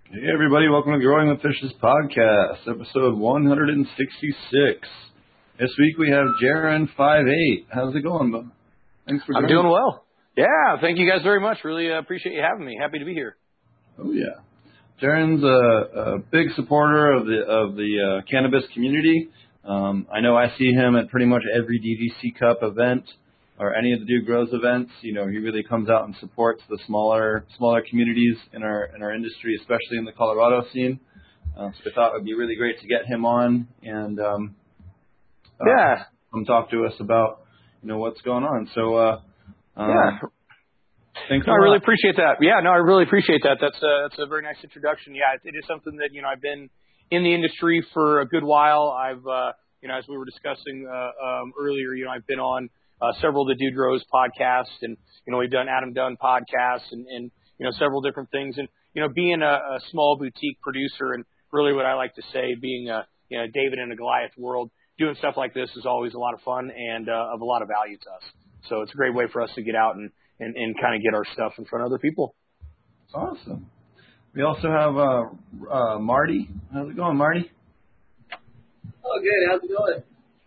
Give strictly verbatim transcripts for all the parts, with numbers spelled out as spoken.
Hey everybody, welcome to Growing with Fishes podcast, episode one hundred sixty-six. This week we have Jaron five eight. How's it going, bud? Thanks for I'm joining. doing well. Yeah, thank you guys very much. Really uh, appreciate you having me. Happy to be here. Oh yeah. Jaron's a, a big supporter of the of the uh, cannabis community. Um, I know I see him at pretty much every D V C Cup event or any of the Dude Grows events. You know, he really comes out and supports the smaller smaller communities in our in our industry, especially in the Colorado scene. Uh, so I thought it would be really great to get him on and um, uh, Yeah. come talk to us about you know what's going on. So uh, um, Yeah. thanks No, a I really lot. appreciate that. Yeah, no, I really appreciate that. That's a, that's a very nice introduction. Yeah, it, it is something that, you know, I've been in the industry for a good while. I've, uh, you know, as we were discussing uh, um, earlier, you know, I've been on uh, several of the Dude Grows podcasts, and, you know, we've done Adam Dunn podcasts and, and you know, several different things. And, you know, being a, a small boutique producer and really what I like to say, being a, you know, David in a Goliath world, doing stuff like this is always a lot of fun and uh, of a lot of value to us. So it's a great way for us to get out and, and, and kind of get our stuff in front of other people. Awesome. We also have uh, uh, Marty. How's it going, Marty? Oh, good. How's it going?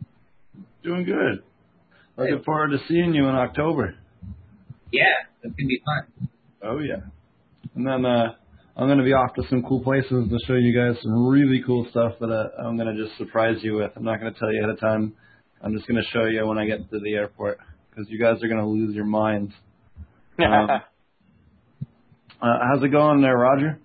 Doing good. Looking Hey. forward to seeing you in October. Yeah, it's gonna be fun. Oh yeah. And then uh, I'm going to be off to some cool places to show you guys some really cool stuff that uh, I'm going to just surprise you with. I'm not going to tell you ahead of time. I'm just going to show you when I get to the airport because you guys are going to lose your minds. Um, uh, how's it going there, Roger?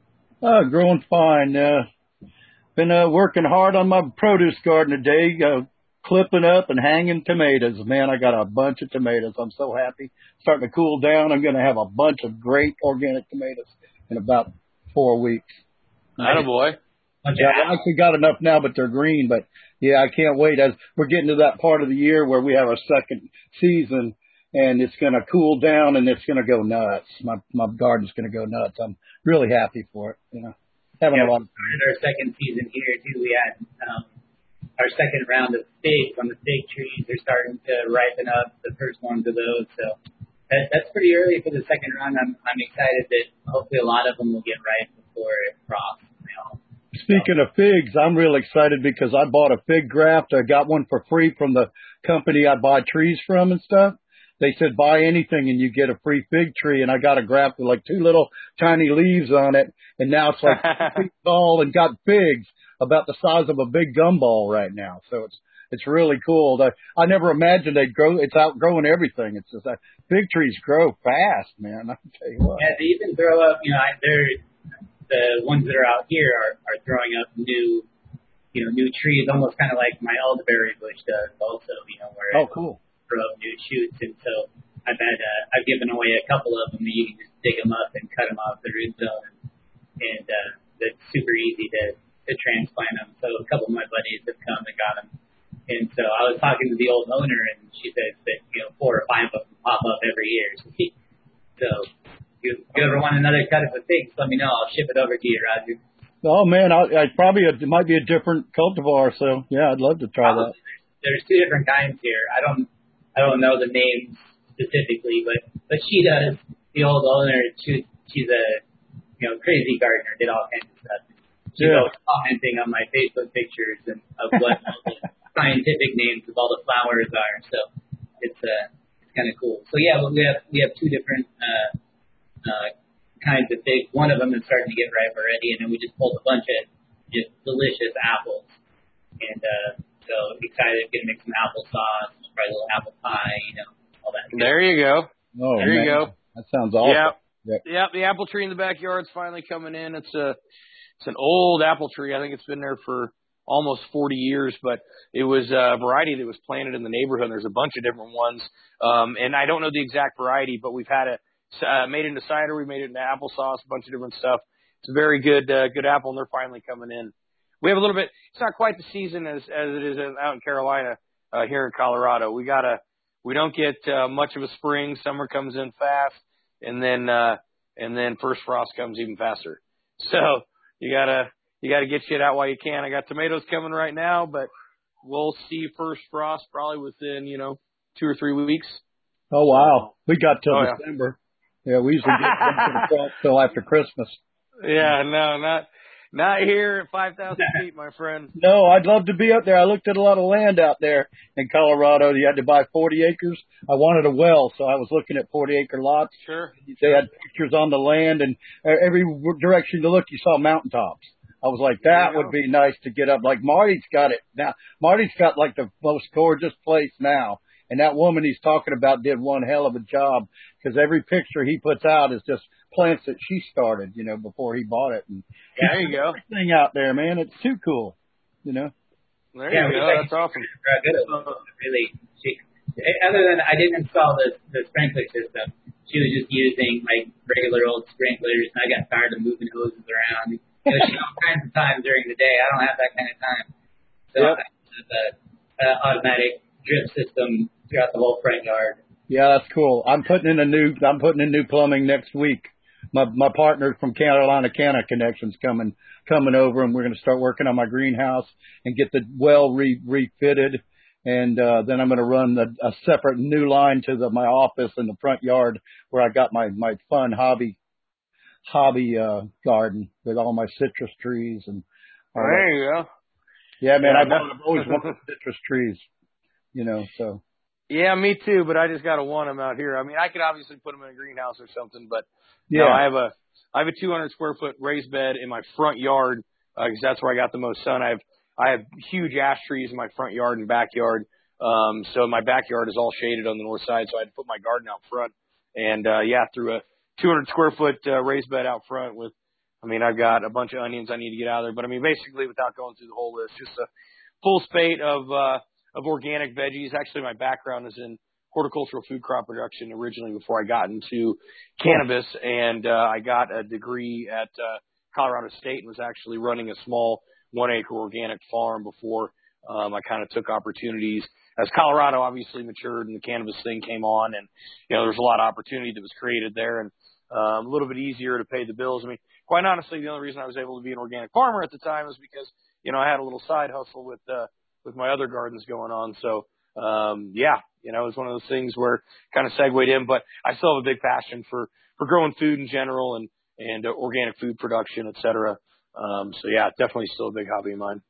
Uh, growing fine. Uh, been uh, working hard on my produce garden today, uh, clipping up and hanging tomatoes. Man, I got a bunch of tomatoes. I'm so happy. Starting to cool down. I'm going to have a bunch of great organic tomatoes in about four weeks. Attaboy. Yeah, I actually got enough now, but they're green. But yeah, I can't wait. As we're getting to that part of the year where we have our second season, and it's going to cool down and it's going to go nuts. My my garden's going to go nuts. I'm really happy for it. You know, having Yeah, a lot. we started our second season here too. We had um, our second round of figs on the fig trees. They're starting to ripen up. The first ones of those, so that, that's pretty early for the second round. I'm I'm excited that hopefully a lot of them will get ripe before it frosts. You know. Speaking of figs, I'm real excited because I bought a fig graft. I got one for free from the company I buy trees from and stuff. They said buy anything and you get a free fig tree, and I got a graft with like two little tiny leaves on it, and now it's like two feet tall and got figs about the size of a big gumball right now. So it's it's really cool. I, I never imagined they'd grow. It's outgrowing everything. It's just that fig trees grow fast, man. I can tell you what. Yeah, they even throw up. You know, I- they're the ones that are out here are, are throwing up new, you know, new trees, almost kind of like my elderberry bush does. Also, you know, where Oh, it cool. grow up new shoots, and so I've had uh, I've given away a couple of them. You can just dig them up and cut them off the root zone, and uh, it's super easy to to transplant them. So a couple of my buddies have come and got them, and so I was talking to the old owner, and she says that you know four or five of them pop up every year. So, he, so if you ever want another cut of a fig, let me know. I'll ship it over to you, Roger. Oh man, I, I probably a, it might be a different cultivar. So yeah, I'd love to try that. Probably. There's two different kinds here. I don't I don't know the names specifically, but but she does. The old owner, she, she's a you know crazy gardener, did all kinds of stuff. She's Yeah. always commenting on my Facebook pictures and of what all the scientific names of all the flowers are. So it's uh it's kind of cool. So yeah, we have we have two different uh, uh, kinds of figs. One of them is starting to get ripe already, and then we just pulled a bunch of just delicious apples. And uh, so excited, gonna make some applesauce, probably a little apple pie, you know, all that. There you go. Oh, There man. you go. That sounds awesome. Yeah. Yep. Yeah, the apple tree in the backyard's finally coming in. It's a it's an old apple tree. I think it's been there for almost forty years, but it was a variety that was planted in the neighborhood. There's a bunch of different ones, um, and I don't know the exact variety, but we've had it uh, made into cider. We made it into applesauce, a bunch of different stuff. It's a very good uh, good apple, and they're finally coming in. We have a little bit. It's not quite the season as as it is in, out in Carolina. Uh, here in Colorado, we gotta we don't get uh, much of a spring. Summer comes in fast, and then uh, and then first frost comes even faster. So you gotta you gotta get shit out while you can. I got tomatoes coming right now, but we'll see first frost probably within you know two or three weeks. Oh wow, we got till Oh, yeah. December. Yeah, we usually get into the crop till after Christmas. Yeah, no, not not here at five thousand feet, my friend. No, I'd love to be up there. I looked at a lot of land out there in Colorado. You had to buy forty acres. I wanted a well, so I was looking at forty acre lots. Sure. They had pictures on the land, and every direction you look, you saw mountaintops. I was like, that would be nice to get up. Like Marty's got it now. Marty's got like the most gorgeous place now. And that woman he's talking about did one hell of a job, because every picture he puts out is just plants that she started, you know, before he bought it. And yeah, there you go. Everything out there, man. It's too cool, you know. There you go. That's awesome. Good at really. She, other than I didn't install the the sprinkler system, she was just using like regular old sprinklers. And I got tired of moving hoses around. You know, she all kinds of times during the day. I don't have that kind of time. So yep. I have the uh, automatic drip system throughout the whole front yard. Yeah, that's cool. I'm putting in a new. I'm putting in new plumbing next week. My my partner from Carolina Canna Connections coming coming over, and we're going to start working on my greenhouse and get the well re, refitted. And uh, then I'm going to run a, a separate new line to the, my office in the front yard where I got my my fun hobby hobby uh, garden with all my citrus trees and. All there that. you go. Yeah, man, yeah, I've, no. I've always wanted citrus trees. You know, so. Yeah, me too, but I just gotta want them out here. I mean, I could obviously put them in a greenhouse or something, but yeah, no, I have a I have a two hundred square foot raised bed in my front yard because uh, that's where I got the most sun. I have I have huge ash trees in my front yard and backyard. Um, so my backyard is all shaded on the north side, so I had to put my garden out front. And uh, yeah, through a two hundred square foot uh, raised bed out front with, I mean, I've got a bunch of onions I need to get out of there. But I mean, basically, without going through the whole list, just a full spate of uh, of organic veggies. Actually, my background is in horticultural food crop production originally before I got into cannabis, and uh, I got a degree at uh, Colorado State and was actually running a small one acre organic farm before um, I kind of took opportunities. As Colorado obviously matured and the cannabis thing came on, and you know, there's a lot of opportunity that was created there, and um, a little bit easier to pay the bills. I mean, quite honestly, the only reason I was able to be an organic farmer at the time was because, you know, I had a little side hustle with uh, with my other gardens going on. So, um, yeah, you know, it was one of those things where kind of segued in, but I still have a big passion for, for growing food in general and, and uh, organic food production, et cetera. Um, so yeah, definitely still a big hobby of mine.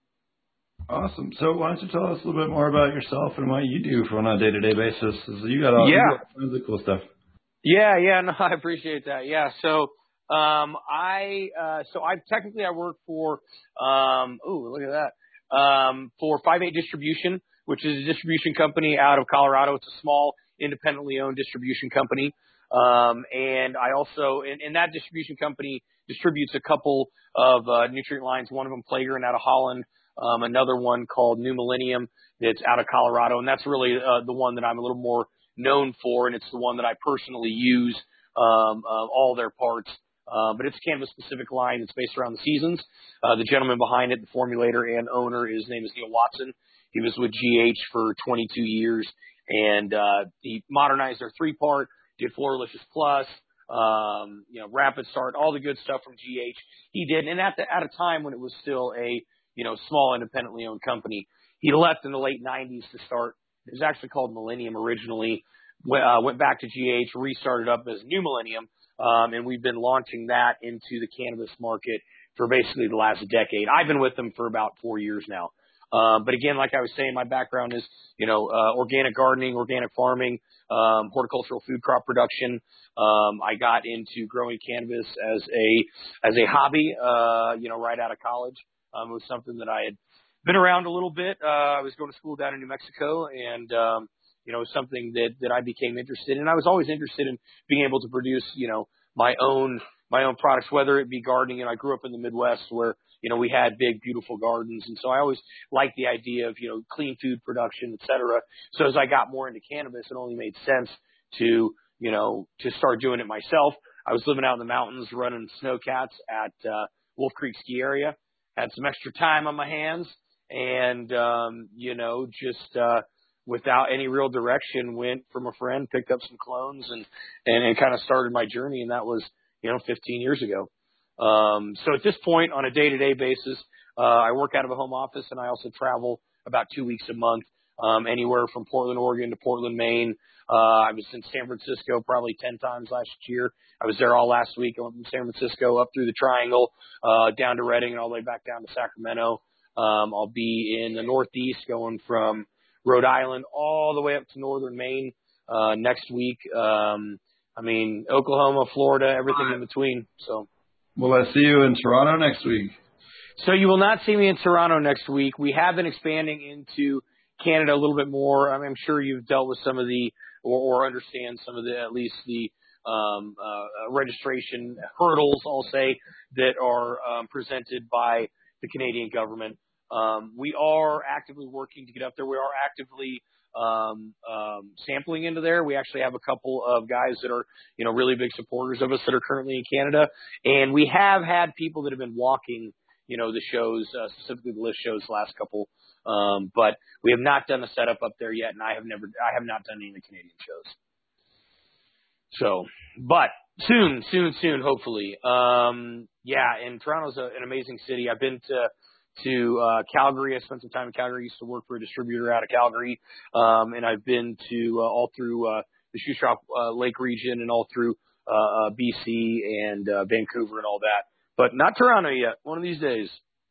Awesome. So why don't you tell us a little bit more about yourself and what you do for on a day-to-day basis? You got all, yeah. you got tons of cool stuff. Yeah, yeah, no, I appreciate that. Yeah, so um, I uh, so I technically I work for um, oh look at that um, for five eight Distribution, which is a distribution company out of Colorado. It's a small independently owned distribution company, um, and I also and, and that distribution company distributes a couple of uh, nutrient lines. One of them Flagrant out of Holland. Um, another one called New Millennium that's out of Colorado, and that's really uh, the one that I'm a little more known for, and it's the one that I personally use, um, uh, all their parts. Uh, but it's a cannabis-specific line. It's based around the seasons. Uh, the gentleman behind it, the formulator and owner, his name is Neil Watson. He was with G H for twenty-two years, and uh, he modernized their three-part, did Floralicious Plus, um, you know, Rapid Start, all the good stuff from G H. He did, and at the, at a time when it was still a you know small independently owned company. He left in the late nineties to start. It was actually called Millennium originally. Went, uh, went back to G H, restarted up as New Millennium, um, and we've been launching that into the cannabis market for basically the last decade. I've been with them for about four years now. Um, but again, like I was saying, my background is, you know, uh, organic gardening, organic farming, um, horticultural food crop production. Um, I got into growing cannabis as a, as a hobby, uh, you know, right out of college. Um, it was something that I had been around a little bit. Uh, I was going to school down in New Mexico, and, um, you know, it was something that, that I became interested in. I was always interested in being able to produce, you know, my own, my own products, whether it be gardening. And I grew up in the Midwest where, you know, we had big, beautiful gardens. And so I always liked the idea of, you know, clean food production, et cetera. So as I got more into cannabis, it only made sense to, you know, to start doing it myself. I was living out in the mountains running snowcats at, uh, Wolf Creek ski area, had some extra time on my hands, and, um, you know, just, uh, without any real direction, went from a friend, picked up some clones, and, and, and kind of started my journey. And that was, you know, fifteen years ago. Um, so at this point, on a day-to-day basis, uh, I work out of a home office, and I also travel about two weeks a month um, anywhere from Portland, Oregon to Portland, Maine. Uh, I was in San Francisco probably ten times last year. I was there all last week. I went from San Francisco up through the Triangle, uh, down to Redding and all the way back down to Sacramento. Um, I'll be in the Northeast going from Rhode Island all the way up to northern Maine, uh, next week. Um, I mean, Oklahoma, Florida, everything in between. So, will I see you in Toronto next week? So you will not see me in Toronto next week. We have been expanding into Canada a little bit more. I mean, I'm sure you've dealt with some of the, or, or understand some of the, at least the um, uh, registration hurdles, I'll say, that are um, presented by the Canadian government. Um, we are actively working to get up there. We are actively um, um, sampling into there. We actually have a couple of guys that are, you know, really big supporters of us that are currently in Canada. And we have had people that have been walking, you know, the shows, uh, specifically the list shows the last couple. Um, but we have not done a setup up there yet. And I have never, I have not done any of the Canadian shows. So, but soon, soon, soon, hopefully. Um, yeah. And Toronto's a, an amazing city. I've been to, to, uh, Calgary. I spent some time in Calgary. I used to work for a distributor out of Calgary. Um, and I've been to, uh, all through, uh, the Shuswap, uh, Lake region and all through, uh, uh, B C and, uh, Vancouver and all that. But not Toronto yet. One of these days.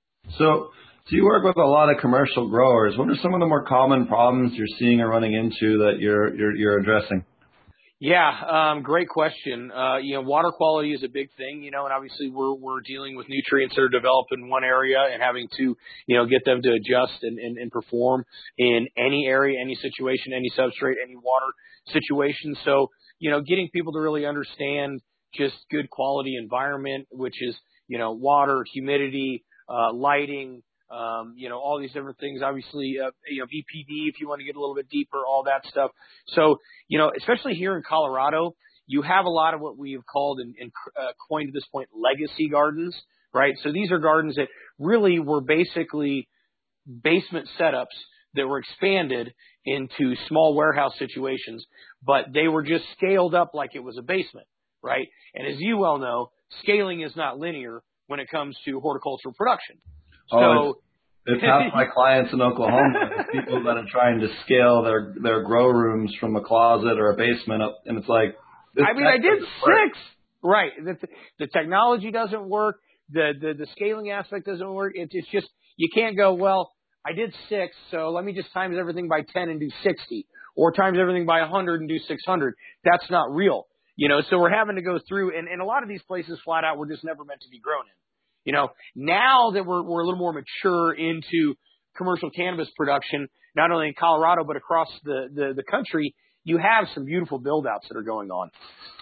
So, so you work with a lot of commercial growers. What are some of the more common problems you're seeing or running into that you're you're, you're addressing? Yeah, um, great question. Uh, you know, water quality is a big thing, you know, and obviously we're we're dealing with nutrients that are developed in one area and having to, you know, get them to adjust and, and, and perform in any area, any situation, any substrate, any water situation. So, you know, getting people to really understand just good quality environment, which is, you know, water, humidity, uh, lighting, um, you know, all these different things, obviously, uh, you know, V P D, if you want to get a little bit deeper, all that stuff. So, you know, especially here in Colorado, you have a lot of what we have called and, and uh, coined at this point legacy gardens, right? So these are gardens that really were basically basement setups that were expanded into small warehouse situations, but they were just scaled up like it was a basement, right? And as you well know, scaling is not linear when it comes to horticultural production. So oh, it's, it's half my clients in Oklahoma, people that are trying to scale their their grow rooms from a closet or a basement up, and it's like, this I mean, I did work. six, right? The, the technology doesn't work. The, the the scaling aspect doesn't work. It, it's just you can't go, well, I did six, so let me just times everything by ten and do sixty, or times everything by one hundred and do six hundred. That's not real. You know, so we're having to go through, and, and a lot of these places flat out were just never meant to be grown in. You know, now that we're, we're a little more mature into commercial cannabis production, not only in Colorado, but across the, the, the country, you have some beautiful build outs that are going on.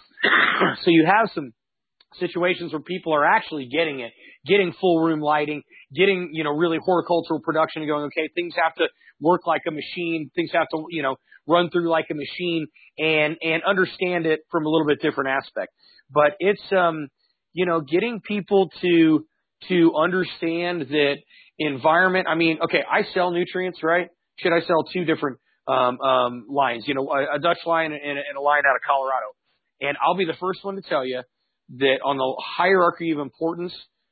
So you have some situations where people are actually getting it, getting full room lighting, getting, you know, really horticultural production and going, okay, things have to work like a machine. Things have to, you know, run through like a machine and, and understand it from a little bit different aspect. But it's, um, you know, getting people to, to understand that environment. I mean, okay, I sell nutrients, right? Should I sell two different, um, um, lines, you know, a, a Dutch line and, and a line out of Colorado. And I'll be the first one to tell you that on the hierarchy of importance,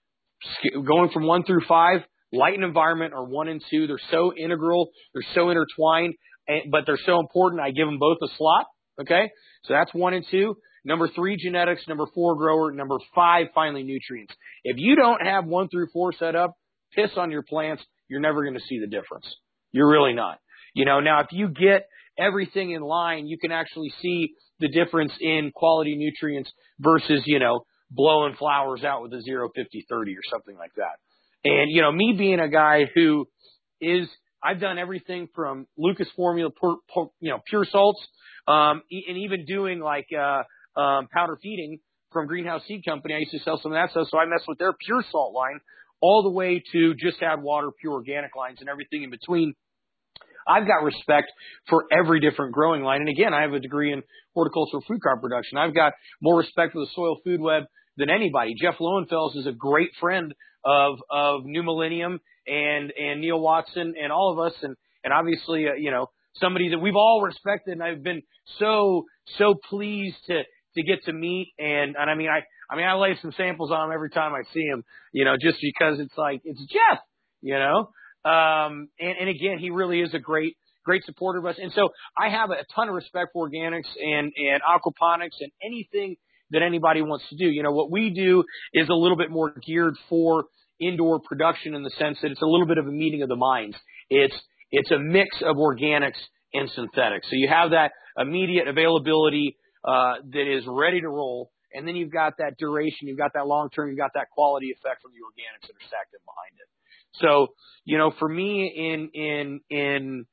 going from one through five, light and environment are one and two. They're so integral. They're so intertwined, but they're so important. I give them both a slot. Okay. So that's one and two. Number three, genetics. Number four, grower. Number five, finally, nutrients. If you don't have one through four set up, piss on your plants, you're never going to see the difference. You're really not. You know, now if you get everything in line, you can actually see the difference in quality nutrients versus, you know, blowing flowers out with a zero fifty thirty or something like that. And, you know, me being a guy who is, I've done everything from Lucas Formula, pur, pur, you know, pure salts, um, and even doing like, uh, um, powder feeding from Greenhouse Seed Company. I used to sell some of that stuff. So I mess with their pure salt line all the way to just add water, pure organic lines and everything in between. I've got respect for every different growing line. And again, I have a degree in horticultural food crop production. I've got more respect for the soil food web than anybody. Jeff Lowenfels is a great friend of, of New Millennium and, and Neil Watson and all of us. And, and obviously, uh, you know, somebody that we've all respected. And I've been so, so pleased to, to get to meet. And, and I mean, I, I mean, I lay some samples on him every time I see him, you know, just because it's like, it's Jeff, you know? Um, and, and again, he really is a great, great supporter of us. And so I have a ton of respect for organics and, and aquaponics and anything that anybody wants to do. You know, what we do is a little bit more geared for indoor production in the sense that it's a little bit of a meeting of the minds. It's, it's a mix of organics and synthetics. So you have that immediate availability, uh, that is ready to roll. And then you've got that duration, you've got that long term, you've got that quality effect from the organics that are stacked in behind it. So, you know, for me in, in, in,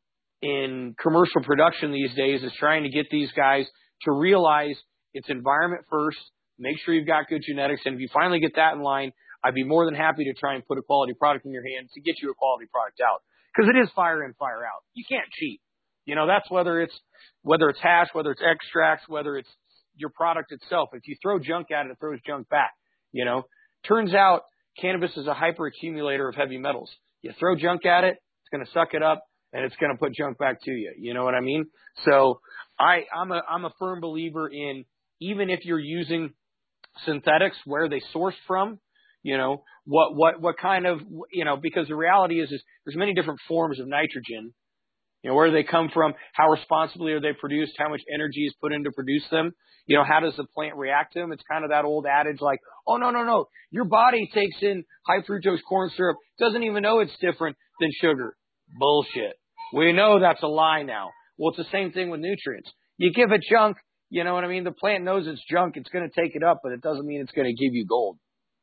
in commercial production these days is trying to get these guys to realize it's environment first, make sure you've got good genetics. And if you finally get that in line, I'd be more than happy to try and put a quality product in your hand to get you a quality product out. Because it is fire in, fire out. You can't cheat. You know, that's whether it's, whether it's hash, whether it's extracts, whether it's your product itself. If you throw junk at it, it throws junk back. You know, turns out cannabis is a hyper accumulator of heavy metals. You throw junk at it, it's going to suck it up and it's going to put junk back to you. You know what I mean? So I, I'm a, I'm a firm believer in, even if you're using synthetics, where they source from, you know, what, what, what kind of, you know, because the reality is, is there's many different forms of nitrogen. You know, where do they come from? How responsibly are they produced? How much energy is put in to produce them? You know, how does the plant react to them? It's kind of that old adage like, oh, no, no, no. Your body takes in high fructose corn syrup, doesn't even know it's different than sugar. Bullshit. We know that's a lie now. Well, it's the same thing with nutrients. You give it junk, you know what I mean? The plant knows it's junk. It's going to take it up, but it doesn't mean it's going to give you gold.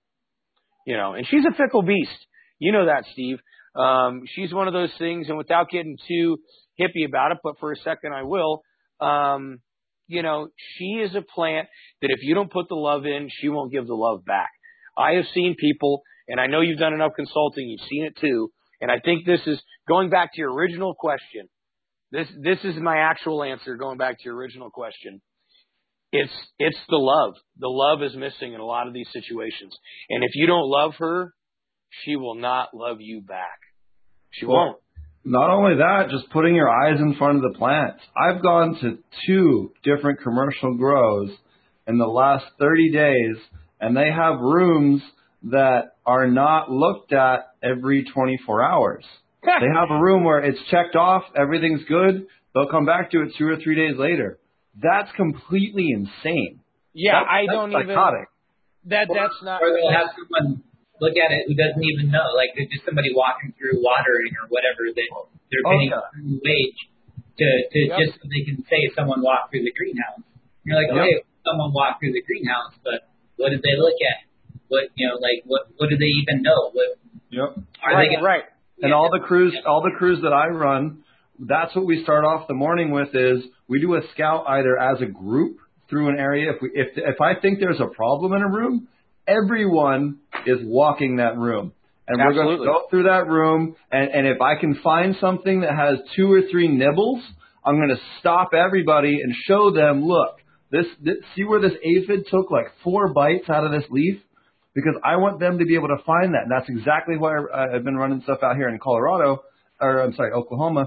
You know, and she's a fickle beast. You know that, Steve. Um, she's one of those things, and without getting too hippie about it, but for a second I will, um, you know, she is a plant that if you don't put the love in, she won't give the love back. I have seen people, and I know you've done enough consulting, you've seen it too, and I think this is, going back to your original question, this, this is my actual answer, going back to your original question. It's, it's the love. The love is missing in a lot of these situations. And if you don't love her, she will not love you back. She well, won't. Not only that, just putting your eyes in front of the plants. I've gone to two different commercial grows in the last thirty days, and they have rooms that are not looked at every twenty-four hours. They have a room where it's checked off, everything's good. They'll come back to it two or three days later. That's completely insane. Yeah, that's, I that's don't psychotic. even. That that's not. Or they'll have someone look at it who doesn't even know, like there's just somebody walking through watering or whatever that they're paying oh, yeah. a wage to to yep. just so they can say someone walked through the greenhouse. You're like, yep. okay, someone walked through the greenhouse, but what did they look at? What you know, like what what do they even know? What? Yep. Are right, they gonna, right. And all the crews, all the crews that I run, that's what we start off the morning with is we do a scout either as a group through an area. If we if if I think there's a problem in a room, everyone is walking that room. And Absolutely. We're going to go through that room, and, and if I can find something that has two or three nibbles, I'm going to stop everybody and show them, look, this, this see where this aphid took like four bites out of this leaf? Because I want them to be able to find that. And that's exactly why I've been running stuff out here in Colorado, or I'm sorry, Oklahoma,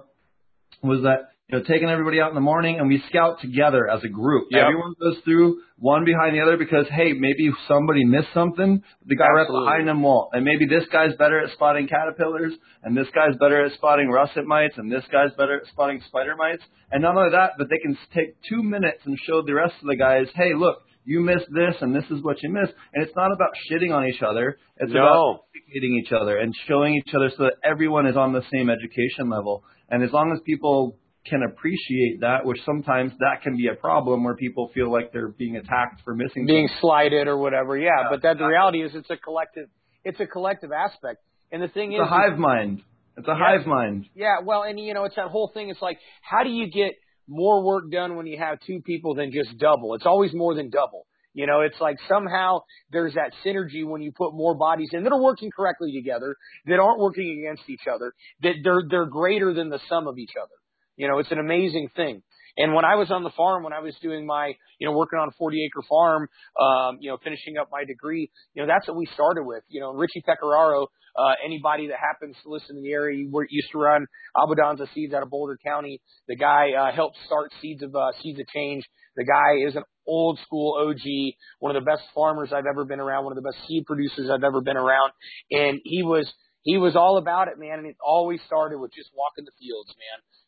was that, you know, taking everybody out in the morning, and we scout together as a group. Yep. Everyone goes through one behind the other because, hey, maybe somebody missed something. The guy Absolutely. right behind them won't. And maybe this guy's better at spotting caterpillars, and this guy's better at spotting russet mites, and this guy's better at spotting spider mites. And not only that, but they can take two minutes and show the rest of the guys, hey, look, you missed this, and this is what you missed. And it's not about shitting on each other. It's no. about educating each other and showing each other so that everyone is on the same education level. And as long as people can appreciate that, which sometimes that can be a problem where people feel like they're being attacked for missing being something. slighted or whatever. Yeah, yeah but that exactly. the reality is it's a collective it's a collective aspect. And the thing it's is a hive mind. It's a yes, hive mind. Yeah, well, and you know, it's that whole thing. It's like, how do you get more work done when you have two people than just double? It's always more than double. You know, it's like somehow there's that synergy when you put more bodies in that are working correctly together, that aren't working against each other, that they're they're greater than the sum of each other. You know, it's an amazing thing. And when I was on the farm, when I was doing my, you know, working on a forty acre farm, um, you know, finishing up my degree, you know, that's what we started with. You know, Richie Pecoraro, uh, anybody that happens to listen in the area, he used to run Abundanza Seeds out of Boulder County. The guy, uh, helped start Seeds of, uh, Seeds of Change. The guy is an old school O G, one of the best farmers I've ever been around, one of the best seed producers I've ever been around. And he was, he was all about it, man. And it always started with just walking the fields, man.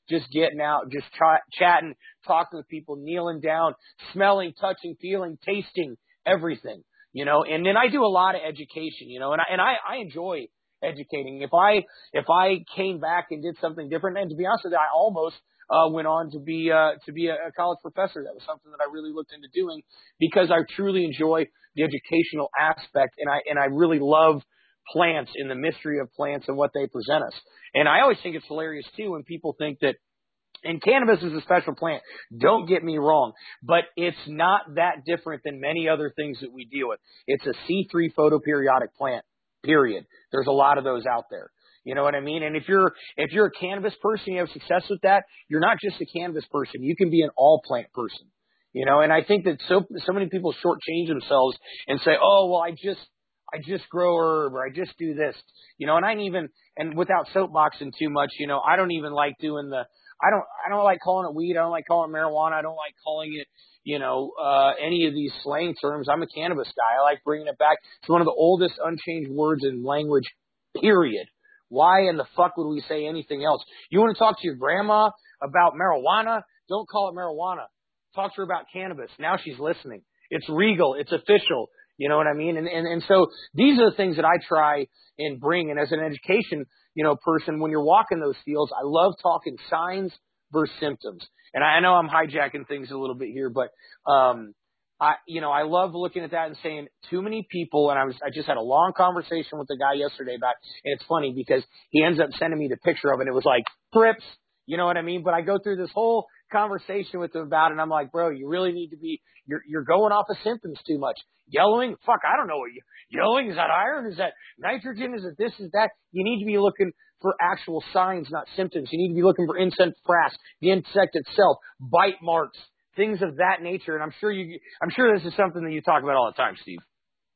just getting out, just ch- chatting, talking with people, kneeling down, smelling, touching, feeling, tasting, everything, you know. And then I do a lot of education, you know, and I, and I, I enjoy educating. If I, if I came back and did something different, and to be honest with you, I almost uh, went on to be, uh, to be a, a college professor. That was something that I really looked into doing because I truly enjoy the educational aspect, and I, and I really love plants and the mystery of plants and what they present us. And I always think it's hilarious too when people think that, and cannabis is a special plant. Don't get me wrong, but it's not that different than many other things that we deal with. It's a C three photoperiodic plant, period. There's a lot of those out there. You know what I mean? And if you're, if you're a cannabis person, you have success with that, you're not just a cannabis person. You can be an all plant person. You know, and I think that so, so many people shortchange themselves and say, oh, well, I just, I just grow herb or I just do this, you know, and I ain't even, and without soapboxing too much, you know, I don't even like doing the, I don't, I don't like calling it weed. I don't like calling it marijuana. I don't like calling it, you know, uh, any of these slang terms. I'm a cannabis guy. I like bringing it back. It's one of the oldest unchanged words in language, period. Why in the fuck would we say anything else? You want to talk to your grandma about marijuana? Don't call it marijuana. Talk to her about cannabis. Now she's listening. It's regal. It's official. You know what I mean? And, and, and so these are the things that I try and bring. And as an education, you know, person, when you're walking those fields, I love talking signs versus symptoms. And I know I'm hijacking things a little bit here, but, um, I, you know, I love looking at that and saying too many people, and I was, I just had a long conversation with the guy yesterday about, and it's funny because he ends up sending me the picture of it. And it was like thrips, you know what I mean? But I go through this whole conversation with him about it, and I'm like, bro, you really need to be, you're, you're going off of symptoms too much. Yellowing? Fuck, I don't know what you, yellowing, is that iron? Is that nitrogen? Is it this? Is that? You need to be looking for actual signs, not symptoms. You need to be looking for insect frass, the insect itself, bite marks, things of that nature. And I'm sure you, I'm sure this is something that you talk about all the time, Steve.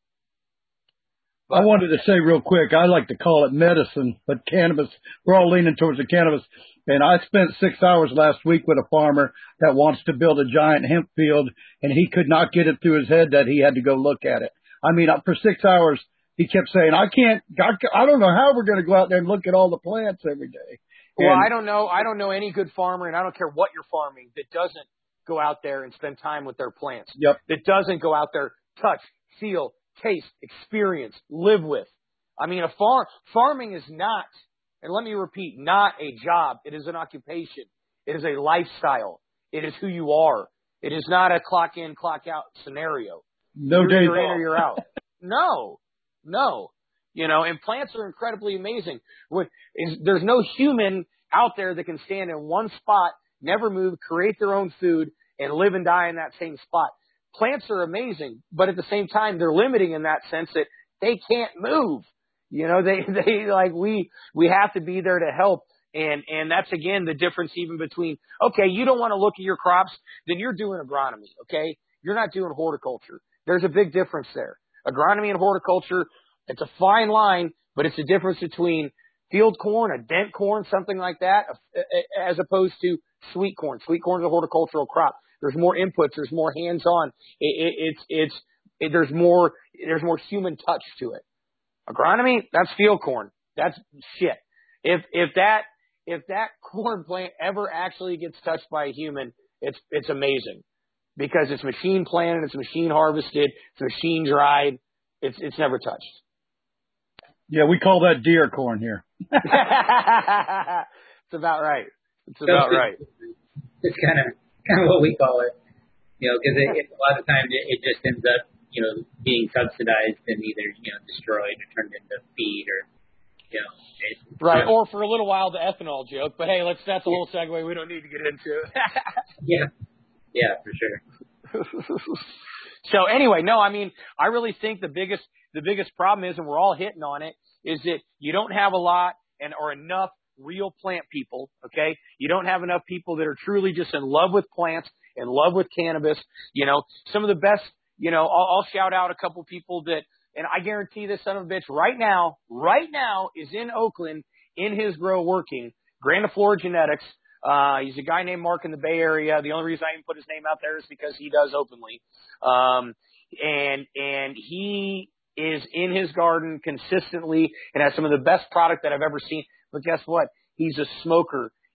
But I wanted to say real quick, I like to call it medicine, but cannabis, we're all leaning towards the cannabis. And I spent six hours last week with a farmer that wants to build a giant hemp field, and he could not get it through his head that he had to go look at it. I mean, for six hours, he kept saying, I can't, I don't know how we're going to go out there and look at all the plants every day. And well, I don't know. I don't know any good farmer, and I don't care what you're farming, that doesn't go out there and spend time with their plants. Yep. That doesn't go out there, touch, feel, taste, experience, live with. I mean, a farm, farming is not, and let me repeat, not a job. It is an occupation. It is a lifestyle. It is who you are. It is not a clock in, clock out scenario. No you're, days you're in off. or you're out. No, no. You know, and plants are incredibly amazing. With, is, there's no human out there that can stand in one spot, never move, create their own food, and live and die in that same spot. Plants are amazing, but at the same time, they're limiting in that sense that they can't move. You know, they, they like, we, we have to be there to help. And, and that's again, the difference even between, okay, you don't want to look at your crops, then you're doing agronomy. Okay. You're not doing horticulture. There's a big difference there. Agronomy and horticulture, it's a fine line, but it's the difference between field corn, a dent corn, something like that, as opposed to sweet corn. Sweet corn is a horticultural crop. There's more inputs. There's more hands-on. It, it, it's, it's, it, there's more, there's more human touch to it. Agronomy, that's field corn. That's shit. If, if that, if that corn plant ever actually gets touched by a human, it's, it's amazing because it's machine planted, it's machine harvested, it's machine dried. It's, it's never touched. Yeah, we call that deer corn here. It's about right. It's about right. It's kind of, kind of what we call it, you know, because it, it, a lot of times it, it just ends up, you know, being subsidized and either, you know, destroyed or turned into feed or, you know. It, right, you know. Or for a little while, the ethanol joke. But, hey, let's that's a whole segue we don't need to get into. yeah. Yeah, for sure. So, anyway, no, I mean, I really think the biggest the biggest problem is, and we're all hitting on it, is that you don't have a lot and or enough real plant people, okay? You don't have enough people that are truly just in love with plants, in love with cannabis. You know, some of the best, you know, I'll, I'll shout out a couple people that, and I guarantee this son of a bitch right now, right now is in Oakland in his grow working, Grandiflora Genetics. Uh, he's a guy named Mark in the Bay Area. The only reason I even put his name out there is because he does openly. Um, and, and he is in his garden consistently and has some of the best product that I've ever seen. But guess what? He's a smoker.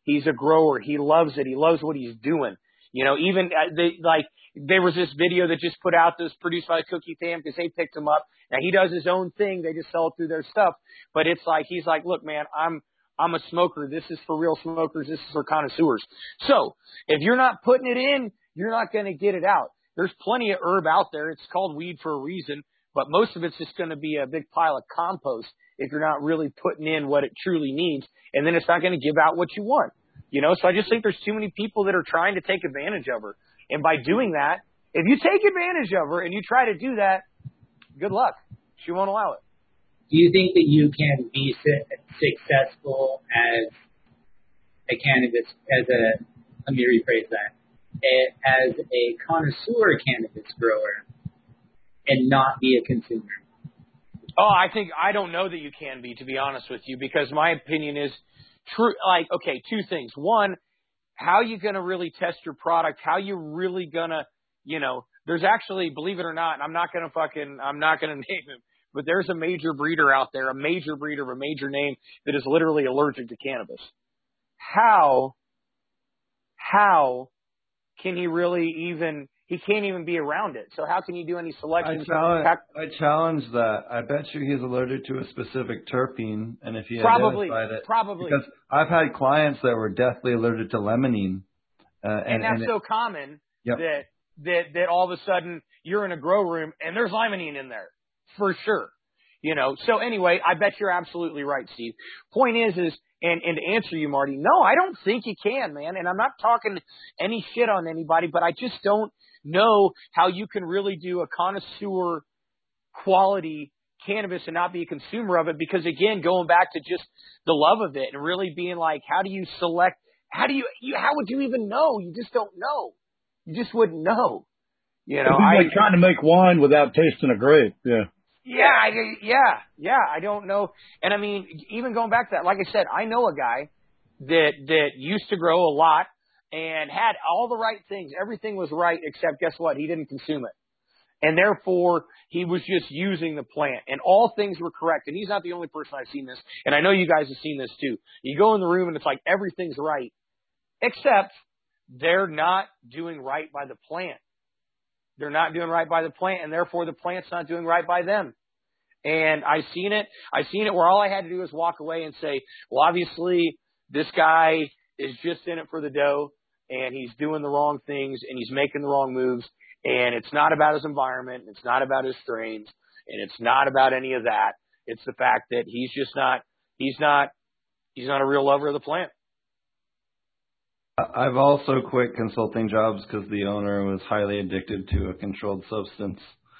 He's a grower. He loves it. He loves what he's doing. You know, even uh, they, like, there was this video that just put out that's produced by Cookie Fam because they picked him up. Now he does his own thing. They just sell it through their stuff. But it's like, he's like, look, man, I'm, I'm a smoker. This is for real smokers. This is for connoisseurs. So if you're not putting it in, you're not going to get it out. There's plenty of herb out there. It's called weed for a reason, but most of it's just going to be a big pile of compost if you're not really putting in what it truly needs. And then it's not going to give out what you want. You know, so I just think there's too many people that are trying to take advantage of her. And by doing that, if you take advantage of her and you try to do that, good luck. She won't allow it. Do you think that you can be su- successful as a cannabis, as a, let me rephrase that, a, as a connoisseur cannabis grower and not be a consumer? Oh, I think, I don't know that you can be, to be honest with you, because my opinion is true. Like, okay, two things. One, how you going to really test your product? How you really going to, you know, there's actually, believe it or not, and I'm not going to fucking, I'm not going to name him, but there's a major breeder out there, a major breeder of a major name that is literally allergic to cannabis. How, how can he really even, he can't even be around it. So how can you do any selections? I challenge, I challenge that. I bet you he's allergic to a specific terpene, and if he probably, identified it, probably, because I've had clients that were deathly allergic to limonene, uh, and, and that's and so it, common yep. that that that all of a sudden you're in a grow room and there's limonene in there for sure. You know. So anyway, I bet you're absolutely right, Steve. Point is, is and and to answer you, Marty, no, I don't think you can, man. And I'm not talking any shit on anybody, but I just don't know how you can really do a connoisseur quality cannabis and not be a consumer of it, because again, going back to just the love of it and really being like, how do you select, how do you, you how would you even know? You just don't know. You just wouldn't know. You know, It'd be I like trying to make wine without tasting a grape. Yeah. Yeah, I, yeah, yeah, I don't know. And I mean, even going back to that, like I said, I know a guy that, that used to grow a lot and had all the right things. Everything was right, except guess what? He didn't consume it. And therefore, he was just using the plant. And all things were correct. And he's not the only person I've seen this. And I know you guys have seen this too. You go in the room and it's like everything's right, except they're not doing right by the plant. They're not doing right by the plant, and therefore the plant's not doing right by them. And I've seen it. I've seen it where all I had to do was walk away and say, well, obviously this guy is just in it for the dough, and he's doing the wrong things, and he's making the wrong moves, and it's not about his environment, and it's not about his strains, and it's not about any of that. It's the fact that he's just not, he's not, he's not a real lover of the plant. I've also quit consulting jobs because the owner was highly addicted to a controlled substance.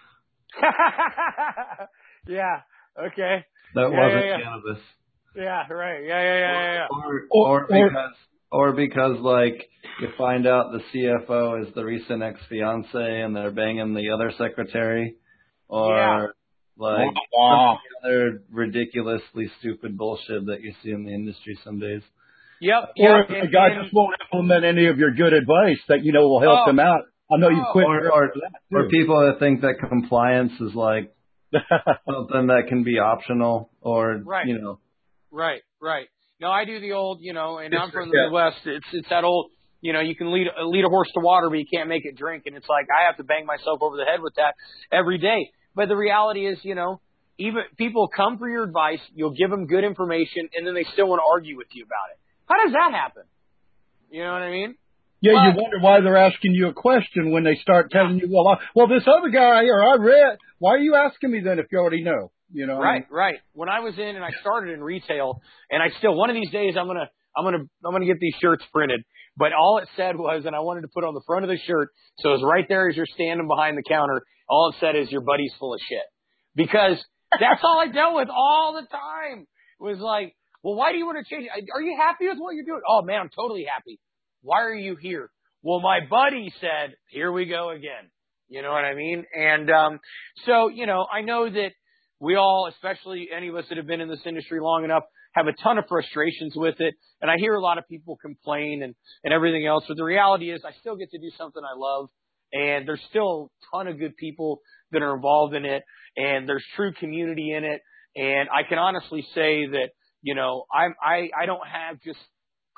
Yeah. Okay. That yeah, wasn't yeah, yeah. cannabis. Yeah. Right. Yeah. Yeah. Yeah. Yeah. yeah. Or, or, or because, or because like you find out the C F O is the recent ex-fiance and they're banging the other secretary, or yeah. like Wow. some other ridiculously stupid bullshit that you see in the industry some days. Yep. Or yep. if the and, guy and, just won't implement any of your good advice that, you know, will help oh, them out. I know you've oh, quit. Or, or, or people that think that compliance is like something that can be optional, or, right. you know. Right. Right. No, I do the old, you know, and I'm from the Yeah. Midwest. It's, it's that old, you know, you can lead, lead a horse to water, but you can't make it drink. And it's like, I have to bang myself over the head with that every day. But the reality is, you know, even people come for your advice, you'll give them good information, and then they still want to argue with you about it. How does that happen? You know what I mean? Yeah, but, you wonder why they're asking you a question when they start telling you, well, I, well, this other guy, or I read, why are you asking me then if you already know? You know? Right, right. When I was in and I started in retail, and I still, one of these days I'm gonna, I'm gonna, I'm gonna get these shirts printed. But all it said was, and I wanted to put on the front of the shirt, so it was right there as you're standing behind the counter. All it said is, your buddy's full of shit. Because that's all I dealt with all the time. It was like, well, why do you want to change? Are you happy with what you're doing? Oh man, I'm totally happy. Why are you here? Well, my buddy said, here we go again. You know what I mean? And, um, so, you know, I know that we all, especially any of us that have been in this industry long enough, have a ton of frustrations with it. And I hear a lot of people complain and, and everything else. But the reality is I still get to do something I love. And there's still a ton of good people that are involved in it. And there's true community in it. And I can honestly say that, you know, I'm, I, I don't have just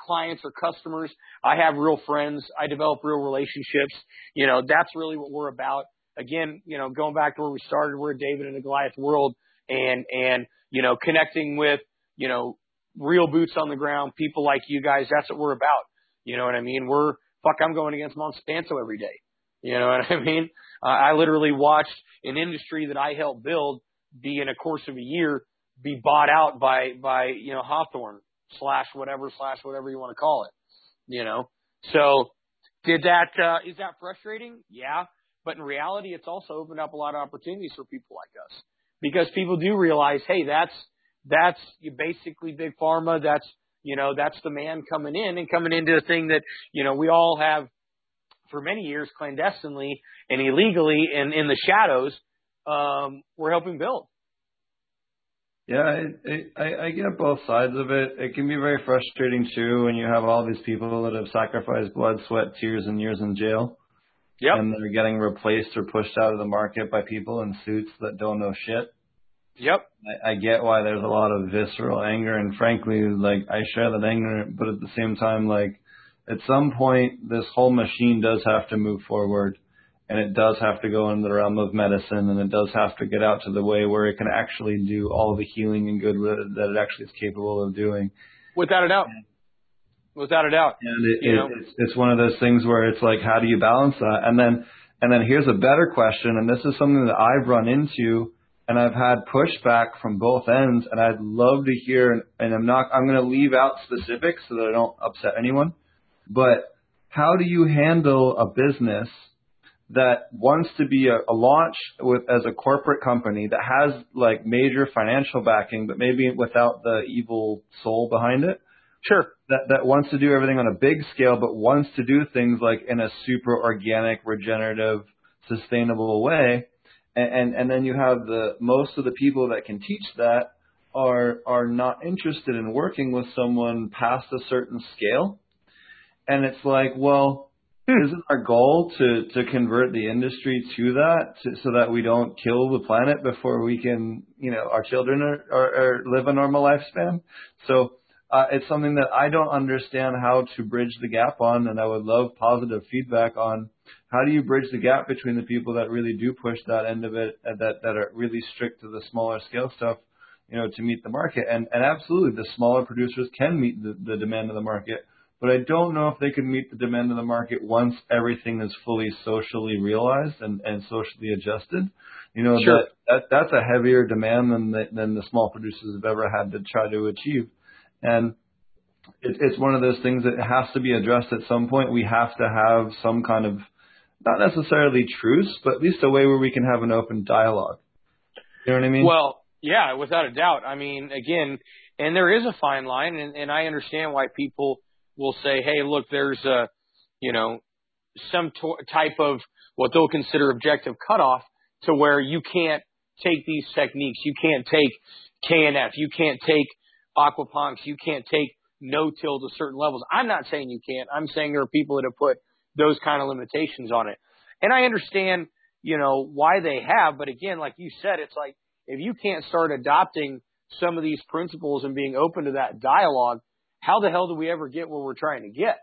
clients or customers. I have real friends. I develop real relationships. You know, that's really what we're about. Again, you know, going back to where we started, we're a David and a Goliath world, and, and, you know, connecting with, you know, real boots on the ground, people like you guys. That's what we're about. You know what I mean? We're, fuck, I'm going against Monsanto every day. You know what I mean? Uh, I literally watched an industry that I helped build be in a course of a year be bought out by, by, you know, Hawthorne slash whatever slash whatever you want to call it, you know? So did that, uh, is that frustrating? Yeah. But in reality, it's also opened up a lot of opportunities for people like us because people do realize, hey, that's, that's basically big pharma. That's, you know, that's the man coming in and coming into a thing that, you know, we all have for many years clandestinely and illegally and in the shadows, um, we're helping build. Yeah, it, it, I, I get both sides of it. It can be very frustrating too when you have all these people that have sacrificed blood, sweat, tears, and years in jail. Yep. And they're getting replaced or pushed out of the market by people in suits that don't know shit. Yep. I, I get why there's a lot of visceral anger, and frankly, like, I share that anger, but at the same time, like, at some point, this whole machine does have to move forward, and it does have to go into the realm of medicine, and it does have to get out to the way where it can actually do all the healing and good that it actually is capable of doing. Without a doubt. Without a doubt. And it, you it, know? it's, it's one of those things where it's like, how do you balance that? And then, and then here's a better question, and this is something that I've run into, and I've had pushback from both ends, and I'd love to hear, and I'm not, I'm going to leave out specifics so that I don't upset anyone, but how do you handle a business that wants to be a, a launch with, as a corporate company that has like major financial backing, but maybe without the evil soul behind it? Sure. That, that wants to do everything on a big scale, but wants to do things like in a super organic, regenerative, sustainable way. And, and, and then you have the, most of the people that can teach that are, are not interested in working with someone past a certain scale. And it's like, well, isn't our goal to, to convert the industry to that to, so that we don't kill the planet before we can, you know, our children are, are, are live a normal lifespan? So uh, it's something that I don't understand how to bridge the gap on, and I would love positive feedback on how do you bridge the gap between the people that really do push that end of it, and that, that are really strict to the smaller scale stuff, you know, to meet the market. And, and absolutely, the smaller producers can meet the, the demand of the market. But I don't know if they can meet the demand of the market once everything is fully socially realized and, and socially adjusted. You know, sure. that, that that's a heavier demand than the, than the small producers have ever had to try to achieve. And it, it's one of those things that has to be addressed at some point. We have to have some kind of, not necessarily truce, but at least a way where we can have an open dialogue. You know what I mean? Well, yeah, without a doubt. I mean, again, and there is a fine line, and, and I understand why people will say, hey, look, there's a, you know, some to- type of what they'll consider objective cutoff to where you can't take these techniques. You can't take K N F. You can't take aquaponics. You can't take no-till to certain levels. I'm not saying you can't. I'm saying there are people that have put those kind of limitations on it. And I understand, you know, why they have. But again, like you said, it's like if you can't start adopting some of these principles and being open to that dialogue, how the hell do we ever get where we're trying to get?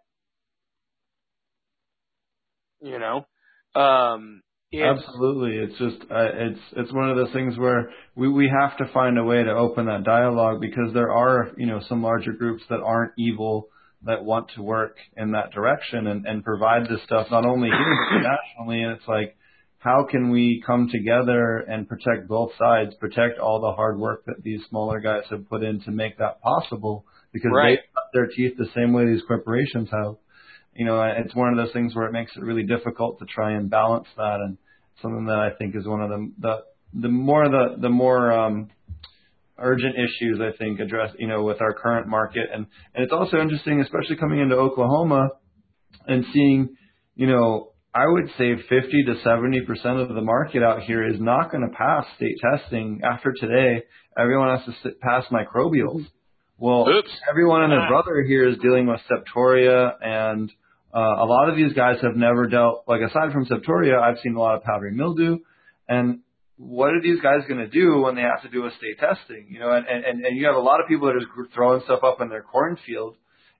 You know, um, it's, absolutely. It's just uh, it's it's one of those things where we we have to find a way to open that dialogue, because there are, you know, some larger groups that aren't evil that want to work in that direction and, and provide this stuff not only here but nationally. And it's like, how can we come together and protect both sides, protect all the hard work that these smaller guys have put in to make that possible? Because right. they cut their teeth the same way these corporations have. You know, it's one of those things where it makes it really difficult to try and balance that, and something that I think is one of the the, the more the the more um, urgent issues I think address, you know, with our current market. And and it's also interesting, especially coming into Oklahoma and seeing, you know, I would say fifty to seventy percent of the market out here is not going to pass state testing. After today, everyone has to sit, pass microbials. Well, Oops. everyone and their brother here is dealing with septoria, and uh, a lot of these guys have never dealt, like aside from septoria, I've seen a lot of powdery mildew. And what are these guys going to do when they have to do a state testing? You know, and, and, and you have a lot of people that are just throwing stuff up in their cornfield,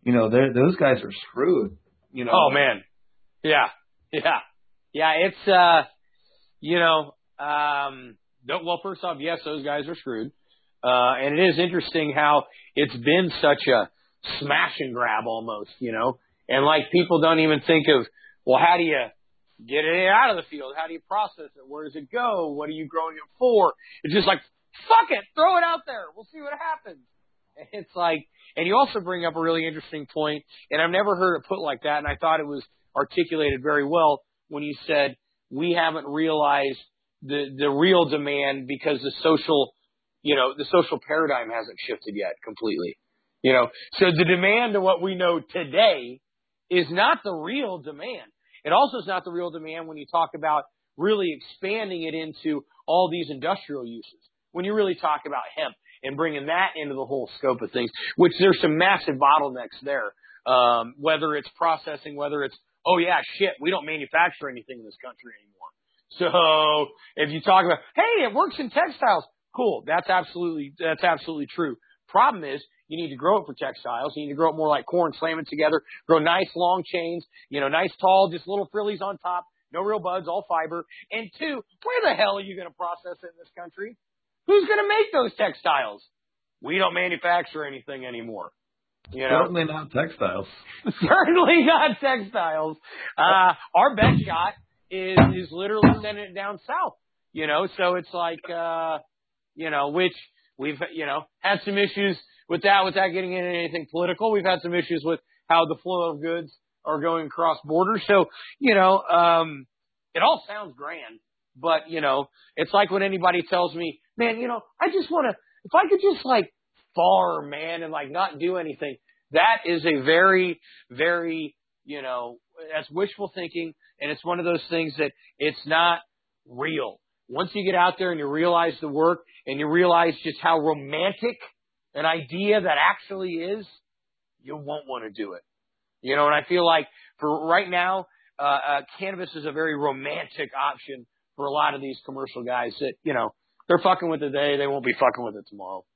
you know, those guys are screwed. You know. Oh man, yeah, yeah, yeah. It's uh, you know, um, well, first off, yes, those guys are screwed, uh, and it is interesting how it's been such a smash and grab almost, you know, and like people don't even think of, well, how do you get it out of the field? How do you process it? Where does it go? What are you growing it for? It's just like, fuck it, throw it out there. We'll see what happens. And it's like, and you also bring up a really interesting point, and I've never heard it put like that, and I thought it was articulated very well when you said we haven't realized the the real demand because the social, you know, the social paradigm hasn't shifted yet completely. You know, so the demand of what we know today is not the real demand. It also is not the real demand when you talk about really expanding it into all these industrial uses. When you really talk about hemp and bringing that into the whole scope of things, which there's some massive bottlenecks there, um, whether it's processing, whether it's, oh yeah, shit, we don't manufacture anything in this country anymore. So if you talk about, hey, it works in textiles, cool, that's absolutely, that's absolutely true. Problem is, you need to grow it for textiles. You need to grow it more like corn, slam it together, grow nice long chains, you know, nice tall, just little frillies on top, no real buds, all fiber. And two, where the hell are you going to process it in this country? Who's going to make those textiles? We don't manufacture anything anymore. You know? Certainly not textiles. Certainly not textiles. Uh, our best shot is, is literally sending it down south, you know, so it's like, uh, you know, which we've, you know, had some issues with that without getting into anything political. We've had some issues with how the flow of goods are going across borders. So, you know, um, it all sounds grand, but, you know, it's like when anybody tells me, man, you know, I just want to, if I could just like farm, man, and like not do anything, that is a very, very, you know, that's wishful thinking. And it's one of those things that it's not real. Once you get out there and you realize the work and you realize just how romantic an idea that actually is, you won't want to do it. You know, and I feel like for right now, uh, uh, cannabis is a very romantic option for a lot of these commercial guys that, you know, they're fucking with it today, they won't be fucking with it tomorrow.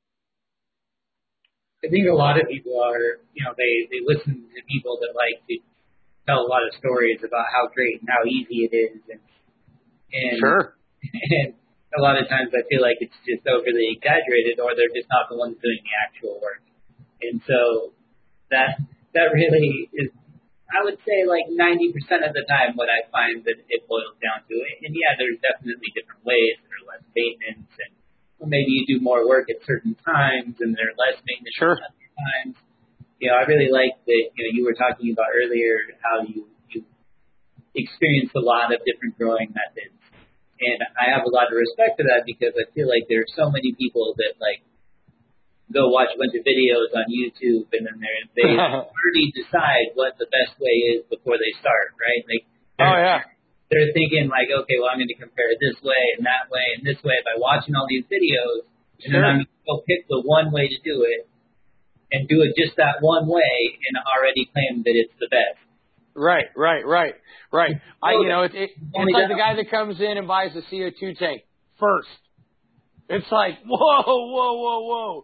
I think a lot of people are, you know, they, they listen to people that like to tell a lot of stories about how great and how easy it is. And, and, sure. and a lot of times I feel like it's just overly exaggerated, or they're just not the ones doing the actual work. And so that that really is, I would say, like ninety percent of the time what I find that it boils down to it. And yeah, there's definitely different ways. There's less maintenance, and well, maybe you do more work at certain times, and there's less maintenance sure. at other times. You know, I really like that. You know, you were talking about earlier how you you experienced a lot of different growing methods. And I have a lot of respect for that because I feel like there are so many people that like go watch a bunch of videos on YouTube and then they're, they already decide what the best way is before they start, right? Like, oh yeah, they're thinking like, okay, well I'm going to compare it this way and that way and this way by watching all these videos, and sure. then I'm going to go pick the one way to do it and do it just that one way and already claim that it's the best. Right, right, right, right. I, you know, it, it, it's like the guy that comes in and buys the C O two tank first. It's like, whoa, whoa, whoa, whoa.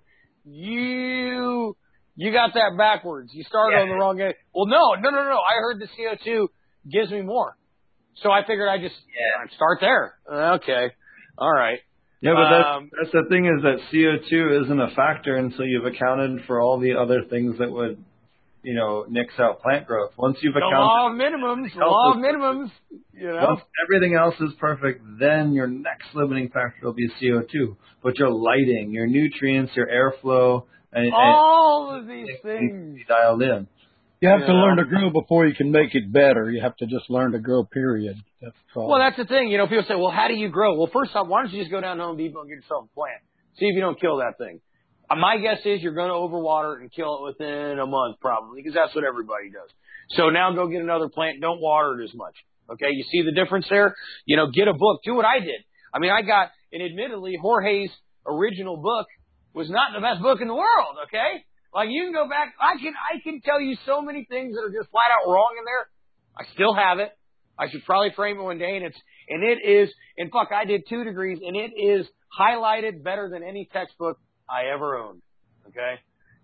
You, you got that backwards. You started yeah. on the wrong end. Well, no, no, no, no. I heard the C O two gives me more. So I figured I'd just yeah. start there. Okay. All right. Yeah, but that's, um, that's the thing is that C O two isn't a factor until you've accounted for all the other things that would, you know, nix out plant growth. Once you've the accounted law of minimums, the law of minimums, you know. Once everything else is perfect, then your next limiting factor will be C O two. But your lighting, your nutrients, your airflow, and all and of these things be dialed in. You have you to know? learn to grow before you can make it better. You have to just learn to grow, period. That's all. Well, that's the thing. You know, people say, well, how do you grow? Well, first off, why don't you just go down to Home Depot and get yourself a plant? See if you don't kill that thing. Uh, my guess is you're going to overwater it and kill it within a month probably, because that's what everybody does. So now go get another plant. Don't water it as much. Okay, you see the difference there? You know, get a book. Do what I did. I mean, I got, and admittedly, Jorge's original book was not the best book in the world, okay? Like, you can go back. I can I can tell you so many things that are just flat out wrong in there. I still have it. I should probably frame it one day, and it's and it is. And fuck, I did two degrees, and it is highlighted better than any textbook I ever owned. Okay,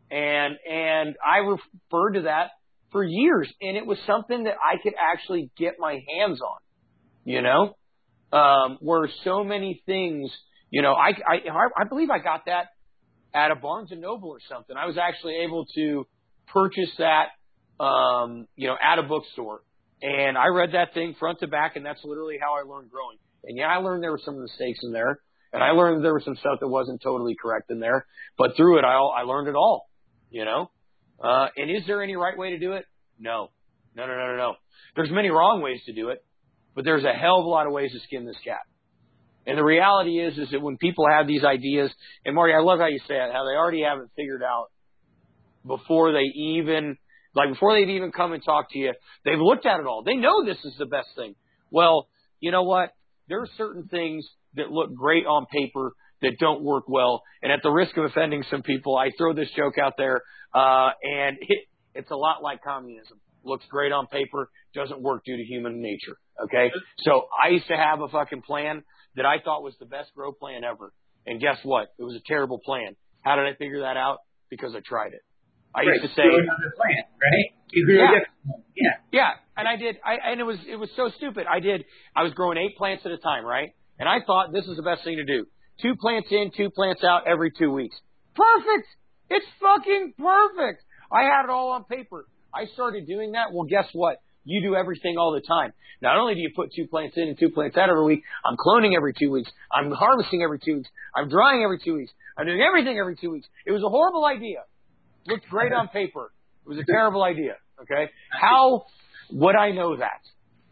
And, and I referred to that for years, and it was something that I could actually get my hands on, you know, um, where so many things, you know, I, I, I believe I got that at a Barnes and Noble or something. I was actually able to purchase that, um, you know, at a bookstore. And I read that thing front to back, and that's literally how I learned growing. And yeah, I learned there were some mistakes in there, and I learned there was some stuff that wasn't totally correct in there. But through it, I, I learned it all, you know. Uh, and is there any right way to do it? No. No, no, no, no, no. There's many wrong ways to do it, but there's a hell of a lot of ways to skin this cat. And the reality is, is that when people have these ideas, and Marty, I love how you say it, how they already have it figured out before they even, like before they've even come and talked to you, they've looked at it all. They know this is the best thing. Well, you know what? There are certain things that look great on paper that don't work well. And at the risk of offending some people, I throw this joke out there, uh, and it, it's a lot like communism. Looks great on paper, doesn't work due to human nature. Okay? So I used to have a fucking plan that I thought was the best grow plan ever. And guess what? It was a terrible plan. How did I figure that out? Because I tried it. I right. used to say you grew another plant, right? You grew yeah. a different one. Yeah. Yeah. And I did I and it was it was so stupid. I did I was growing eight plants at a time, right? And I thought this is the best thing to do. Two plants in, two plants out every two weeks. Perfect. It's fucking perfect. I had it all on paper. I started doing that. Well, guess what? You do everything all the time. Not only do you put two plants in and two plants out every week, I'm cloning every two weeks. I'm harvesting every two weeks. I'm drying every two weeks. I'm doing everything every two weeks. It was a horrible idea. Looked great on paper. It was a terrible idea. Okay? How would I know that?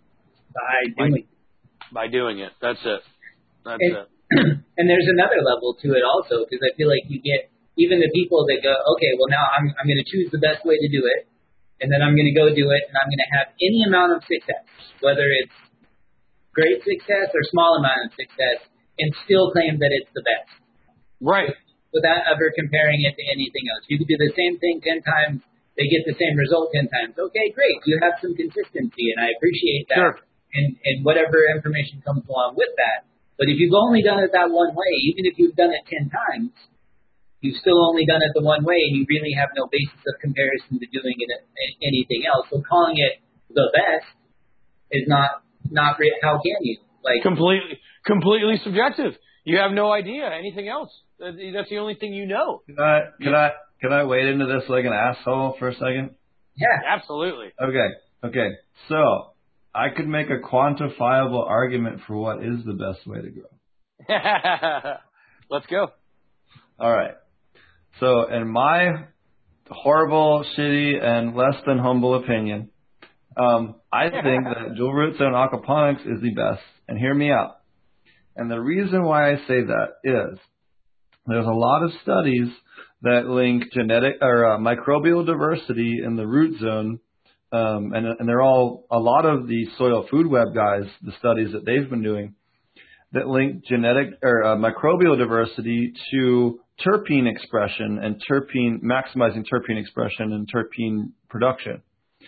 By doing it. By doing it. That's it. That's and, it. And there's another level to it also, because I feel like you get even the people that go, okay, well now I'm I'm going to choose the best way to do it, and then I'm going to go do it, and I'm going to have any amount of success, whether it's great success or small amount of success, and still claim that it's the best. Right. Without ever comparing it to anything else. You could do the same thing ten times, they get the same result ten times. Okay, great. You have some consistency, and I appreciate that. Sure. And, and whatever information comes along with that. But if you've only done it that one way, even if you've done it ten times, you've still only done it the one way, and you really have no basis of comparison to doing it anything else. So calling it the best is not not re- how can you? Like completely completely subjective. You have no idea anything else. That's the only thing you know. Can I can I can I wade into this like an asshole for a second? Yeah, absolutely. Okay, okay. So I could make a quantifiable argument for what is the best way to grow. Let's go. All right. So in my horrible, shitty, and less than humble opinion, um, I think that dual root zone aquaponics is the best. And hear me out. And the reason why I say that is there's a lot of studies that link genetic or uh, microbial diversity in the root zone, um, and, and they're all a lot of the Soil Food Web guys, the studies that they've been doing, that link genetic or uh, microbial diversity to terpene expression and terpene maximizing terpene expression and terpene production.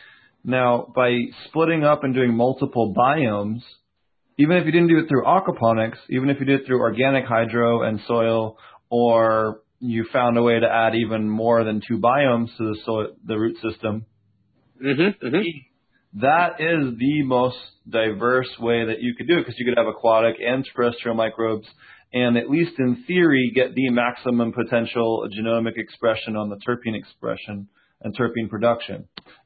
Now, by splitting up and doing multiple biomes, even if you didn't do it through aquaponics, even if you did it through organic hydro and soil, or you found a way to add even more than two biomes to the soil, the root system, mm-hmm, mm-hmm. that is the most diverse way that you could do it, because you could have aquatic and terrestrial microbes, and at least in theory, get the maximum potential genomic expression on the terpene expression and terpene production,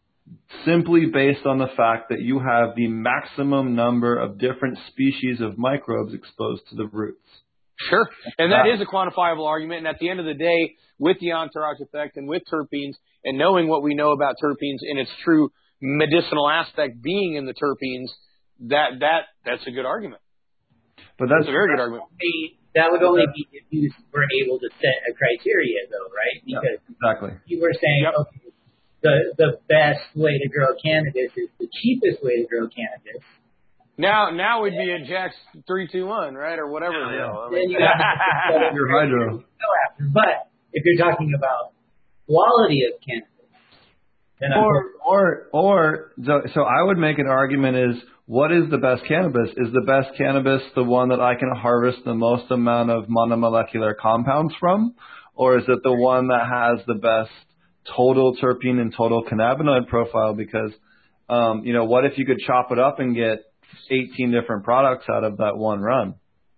simply based on the fact that you have the maximum number of different species of microbes exposed to the roots. Sure. And that is a quantifiable argument. And at the end of the day, with the entourage effect and with terpenes, and knowing what we know about terpenes in its true medicinal aspect being in the terpenes, that that that's a good argument. But that's, that's a very good argument. That would only be if you were able to set a criteria, though, right? Because yeah, exactly. You were saying, yep. okay, the the best way to grow cannabis is the cheapest way to grow cannabis. Now, now would be a Jack's three two one, right, or whatever. Yeah, yeah. I mean, then you got your hydro. But if you're talking about quality of cannabis, then or or or so I would make an argument is, what is the best cannabis? Is the best cannabis the one that I can harvest the most amount of monomolecular compounds from, or is it the one that has the best total terpene and total cannabinoid profile because, um, you know, what if you could chop it up and get eighteen different products out of that one run?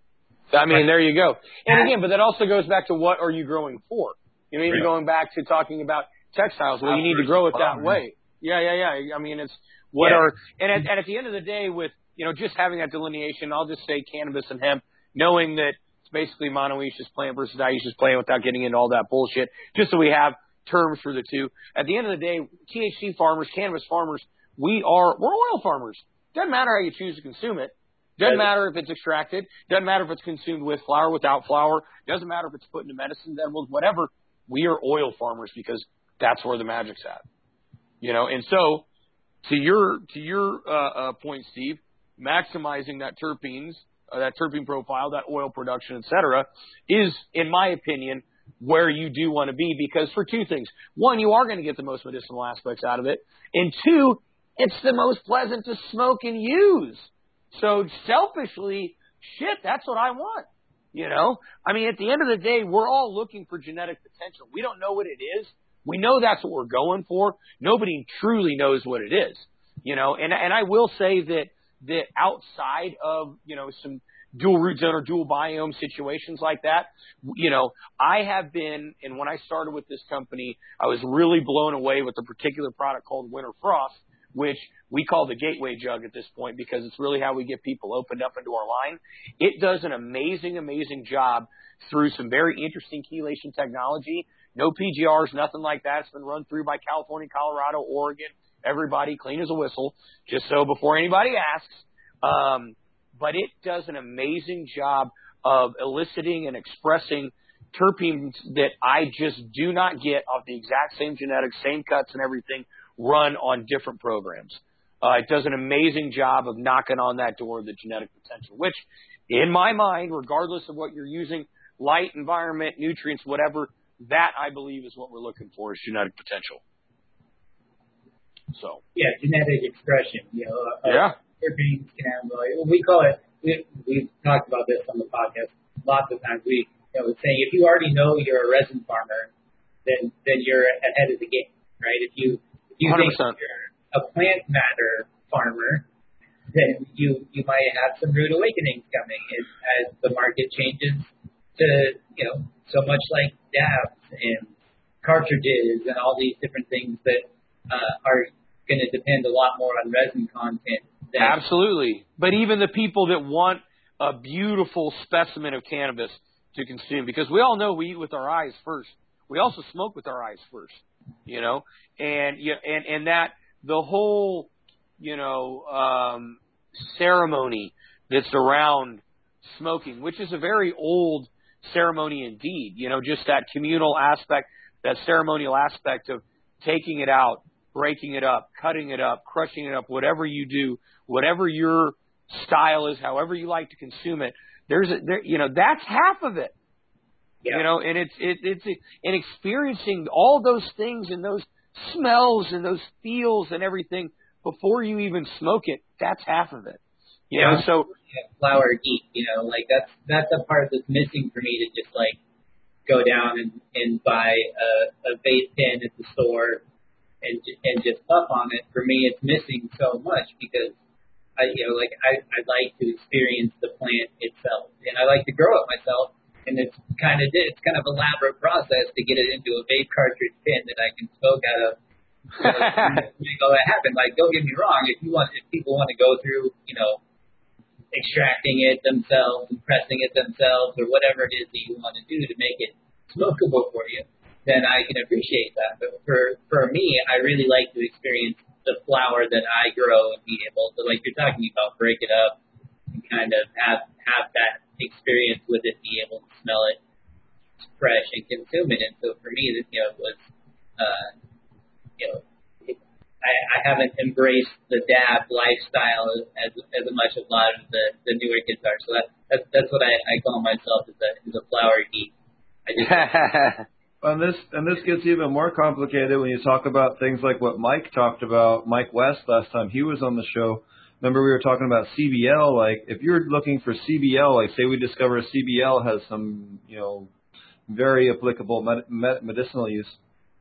I mean, there you go. And again, but that also goes back to what are you growing for? You know, even going back to talking about textiles, well, you need to grow it that way. Yeah, yeah, yeah. I mean, it's what yeah. are, and at, and at the end of the day with, you know, just having that delineation, I'll just say cannabis and hemp, knowing that it's basically monoecious plant versus dioecious plant without getting into all that bullshit, just so we have terms for the two. At the end of the day, T H C farmers, cannabis farmers, we are, we're oil farmers. Doesn't matter how you choose to consume it. Doesn't matter if it's extracted. Doesn't matter if it's consumed with flour, without flour. Doesn't matter if it's put into medicine, edibles, whatever. We are oil farmers because that's where the magic's at. You know, and so to your to your uh, uh, point, Steve, maximizing that terpenes, uh, that terpene profile, that oil production, et cetera, is, in my opinion, where you do want to be because for two things. One, you are going to get the most medicinal aspects out of it. And two, it's the most pleasant to smoke and use. So selfishly, shit, that's what I want. You know, I mean, at the end of the day, we're all looking for genetic potential. We don't know what it is. We know that's what we're going for. Nobody truly knows what it is. You know, and and I will say that that outside of, you know, some dual root zone or dual biome situations like that, you know, I have been, and when I started with this company, I was really blown away with a particular product called Winter Frost, which we call the gateway jug at this point because it's really how we get people opened up into our line. It does an amazing, amazing job through some very interesting chelation technology. No P G Rs, nothing like that. It's been run through by California, Colorado, Oregon, everybody, clean as a whistle, just so before anybody asks. Um, but it does an amazing job of eliciting and expressing terpenes that I just do not get off the exact same genetics, same cuts and everything, run on different programs. Uh, it does an amazing job of knocking on that door of the genetic potential, which in my mind, regardless of what you're using, light, environment, nutrients, whatever, that I believe is what we're looking for is genetic potential. So yeah, genetic expression. You know, uh, yeah. Terpenes, cannabinoids. We call it. We, we've talked about this on the podcast lots of times. We you know saying if you already know you're a resin farmer, then then you're ahead of the game, right? If you if you one hundred think percent. you're a plant matter farmer, then you you might have some rude awakenings coming as, as the market changes to you know so much like dabs and cartridges and all these different things that uh, are going to depend a lot more on resin content. Than Absolutely. But even the people that want a beautiful specimen of cannabis to consume, because we all know we eat with our eyes first. We also smoke with our eyes first, you know, and you and and that the whole you know um, ceremony that's around smoking, which is a very old ceremony indeed, you know, just that communal aspect, that ceremonial aspect of taking it out, breaking it up, cutting it up, crushing it up, whatever you do, whatever your style is, however you like to consume it, there's a, there, you know, that's half of it. Yeah. You know, and it's, it, it's, and experiencing all those things and those smells and those feels and everything before you even smoke it, that's half of it. You yeah. know, so. Yeah, flower geek, you know, like that's, that's the part that's missing for me to just like go down and, and buy a, a vape pen at the store and, and just puff on it. For me, it's missing so much because I, you know, like I, I like to experience the plant itself and I like to grow it myself. And it's kind of, it's kind of an elaborate process to get it into a vape cartridge pen that I can smoke out of. So, you know, that happened. Like, don't get me wrong. If you want, if people want to go through, you know, extracting it themselves and pressing it themselves or whatever it is that you want to do to make it smokable for you, then I can appreciate that. But for, for me, I really like to experience the flower that I grow and be able to, like you're talking about, break it up and kind of have, have that experience with it, be able to smell it fresh and consume it. And so for me, this, you know, was, uh, you know, it, I, I haven't embraced the dab lifestyle as as much as a lot of the, the newer kids are. So that, that's that's what I, I call myself as a as a flower geek. I just and this and this gets even more complicated when you talk about things like what Mike talked about. Mike West last time he was on the show. Remember we were talking about C B L. Like if you're looking for C B L, like say we discover C B L has some you know very applicable med- med- medicinal use.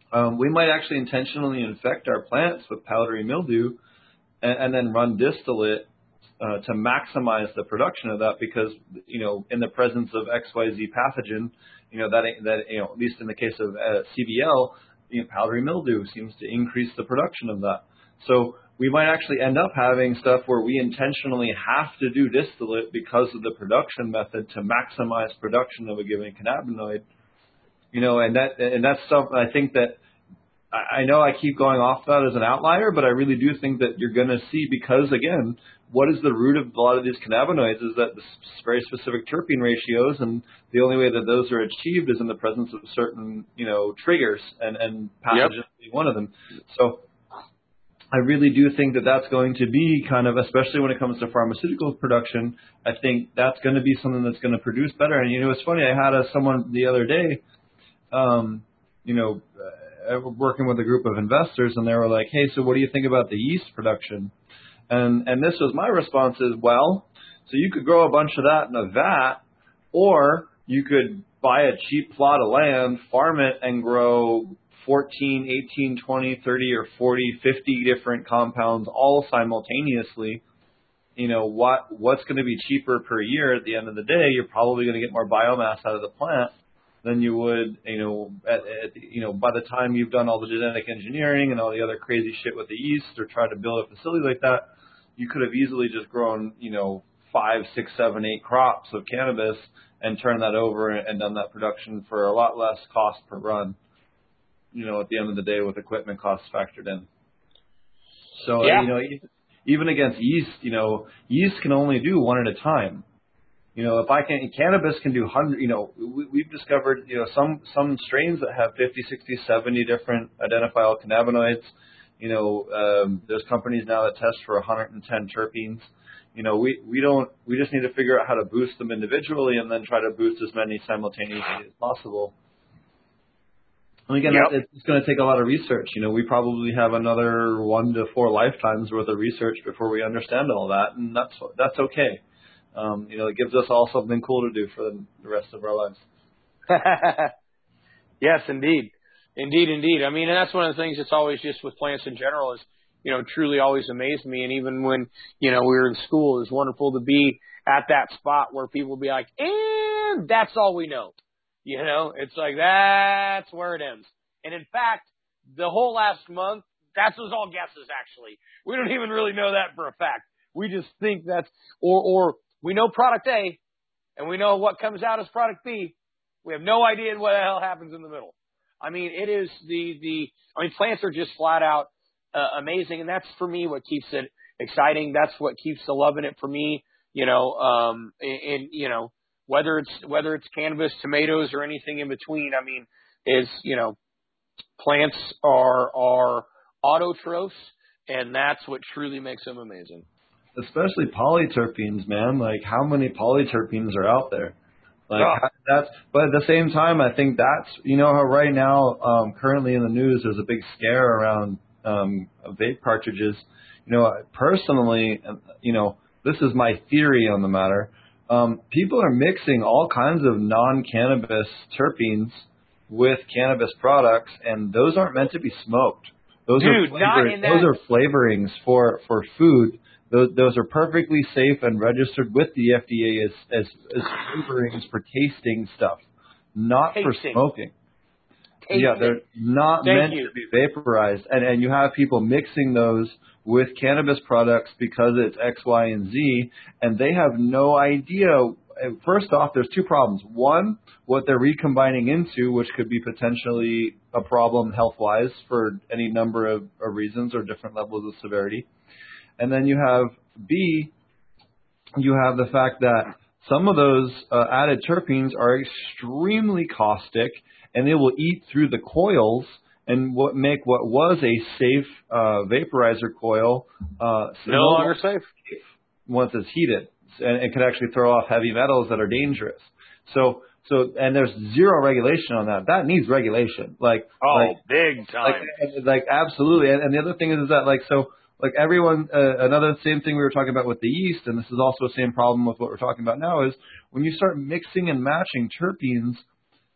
Um, we might actually intentionally infect our plants with powdery mildew and, and then run distillate uh, to maximize the production of that because, you know, in the presence of X Y Z pathogen, you know, that, that you know, at least in the case of uh, C B L, you know, powdery mildew seems to increase the production of that. So we might actually end up having stuff where we intentionally have to do distillate because of the production method to maximize production of a given cannabinoid. You know, and that and that's stuff I think that I know I keep going off that as an outlier, but I really do think that you're going to see because, again, what is the root of a lot of these cannabinoids is that the very specific terpene ratios, and the only way that those are achieved is in the presence of certain, you know, triggers, and, and pathogens yep. being one of them. So I really do think that that's going to be kind of, especially when it comes to pharmaceutical production, I think that's going to be something that's going to produce better. And, you know, it's funny, I had a, someone the other day, um, you know, uh, working with a group of investors, and they were like, hey, so what do you think about the yeast production? And and this was my response is, well, so you could grow a bunch of that in a vat, or you could buy a cheap plot of land, farm it, and grow fourteen, eighteen, twenty, thirty, or forty, fifty different compounds all simultaneously. You know, what what's going to be cheaper per year at the end of the day? You're probably going to get more biomass out of the plant than you would, you know, at, at, you know, by the time you've done all the genetic engineering and all the other crazy shit with the yeast or try to build a facility like that. You could have easily just grown, you know, five, six, seven, eight crops of cannabis and turned that over and done that production for a lot less cost per run, you know, at the end of the day with equipment costs factored in. So, yeah. you know, even against yeast, you know, yeast can only do one at a time. You know, if I can, cannabis can do hundred, you know, we, we've discovered, you know, some, some strains that have fifty, sixty, seventy different identifiable cannabinoids. You know, um, there's companies now that test for one hundred ten terpenes. You know, we, we don't, we just need to figure out how to boost them individually and then try to boost as many simultaneously as possible. And again, yep. it's going to take a lot of research. You know, we probably have another one to four lifetimes worth of research before we understand all that, and that's, that's okay. Um, you know, it gives us all something cool to do for the rest of our lives. Yes, indeed. Indeed, indeed. I mean, and that's one of the things that's always just with plants in general is, you know, truly always amazed me. And even when, you know, we were in school, it was wonderful to be at that spot where people would be like, and that's all we know. You know, it's like, that's where it ends. And in fact, the whole last month, that was all guesses, actually. We don't even really know that for a fact. We just think that's, or, or we know product A, and we know what comes out as product B. We have no idea what the hell happens in the middle. I mean, it is the, the, I mean, plants are just flat out uh, amazing. And that's for me what keeps it exciting. That's what keeps the love in it for me, you know, um, and, and, you know, whether it's, whether it's cannabis, tomatoes, or anything in between. I mean, is, you know, plants are, are autotrophs, and that's what truly makes them amazing. Especially polyterpenes, man. Like, how many polyterpenes are out there? Like oh. that's, but at the same time, I think that's, you know, how right now, um, currently in the news, there's a big scare around um, vape cartridges. You know, personally, you know, this is my theory on the matter. Um, people are mixing all kinds of non-cannabis terpenes with cannabis products, and those aren't meant to be smoked. Those Dude, are flavor, those are flavorings for for food. Those, those are perfectly safe and registered with the F D A as, as, as flavorings for tasting stuff, not tasting. for smoking. Tasting. Yeah, they're not Thank meant you. to be vaporized. And, and you have people mixing those with cannabis products because it's X, Y, and Z, and they have no idea. First off, there's two problems. One, what they're recombining into, which could be potentially a problem health-wise for any number of, of reasons or different levels of severity. And then you have B, you have the fact that some of those uh, added terpenes are extremely caustic, and they will eat through the coils and what make what was a safe uh, vaporizer coil uh, no longer safe once it's heated, and it can actually throw off heavy metals that are dangerous. So, so and there's zero regulation on that. That needs regulation, like oh, like, big time, like, like absolutely. And, and the other thing is, is that like so. Like everyone, uh, another same thing we were talking about with the yeast, and this is also the same problem with what we're talking about now, is when you start mixing and matching terpenes,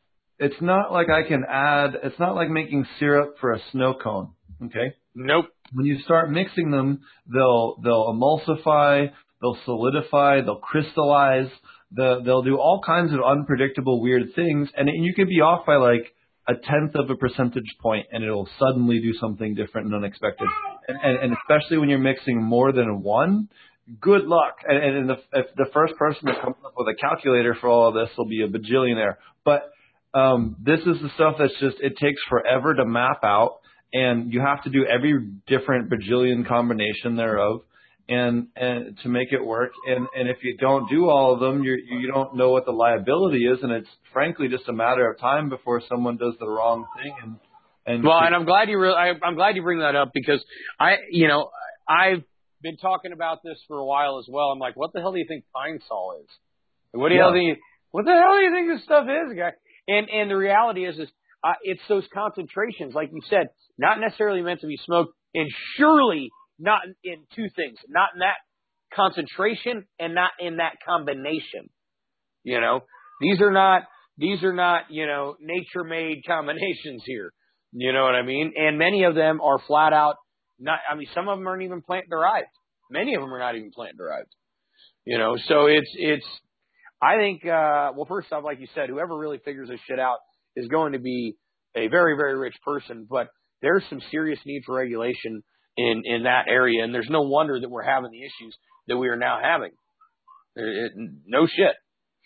it's not like I can add. It's not like making syrup for a snow cone. Okay. Nope. When you start mixing them, they'll they'll emulsify, they'll solidify, they'll crystallize, the, they'll do all kinds of unpredictable weird things, and you could be off by like a tenth of a percentage point, and it'll suddenly do something different and unexpected. And, and, and especially when you're mixing more than one, good luck. And, and the, if the first person that comes up with a calculator for all of this will be a bajillionaire. But um, this is the stuff that's just, it takes forever to map out. And you have to do every different bajillion combination thereof, and and to make it work. And and if you don't do all of them, you you don't know what the liability is, and it's frankly just a matter of time before someone does the wrong thing. And and well, and I'm glad you re- I, I'm glad you bring that up, because I you know I've been talking about this for a while as well. I'm like, what the hell do you think Pine Sol is? What do you yeah. hell do you what the hell do you think this stuff is, guy? And and the reality is is uh, it's those concentrations, like you said. Not necessarily meant to be smoked, and surely not in two things, not in that concentration and not in that combination. You know, these are not, these are not, you know, nature-made combinations here. You know what I mean? And many of them are flat out not, I mean, some of them aren't even plant-derived. Many of them are not even plant-derived. You know, so it's, it's, I think, uh, well, first off, like you said, whoever really figures this shit out is going to be a very, very rich person, but there's some serious need for regulation in, in that area, and there's no wonder that we're having the issues that we are now having. It, it, no shit.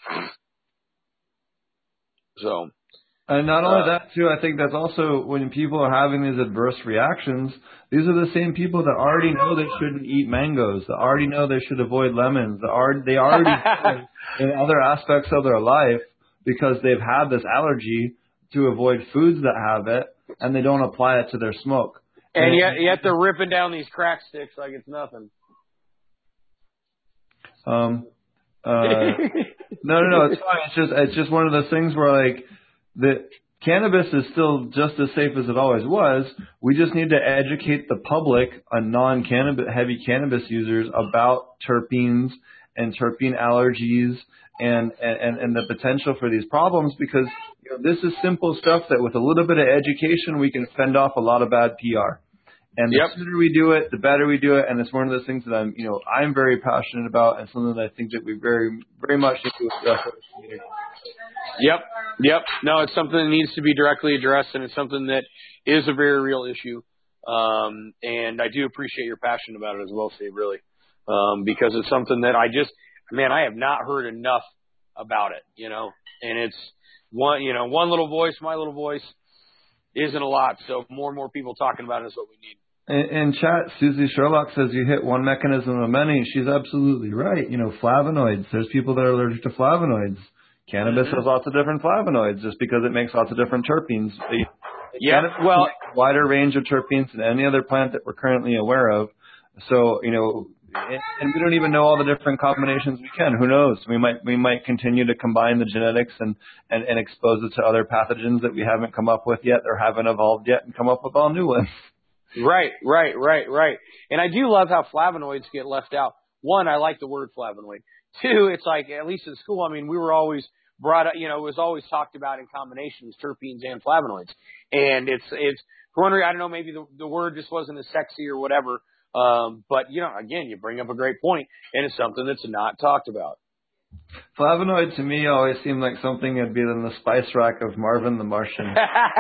So, and not only uh, that, too, I think that's also when people are having these adverse reactions, these are the same people that already know they shouldn't eat mangoes, that already know they should avoid lemons, that are, they already know in other aspects of their life, because they've had this allergy, to avoid foods that have it, and they don't apply it to their smoke. And, and yet, yet they're ripping down these crack sticks like it's nothing. Um, uh, no, no, no, it's fine. It's just, it's just one of those things where like the cannabis is still just as safe as it always was. We just need to educate the public on non-cannabis, heavy cannabis users about terpenes and terpene allergies and, and, and the potential for these problems, because you know, this is simple stuff that with a little bit of education, we can fend off a lot of bad P R. And the Yep. sooner we do it, the better we do it. And it's one of those things that I'm, you know, I'm very passionate about, and something that I think that we very, very much need to address in the community. Yep. Yep. No, it's something that needs to be directly addressed, and it's something that is a very real issue. Um, and I do appreciate your passion about it as well, Steve, really. Um, because it's something that I just, man, I have not heard enough about it, you know, and it's one, you know, one little voice, my little voice isn't a lot. So more and more people talking about it is what we need. In, in chat, Susie Sherlock says you hit one mechanism of many. She's absolutely right. You know, flavonoids. There's people that are allergic to flavonoids. Cannabis Mm-hmm. has lots of different flavonoids just because it makes lots of different terpenes. Yeah, well, a wider range of terpenes than any other plant that we're currently aware of. So, you know, and, and we don't even know all the different combinations we can. Who knows? We might we might continue to combine the genetics and, and, and expose it to other pathogens that we haven't come up with yet or haven't evolved yet, and come up with all new ones. Right, right, right, right. And I do love how flavonoids get left out. One, I like the word flavonoid. Two, it's like, at least in school, I mean, we were always brought up, you know, it was always talked about in combinations, terpenes and flavonoids. And it's, it's, for one reason, I don't know, maybe the, the word just wasn't as sexy or whatever. Um, but, you know, again, you bring up a great point, and it's something that's not talked about. Flavonoid to me always seemed like something that'd be in the spice rack of Marvin the Martian.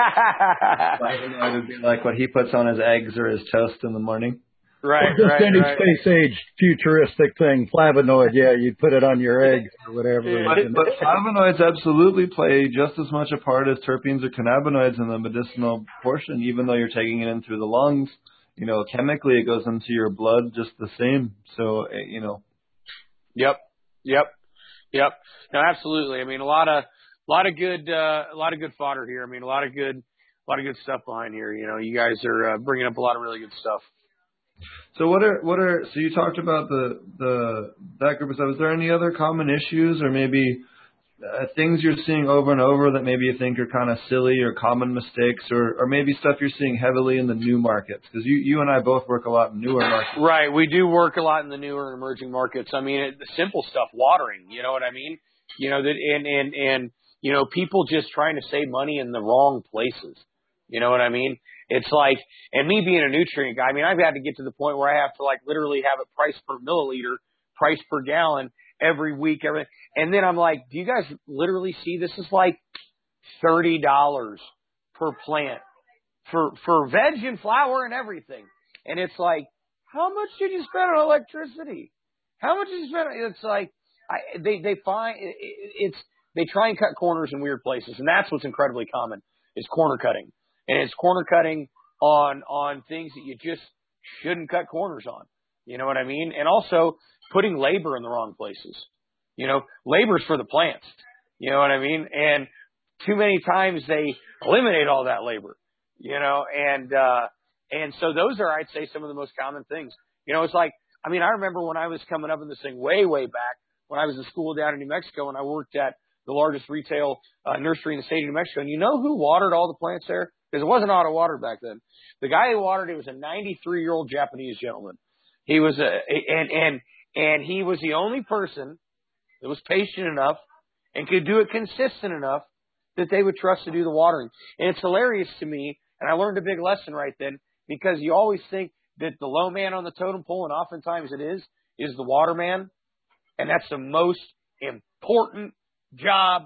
Flavonoid would be like what he puts on his eggs or his toast in the morning. Right, just right, any right. space age futuristic thing, flavonoid, yeah, you'd put it on your eggs or whatever. But, but flavonoids absolutely play just as much a part as terpenes or cannabinoids in the medicinal portion, even though you're taking it in through the lungs. You know, chemically it goes into your blood just the same. So, you know. Yep, yep, yep. No, absolutely. I mean, a lot of, a lot of good, uh, a lot of good fodder here. I mean, a lot of good, a lot of good stuff behind here. You know, you guys are uh, bringing up a lot of really good stuff. So what are what are so you talked about the the that group of stuff. Is there any other common issues or maybe uh, things you're seeing over and over that maybe you think are kind of silly or common mistakes, or, or maybe stuff you're seeing heavily in the new markets? Because you you and I both work a lot in newer markets. Right, we do work a lot in the newer and emerging markets. I mean, it, the simple stuff, watering. You know what I mean? You know that, and and and you know, people just trying to save money in the wrong places. You know what I mean? It's like, and me being a nutrient guy, I mean, I've had to get to the point where I have to like literally have it price per milliliter, price per gallon every week, every, and then I'm like, do you guys literally see this is like thirty dollars per plant for, for veg and flour and everything. And it's like, how much did you spend on electricity? How much did you spend? It's like, I, they, they find it, it's, they try and cut corners in weird places. And that's what's incredibly common is corner cutting. And it's corner cutting on, on things that you just shouldn't cut corners on. You know what I mean? And also putting labor in the wrong places. You know, labor's for the plants. You know what I mean? And too many times they eliminate all that labor, you know, and, uh, and so those are, I'd say, some of the most common things. You know, it's like, I mean, I remember when I was coming up in this thing way, way back when I was in school down in New Mexico and I worked at the largest retail uh, nursery in the state of New Mexico. And you know who watered all the plants there? Because it wasn't auto water back then. The guy who watered it was a ninety-three year old Japanese gentleman. He was a, and, and, and he was the only person that was patient enough and could do it consistent enough that they would trust to do the watering. And it's hilarious to me. And I learned a big lesson right then because you always think that the low man on the totem pole, and oftentimes it is, is the waterman. And that's the most important job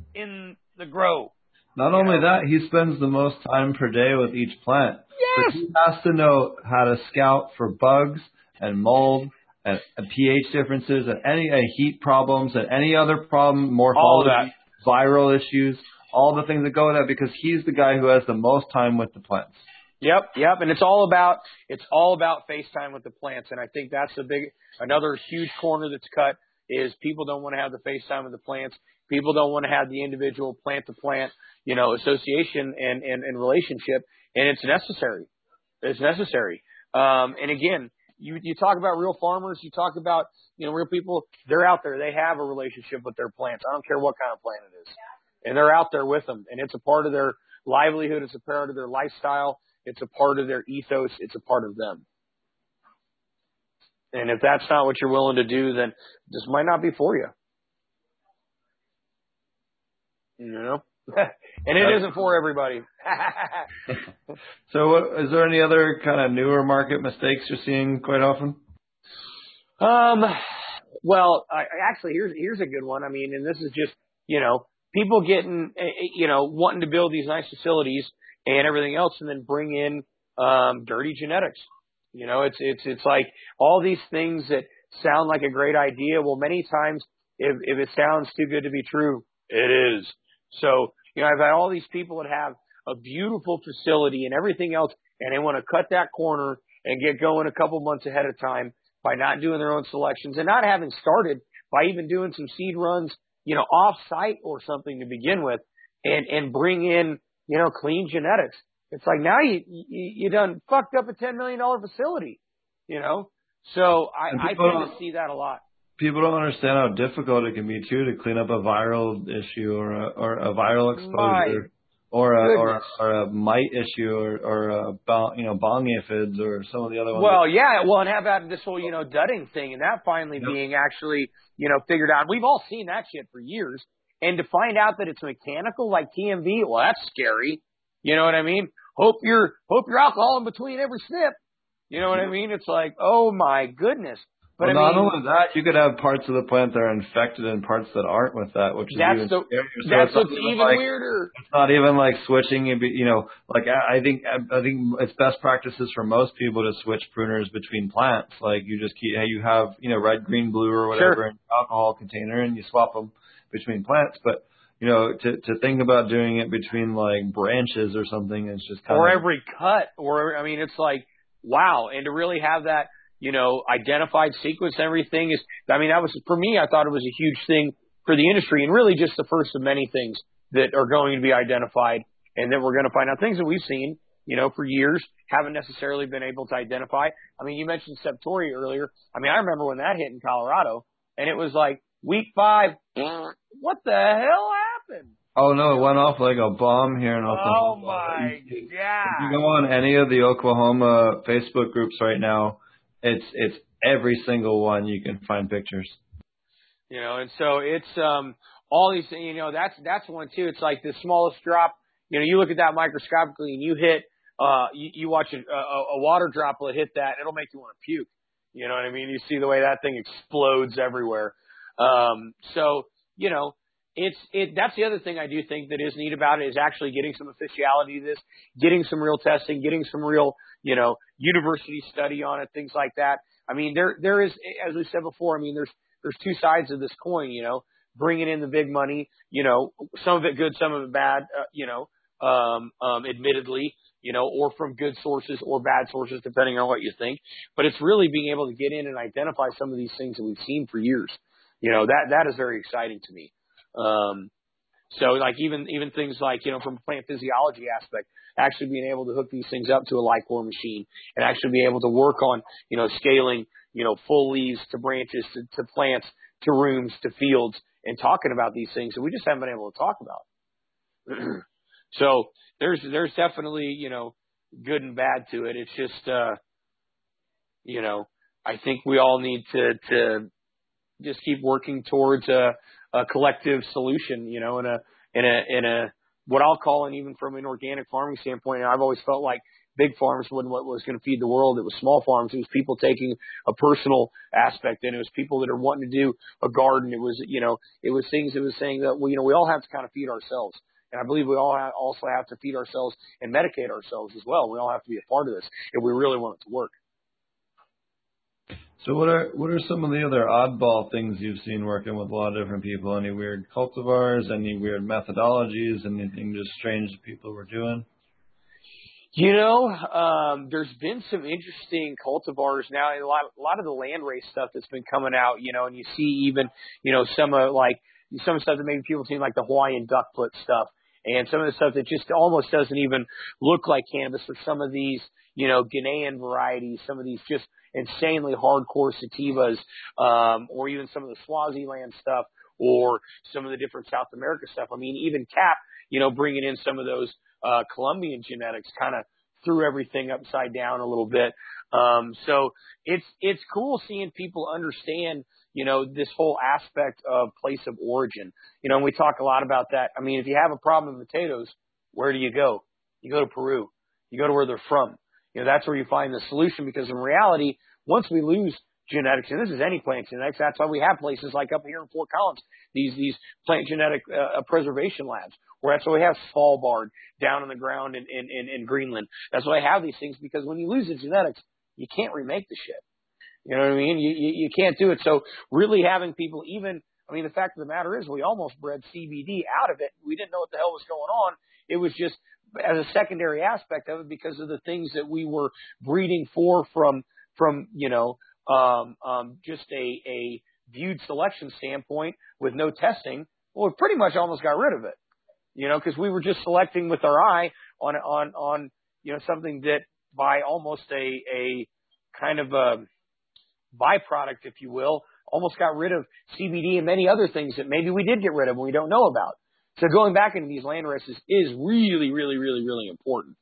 in the grow. Not you only know? that, he spends the most time per day with each plant. Yes. So he has to know how to scout for bugs and mold and, and pH differences and any uh, heat problems and any other problem, morphology, viral issues, all the things that go with that because he's the guy who has the most time with the plants. Yep, yep, and it's all about it's all about FaceTime with the plants, and I think that's a big another huge corner that's cut is people don't want to have the FaceTime with the plants. People don't want to have the individual plant to plant, you know, association and, and, and relationship, and it's necessary. It's necessary. Um, and again, you you talk about real farmers, you talk about you know real people. They're out there. They have a relationship with their plants. I don't care what kind of plant it is, and they're out there with them, and it's a part of their livelihood. It's a part of their lifestyle. It's a part of their ethos. It's a part of them. And if that's not what you're willing to do, then this might not be for you. You know? And it isn't for everybody. So what, is there any other kind of newer market mistakes you're seeing quite often? Um, well, I, actually, here's here's a good one. I mean, and this is just, you know, people getting, you know, wanting to build these nice facilities and everything else, and then bring in um, dirty genetics. You know, it's it's it's like all these things that sound like a great idea. Well, many times, if if it sounds too good to be true, it is. So, you know, I've had all these people that have a beautiful facility and everything else, and they want to cut that corner and get going a couple months ahead of time by not doing their own selections and not having started by even doing some seed runs, you know, off site or something to begin with, and and bring in, you know, clean genetics. It's like now you, you, you done fucked up a ten million dollars facility, you know? So I, I tend to see that a lot. People don't understand how difficult it can be too to clean up a viral issue or a, or a viral exposure or a, or, or a mite issue or, or a, you know, bong aphids or some of the other ones. Well, yeah. Well, and how about this whole, you know, dudding thing and that finally yep. being actually, you know, figured out. We've all seen that shit for years. And to find out that it's mechanical like T M V, well, that's scary. You know what I mean? Hope your hope your alcohol in between every snip. You know what I mean? It's like, oh my goodness. But well, I not mean, only that, you could have parts of the plant that are infected and parts that aren't with that, which is that's even the, scarier. So that's what's even, even like, weirder. It's not even like switching. You know, like I think I think it's best practices for most people to switch pruners between plants. Like you just keep, you have you know red, green, blue, or whatever sure. in your alcohol container, and you swap them between plants. But you know, to to think about doing it between like branches or something is just kind or of every cut, or I mean, it's like wow, and to really have that. You know, identified sequence and everything is, I mean, that was, for me, I thought it was a huge thing for the industry and really just the first of many things that are going to be identified and that we're going to find out things that we've seen, you know, for years, haven't necessarily been able to identify. I mean, you mentioned Septoria earlier. I mean, I remember when that hit in Colorado and it was like week five, what the hell happened? Oh, no, it went off like a bomb here in Oklahoma. Oh, my God. If you go on any of the Oklahoma Facebook groups right now, It's it's every single one you can find pictures. You know, and so it's um all these things, you know, that's, that's one too. It's like the smallest drop, you know, you look at that microscopically and you hit, uh, you, you watch a, a, a water droplet hit that, it'll make you want to puke. You know what I mean? You see the way that thing explodes everywhere. Um, so, you know, it's, it, that's the other thing I do think that is neat about it is actually getting some officiality to this, getting some real testing, getting some real, you know, university study on it, things like that. I mean, there, there is, as we said before, I mean, there's, there's two sides of this coin, you know, bringing in the big money, you know, some of it good, some of it bad, uh, you know, um, um, admittedly, you know, or from good sources or bad sources, depending on what you think. But it's really being able to get in and identify some of these things that we've seen for years. You know, that, that is very exciting to me. Um, so like even, even things like, you know, from a plant physiology aspect, actually being able to hook these things up to a Liquor machine and actually be able to work on, you know, scaling, you know, full leaves to branches to, to plants to rooms to fields and talking about these things that we just haven't been able to talk about. So there's, there's definitely, you know, good and bad to it. It's just, uh, you know, I think we all need to, to just keep working towards a, a collective solution, you know, in a, in a, in a, what I'll call, and even from an organic farming standpoint, I've always felt like big farms wasn't what was going to feed the world. It was small farms. It was people taking a personal aspect, and it was people that are wanting to do a garden. It was, you know, it was things that was saying that, well, you know, we all have to kind of feed ourselves. And I believe we all have, also have to feed ourselves and medicate ourselves as well. We all have to be a part of this if we really want it to work. So what are what are some of the other oddball things you've seen working with a lot of different people? Any weird cultivars, any weird methodologies, anything just strange that people were doing? You know, um, there's been some interesting cultivars now. A lot, a lot of the land race stuff that's been coming out, you know, and you see even, you know, some of like some of the stuff that maybe people seem like the Hawaiian duckfoot stuff. And some of the stuff that just almost doesn't even look like cannabis for some of these, you know, Ghanaian varieties, some of these just insanely hardcore sativas, um, or even some of the Swaziland stuff, or some of the different South America stuff. I mean, even Cap, you know, bringing in some of those uh, Colombian genetics kind of threw everything upside down a little bit. Um, so it's it's cool seeing people understand, you know, this whole aspect of place of origin. You know, and we talk a lot about that. I mean, if you have a problem with potatoes, where do you go? You go to Peru. You go to where they're from. You know, that's where you find the solution, because in reality, once we lose genetics, and this is any plant genetics, that's why we have places like up here in Fort Collins, these these plant genetic uh, preservation labs, where that's why we have Svalbard down in the ground in, in, in, in Greenland. That's why I have these things, because when you lose the genetics, you can't remake the shit. You know what I mean? You, you, you can't do it. So really having people even, I mean, the fact of the matter is we almost bred C B D out of it. We didn't know what the hell was going on. It was just as a secondary aspect of it because of the things that we were breeding for from, from, you know, um, um, just a, a viewed selection standpoint with no testing. Well, we pretty much almost got rid of it, you know, because we were just selecting with our eye on, on, on, you know, something that by almost a, a kind of a byproduct, if you will, almost got rid of C B D and many other things that maybe we did get rid of and we don't know about. So going back into these land races is really, really, really, really important.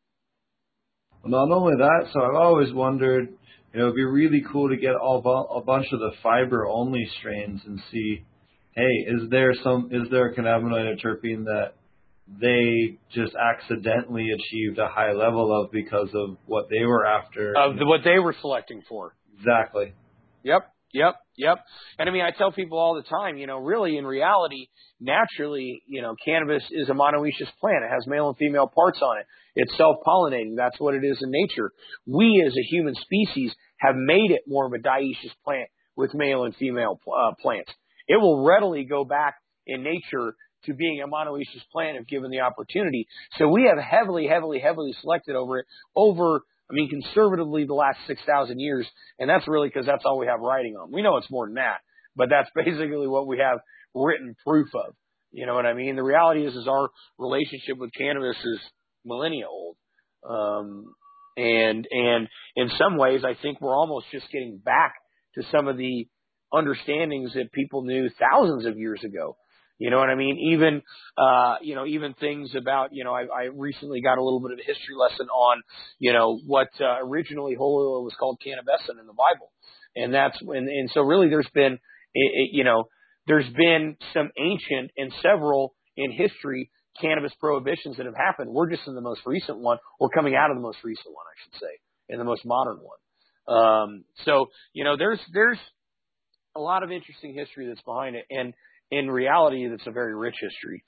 Well, not only that, so I've always wondered, you know, it'd be really cool to get all bu- a bunch of the fiber-only strains and see, hey, is there some, is there a cannabinoid or terpene that they just accidentally achieved a high level of because of what they were after? Of the, what they were selecting for. Exactly. Yep, yep, yep. And I mean, I tell people all the time, you know, really in reality, naturally, you know, cannabis is a monoecious plant. It has male and female parts on it. It's self-pollinating. That's what it is in nature. We as a human species have made it more of a dioecious plant with male and female uh, plants. It will readily go back in nature to being a monoecious plant if given the opportunity. So we have heavily, heavily, heavily selected over it over I mean, conservatively the last six thousand years, and that's really because that's all we have writing on. We know it's more than that, but that's basically what we have written proof of. You know what I mean? The reality is, is our relationship with cannabis is millennia old. Um, and, and in some ways, I think we're almost just getting back to some of the understandings that people knew thousands of years ago. You know what I mean? Even, uh, you know, even things about, you know, I, I recently got a little bit of a history lesson on, you know, what uh, originally holy oil was called cannabis in the Bible. And that's when, and so really there's been, it, it, you know, there's been some ancient and several in history cannabis prohibitions that have happened. We're just in the most recent one, or coming out of the most recent one, I should say, in the most modern one. Um, so, you know, there's, there's a lot of interesting history that's behind it. And in reality, it's a very rich history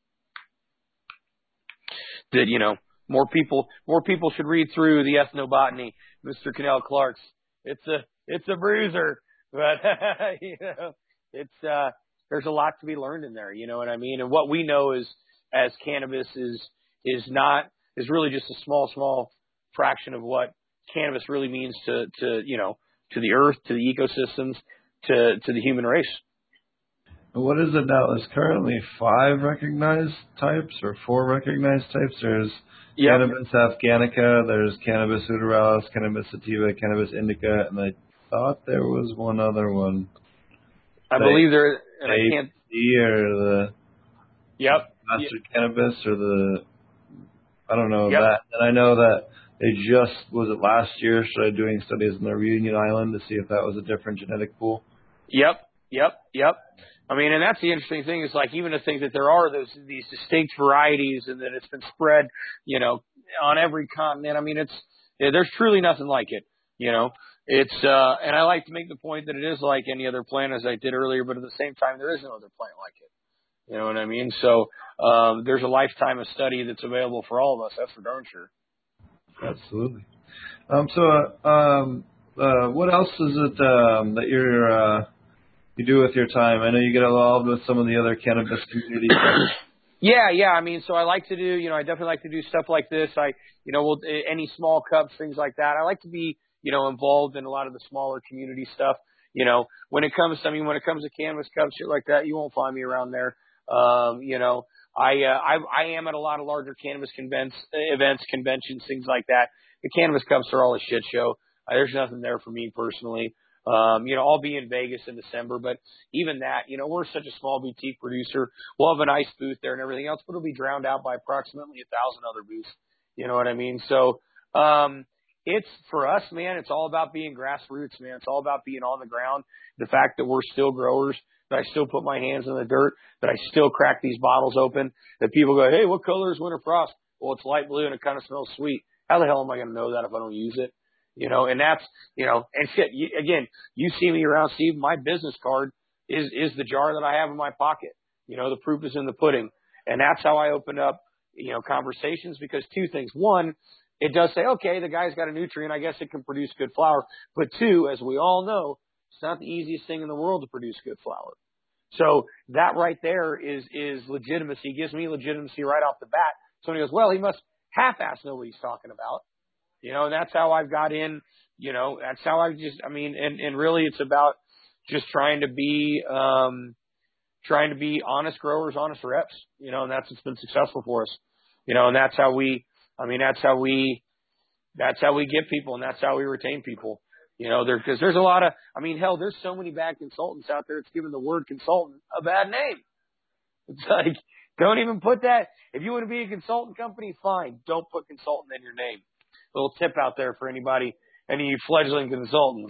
that, you know, more people, more people should read through the ethnobotany, Mister Cannell Clark's. It's a, it's a bruiser, but, you know, it's, uh, there's a lot to be learned in there. You know what I mean? And what we know is, as cannabis is, is not, is really just a small, small fraction of what cannabis really means to, to, you know, to the earth, to the ecosystems, to, to the human race. What is it now? There's currently five recognized types or four recognized types. There's yep. Cannabis afghanica, there's Cannabis ruderalis, Cannabis sativa, Cannabis indica, and I thought there was one other one. I like believe there, and I can't. Or the yep. Master yep. Cannabis or the, I don't know yep. that. And I know that they just, was it last year, started doing studies in the Reunion Island to see if that was a different genetic pool. Yep, yep, yep. I mean, and that's the interesting thing is like even to think that there are those these distinct varieties and that it's been spread, you know, on every continent. I mean, it's there's truly nothing like it. You know, it's uh, and I like to make the point that it is like any other plant, as I did earlier, but at the same time, there is no other plant like it. You know what I mean? So um, there's a lifetime of study that's available for all of us. That's for darn sure. Absolutely. Um, so, uh, um, uh, what else is it um, that you're uh, you do with your time? I know you get involved with some of the other cannabis communities. Yeah, yeah. I mean, so I like to do, you know, I definitely like to do stuff like this. I, you know, we'll, any small cups, things like that. I like to be, you know, involved in a lot of the smaller community stuff. You know, when it comes, I mean, when it comes to cannabis cups, shit like that, you won't find me around there. Um, you know, I, uh, I, I am at a lot of larger cannabis convents, events, conventions, things like that. The cannabis cups are all a shit show. Uh, there's nothing there for me personally. Um, you know, I'll be in Vegas in December, but even that, you know, we're such a small boutique producer. We'll have a nice booth there and everything else, but it'll be drowned out by approximately a thousand other booths. You know what I mean? So, um, it's for us, man, it's all about being grassroots, man. It's all about being on the ground. The fact that we're still growers, that I still put my hands in the dirt, that I still crack these bottles open, that people go, hey, what color is Winter Frost? Well, it's light blue and it kind of smells sweet. How the hell am I going to know that if I don't use it? You know, and that's, you know, and shit, you, again, you see me around, Steve, my business card is, is the jar that I have in my pocket. You know, the proof is in the pudding. And that's how I open up, you know, conversations because two things. One, it does say, okay, the guy's got a nutrient. I guess it can produce good flour. But two, as we all know, it's not the easiest thing in the world to produce good flour. So that right there is, is legitimacy. It gives me legitimacy right off the bat. Somebody goes, well, he must half-ass know what he's talking about. You know, and that's how I've got in, you know, that's how I just, I mean, and, and really it's about just trying to be, um, trying to be honest growers, honest reps, you know, and that's what's been successful for us, you know, and that's how we, I mean, that's how we, that's how we get people and that's how we retain people, you know, there, cause there's a lot of, I mean, hell, there's so many bad consultants out there. It's given the word consultant a bad name. It's like, don't even put that. If you want to be a consultant company, fine. Don't put consultant in your name. Little tip out there for anybody, any fledgling consultants.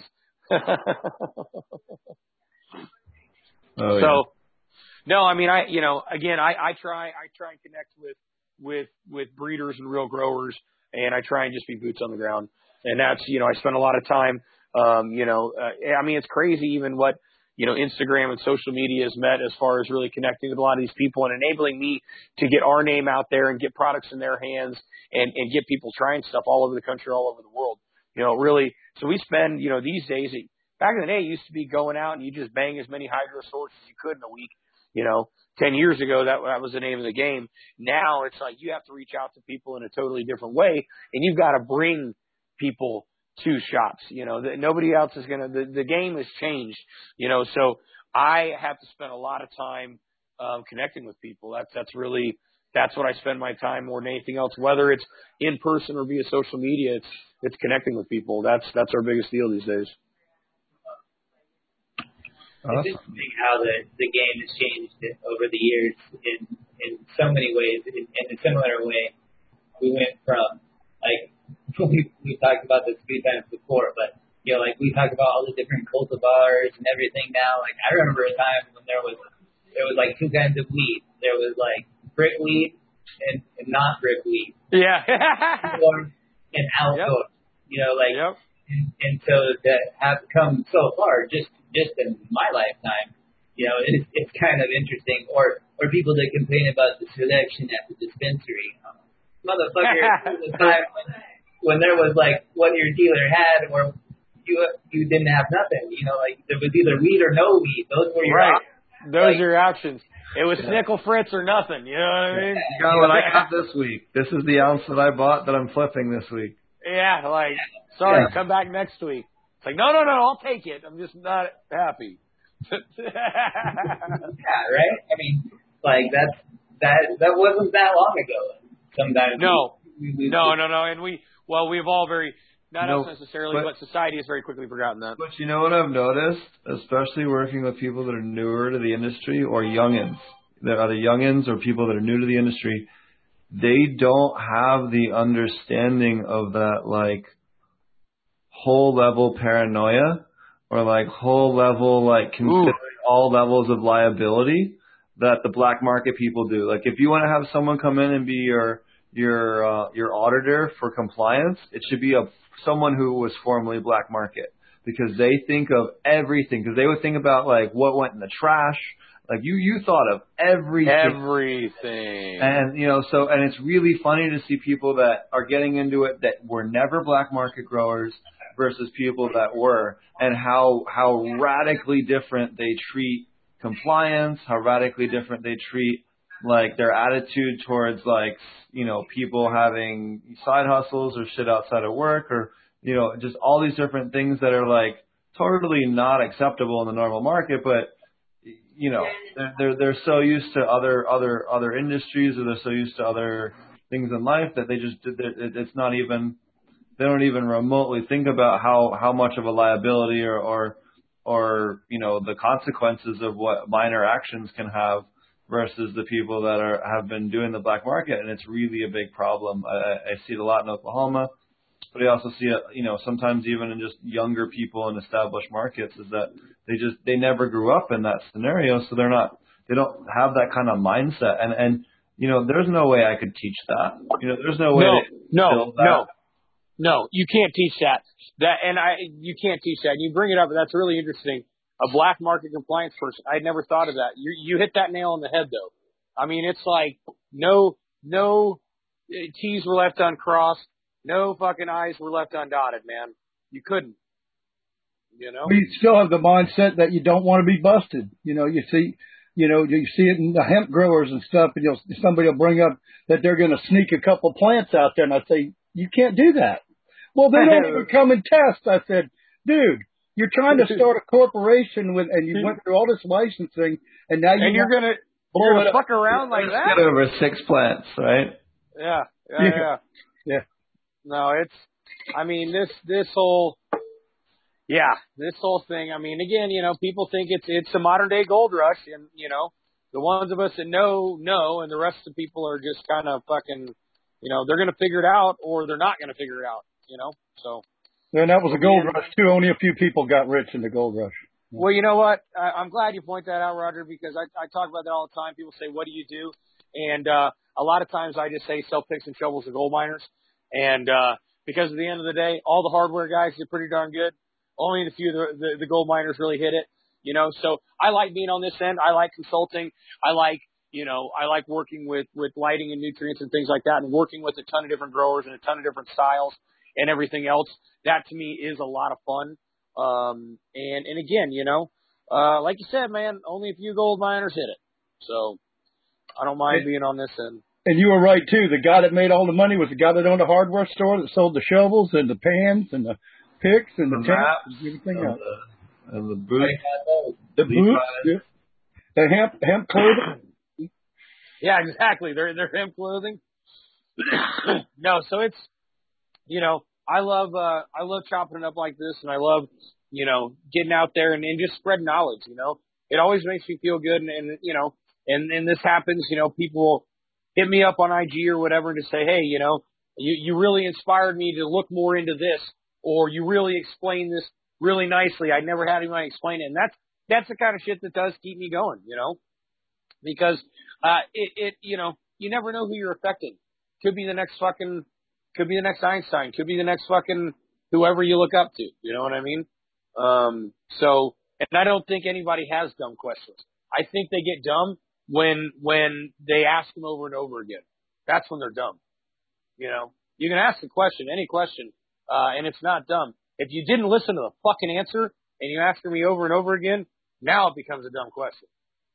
oh, so, yeah. no, I mean, I, you know, again, I, I try, I try and connect with, with, with breeders and real growers, and I try and just be boots on the ground. And that's, you know, I spend a lot of time, um, you know, uh, I mean, it's crazy even what, you know, Instagram and social media has met as far as really connecting with a lot of these people and enabling me to get our name out there and get products in their hands and, and get people trying stuff all over the country, all over the world. You know, really, so we spend, you know, these days, back in the day, it used to be going out and you just bang as many hydro sorts as you could in a week. You know, ten years ago, that, that was the name of the game. Now it's like you have to reach out to people in a totally different way and you've got to bring people to shops, you know, that nobody else is going to, the, the game has changed, you know, so I have to spend a lot of time, um, connecting with people. That's, that's really, that's what I spend my time more than anything else, whether it's in person or via social media, it's, it's connecting with people. That's, that's our biggest deal these days. It's interesting how the, the game has changed over the years in, in so many ways. In, in a similar way, we went from, like, we we talked about this a few times before, but you know, like we talk about all the different cultivars and everything now. Like I remember a time when there was there was like two kinds of weed. There was like brick weed and, and not brick weed. Yeah. And outdoor. Yep. You know, like yep. and, and so that have come so far just just in my lifetime. You know, it's it's kind of interesting. Or or people that complain about the selection at the dispensary. Um, motherfucker, there was a time when, when there was like what your dealer had or you you didn't have nothing. You know, like there was either weed or no weed. Those were your right. options. Those like, are your options. It was nickel fritz or nothing. You know what I mean? You got what I got this week. This is the ounce that I bought that I'm flipping this week. Yeah, like sorry, yeah. come back next week. It's like no, no, no, I'll take it. I'm just not happy. Yeah, right. I mean, like that's that that wasn't that long ago. Sometimes. No, we, we, no, no, no, and we well, we've all very. Not no, us necessarily, but, but society has very quickly forgotten that. But you know what I've noticed, especially working with people that are newer to the industry or youngins, that are the youngins or people that are new to the industry, they don't have the understanding of that like whole level paranoia or like whole level like considering Ooh. all levels of liability that the black market people do. Like if you want to have someone come in and be your your uh, your auditor for compliance, it should be a someone who was formerly black market because they think of everything because they would think about like what went in the trash. Like you, you thought of everything. Everything. And, you know, so, and it's really funny to see people that are getting into it that were never black market growers versus people that were and how, how radically different they treat compliance, how radically different they treat like their attitude towards like, you know, people having side hustles or shit outside of work or, you know, just all these different things that are like totally not acceptable in the normal market. But, you know, they're, they're, they're so used to other, other, other industries or they're so used to other things in life that they just, it's not even, they don't even remotely think about how, how much of a liability or, or, or, you know, the consequences of what minor actions can have versus the people that are have been doing the black market, and it's really a big problem. I, I see it a lot in Oklahoma, but I also see it, you know, sometimes even in just younger people in established markets, is that they just they never grew up in that scenario, so they're not they don't have that kind of mindset, and and you know, there's no way I could teach that. You know, there's no way. No, to no, build that. no, no. You can't teach that. That and I, you can't teach that. You bring it up, and that's really interesting. A black market compliance person. I'd never thought of that. You you hit that nail on the head, though. I mean, it's like no no T's were left uncrossed, no fucking I's were left undotted, man. You couldn't. You know. We still have the mindset that you don't want to be busted. You know, you see, you know, you see it in the hemp growers and stuff, and you'll somebody will bring up that they're going to sneak a couple plants out there, and I say you can't do that. Well, they don't even come and test. I said, dude. You're trying to start a corporation with, and you went through all this licensing, and now you and you're gonna blow it fuck around like that. Get over six plants, right? Yeah, yeah, yeah, yeah. yeah. No, it's. I mean, this this whole, yeah, this whole thing. I mean, again, you know, people think it's it's a modern day gold rush, and you know, the ones of us that know know, and the rest of the people are just kind of fucking, you know, they're gonna figure it out or they're not gonna figure it out, you know, so. And that was a gold rush too. Only a few people got rich in the gold rush. Well, you know what? I, I'm glad you point that out, Roger, because I, I talk about that all the time. People say, "What do you do?" And uh, a lot of times I just say, "Sell picks and shovels to gold miners." And uh, because at the end of the day, all the hardware guys are pretty darn good. Only a few of the, the, the gold miners really hit it. You know, so I like being on this end. I like consulting. I like, you know, I like working with with lighting and nutrients and things like that, and working with a ton of different growers and a ton of different styles and everything else. That to me is a lot of fun. Um, and, and again, you know, uh, like you said, man, only a few gold miners hit it. So I don't mind being on this end. And you were right too. The guy that made all the money was the guy that owned a hardware store that sold the shovels and the pans and the picks and the, the tanks and everything and else. The, and the boots. The boots. Yeah. The hemp, hemp clothing. Yeah, exactly. They're, they're hemp clothing. No, so it's, you know, I love, uh, I love chopping it up like this, and I love, you know, getting out there and, and just spread knowledge, you know. It always makes me feel good, and, and you know, and, and this happens, you know, people will hit me up on I G or whatever to say, hey, you know, you, you really inspired me to look more into this, or you really explained this really nicely. I never had anyone explain it. And that's, that's the kind of shit that does keep me going, you know, because, uh, it, it, you know, you never know who you're affecting. Could be the next fucking, could be the next Einstein, could be the next fucking whoever you look up to. You know what I mean? Um, so, and I don't think anybody has dumb questions. I think they get dumb when, when they ask them over and over again. That's when they're dumb. You know, you can ask a question, any question, uh, and it's not dumb. If you didn't listen to the fucking answer and you ask me over and over again, now it becomes a dumb question.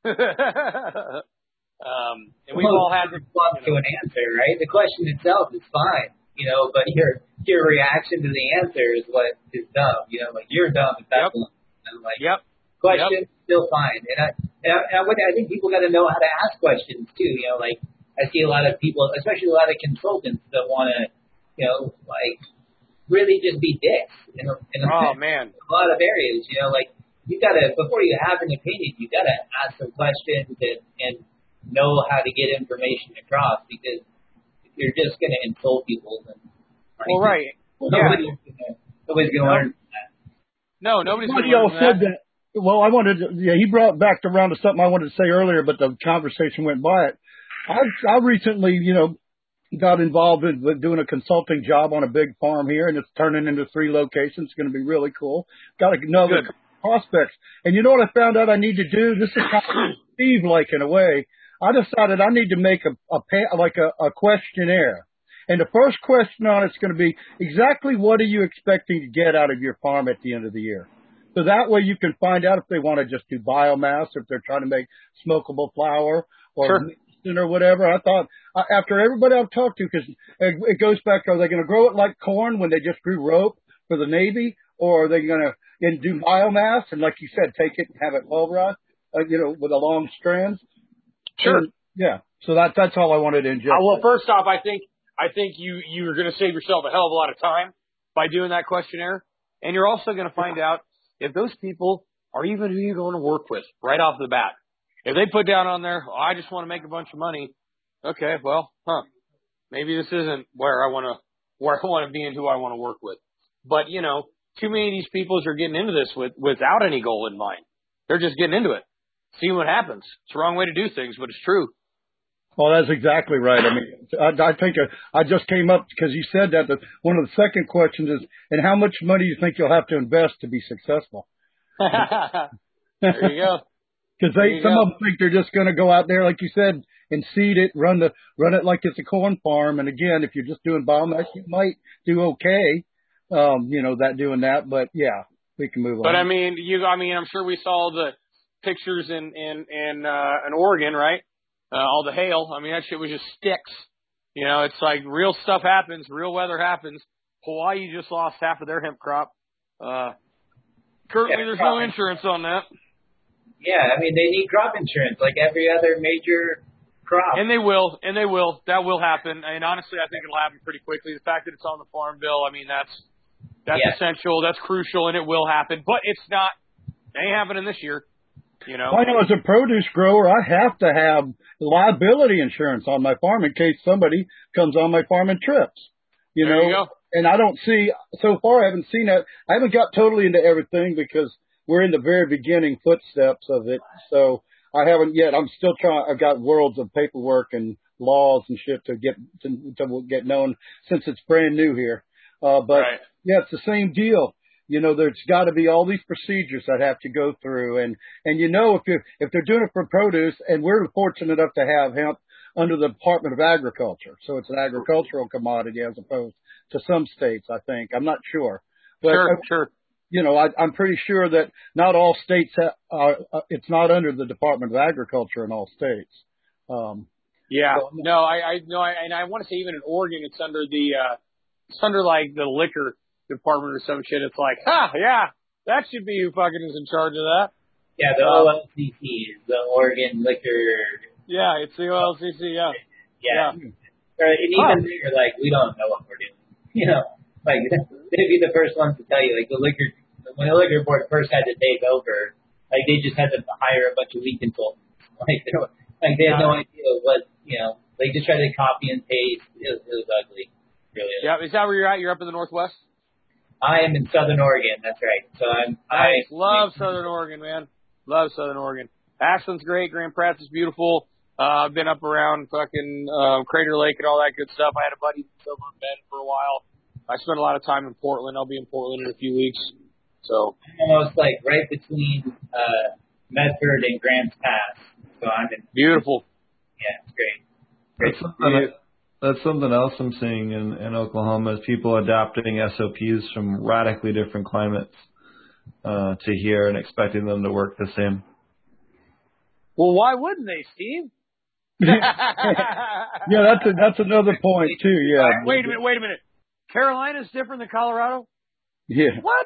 um, and we've well, all had to, respond you know, to an answer, right? The question itself is fine, you know, but your your reaction to the answer is what is dumb. You know, like you're dumb at that Yep. point. And like, Yep. question still fine. And I and I, and I, I think people got to know how to ask questions too. You know, like I see a lot of people, especially a lot of consultants that want to, you know, like really just be dicks in a, in a, Oh man. a lot of areas. You know, like you got to before you have an opinion, you got to ask some questions and, and know how to get information across, because if you're just going to insult people, then right, Well, right. nobody's Yeah. gonna, nobody's going to No. learn from that. No, nobody's going Somebody to else learn said that. that. Well, I wanted to, yeah, he brought back around to something I wanted to say earlier, but the conversation went by it. I, I recently, you know, got involved in with doing a consulting job on a big farm here, and it's turning into three locations. It's going to be really cool. Got to know the Good. prospects. And you know what I found out I need to do? This is kind of Steve-like in a way. I decided I need to make a, a pa- like a, a questionnaire. And the first question on it's going to be exactly what are you expecting to get out of your farm at the end of the year? So that way you can find out if they want to just do biomass, if they're trying to make smokable flour or Sure. medicine or whatever. I thought uh, after everybody I've talked to, because it, it goes back, are they going to grow it like corn when they just grew rope for the Navy, or are they going to and do biomass and, like you said, take it and have it pulverized, uh, you know, with the long strands? Sure. And, yeah. So that that's all I wanted to inject. Uh, well, first off, I think I think you you're going to save yourself a hell of a lot of time by doing that questionnaire, and you're also going to find out if those people are even who you're going to work with right off the bat. If they put down on there, oh, I just want to make a bunch of money. Okay, well, huh? Maybe this isn't where I want to where I want to be and who I want to work with. But you know, too many of these people are getting into this with without any goal in mind. They're just getting into it, seeing what happens. It's the wrong way to do things, but it's true. Well, that's exactly right. I mean, I, I think uh, I just came up because you said that. The, one of the second questions is, and how much money do you think you'll have to invest to be successful? There you go. Because they, some go. of them think they're just going to go out there, like you said, and seed it, run the, run it like it's a corn farm. And again, if you're just doing biomass, you might do okay. Um, you know, that doing that, but yeah, we can move on. But I mean, you, I mean, I'm sure we saw the pictures in, in, in, uh, in Oregon, right? Uh, all the hail. I mean, that shit was just sticks. You know, it's like real stuff happens, real weather happens. Hawaii just lost half of their hemp crop. Uh, currently Yeah, there's crop no insurance on that. Yeah, I mean, they need crop insurance like every other major crop. And they will, and they will. That will happen. And honestly, I think it'll happen pretty quickly. The fact that it's on the farm bill, I mean, that's, that's Yeah. essential. That's crucial, and it will happen. But it's not, it ain't happening this year. You know, I know as a produce grower, I have to have liability insurance on my farm in case somebody comes on my farm and trips. You There know, you go. and I don't see, so far I haven't seen that. I haven't got totally into everything because we're in the very beginning footsteps of it. So I haven't yet. I'm still trying, I've got worlds of paperwork and laws and shit to get, to, to get known since it's brand new here. Uh, but Right. yeah, it's the same deal. You know, there's got to be all these procedures that have to go through, and and you know, if you if they're doing it for produce, and we're fortunate enough to have hemp under the Department of Agriculture, so it's an agricultural commodity as opposed to some states. I think I'm not sure, but Sure, uh, sure. you know, I, I'm pretty sure that not all states ha- are. Uh, it's not under the Department of Agriculture in all states. Um, Yeah. so No, I, I no, I, and I want to say even in Oregon, it's under the, uh, it's under like the liquor department or some shit. It's like, ha, yeah, that should be who fucking is in charge of that. Yeah, the Um, O L C C is the Oregon Liquor. Yeah, it's the O L C C. Yeah. Yeah. Yeah. Or, and even they're like, we don't know what we're doing. You know, like they'd be the first ones to tell you. Like the liquor, when the liquor board first had to take over, like they just had to hire a bunch of weed consultants. Like they were, like they had no idea what, you know, they just tried to copy and paste. It was, it was ugly. Really. Yeah. Is that where you're at? You're up in the Northwest? I am in Southern Oregon. That's right. So I'm. I I love Southern Oregon, man. Love Southern Oregon. Ashland's great. Grand Prats is beautiful. Uh, I've been up around fucking uh, Crater Lake and all that good stuff. I had a buddy that's over in Bend for a while. I spent a lot of time in Portland. I'll be in Portland in a few weeks. So almost like right between uh, Medford and Grants Pass. So I'm in. Beautiful. Yeah, it's great. Great. That's something, that's something else I'm seeing in, in Oklahoma is people adapting S O Ps from radically different climates uh, to here and expecting them to work the same. Well, why wouldn't they, Steve? Yeah, that's a, that's another point too. Yeah. Wait a minute. Wait a minute. Carolina's different than Colorado? Yeah. What?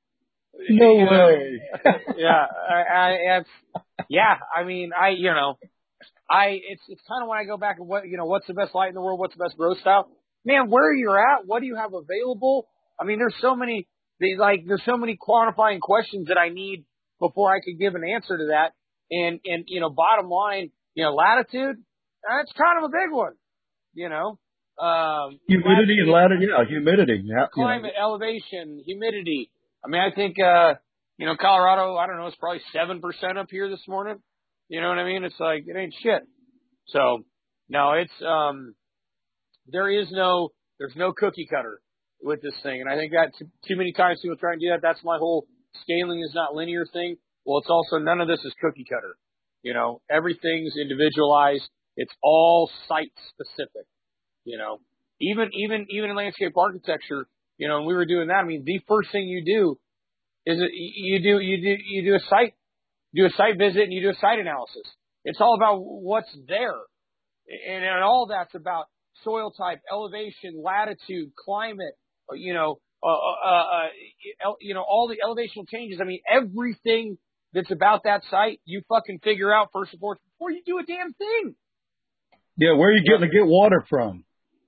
No You know, way. yeah, I, I, it's, yeah. I mean, I, you know, I, it's, it's kind of when I go back and what, you know, what's the best light in the world? What's the best growth style? Man, where you're at, what do you have available? I mean, there's so many, they, like, there's so many quantifying questions that I need before I could give an answer to that. And, and, you know, bottom line, you know, latitude, that's kind of a big one, you know. Um, humidity and latitude, yeah, humidity, yeah. Climate, You know. elevation, humidity. I mean, I think, uh, you know, Colorado, I don't know, it's probably seven percent up here this morning. You know what I mean? It's like, it ain't shit. So, no, it's, um, there is no, there's no cookie cutter with this thing. And I think that t- too many times people try and do that. That's my whole scaling is not linear thing. Well, it's also, none of this is cookie cutter. You know, everything's individualized. It's all site specific. You know, even, even, even in landscape architecture, you know, when we were doing that, I mean, the first thing you do is it, you do, you do, you do a site, do a site visit and you do a site analysis. It's all about what's there. And, and all that's about soil type, elevation, latitude, climate, you know, uh, uh, uh, you know, all the elevational changes. I mean, everything that's about that site, you fucking figure out first and foremost before you do a damn thing. Yeah, where are you getting to get water from?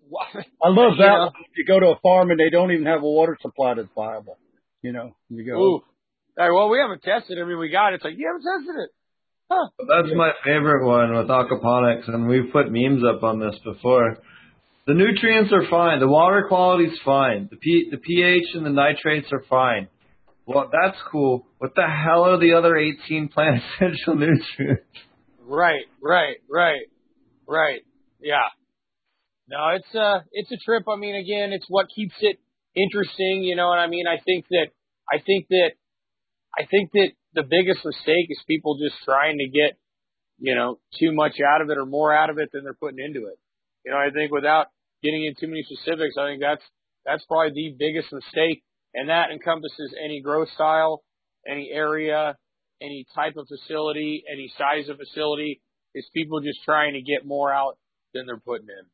I love you that. know, One. You go to a farm and they don't even have a water supply that's viable. You know, you go. Ooh. All right, well, we haven't tested it. I mean, we got it. It's like, you haven't tested it. Huh. That's yeah. my favorite one with aquaponics, and we've put memes up on this before. The nutrients are fine. The water quality's fine. The P, the pH and the nitrates are fine. Well, that's cool. What the hell are the other eighteen plant essential nutrients? Right, right, right, right. Yeah. No, it's uh it's a trip. I mean, again, it's what keeps it interesting, you know what I mean? I think that I think that I think that the biggest mistake is people just trying to get, you know, too much out of it or more out of it than they're putting into it. You know, I think without getting into too many specifics, I think that's that's probably the biggest mistake, and that encompasses any growth style, any area, any type of facility, any size of facility, is people just trying to get more out than they're putting in.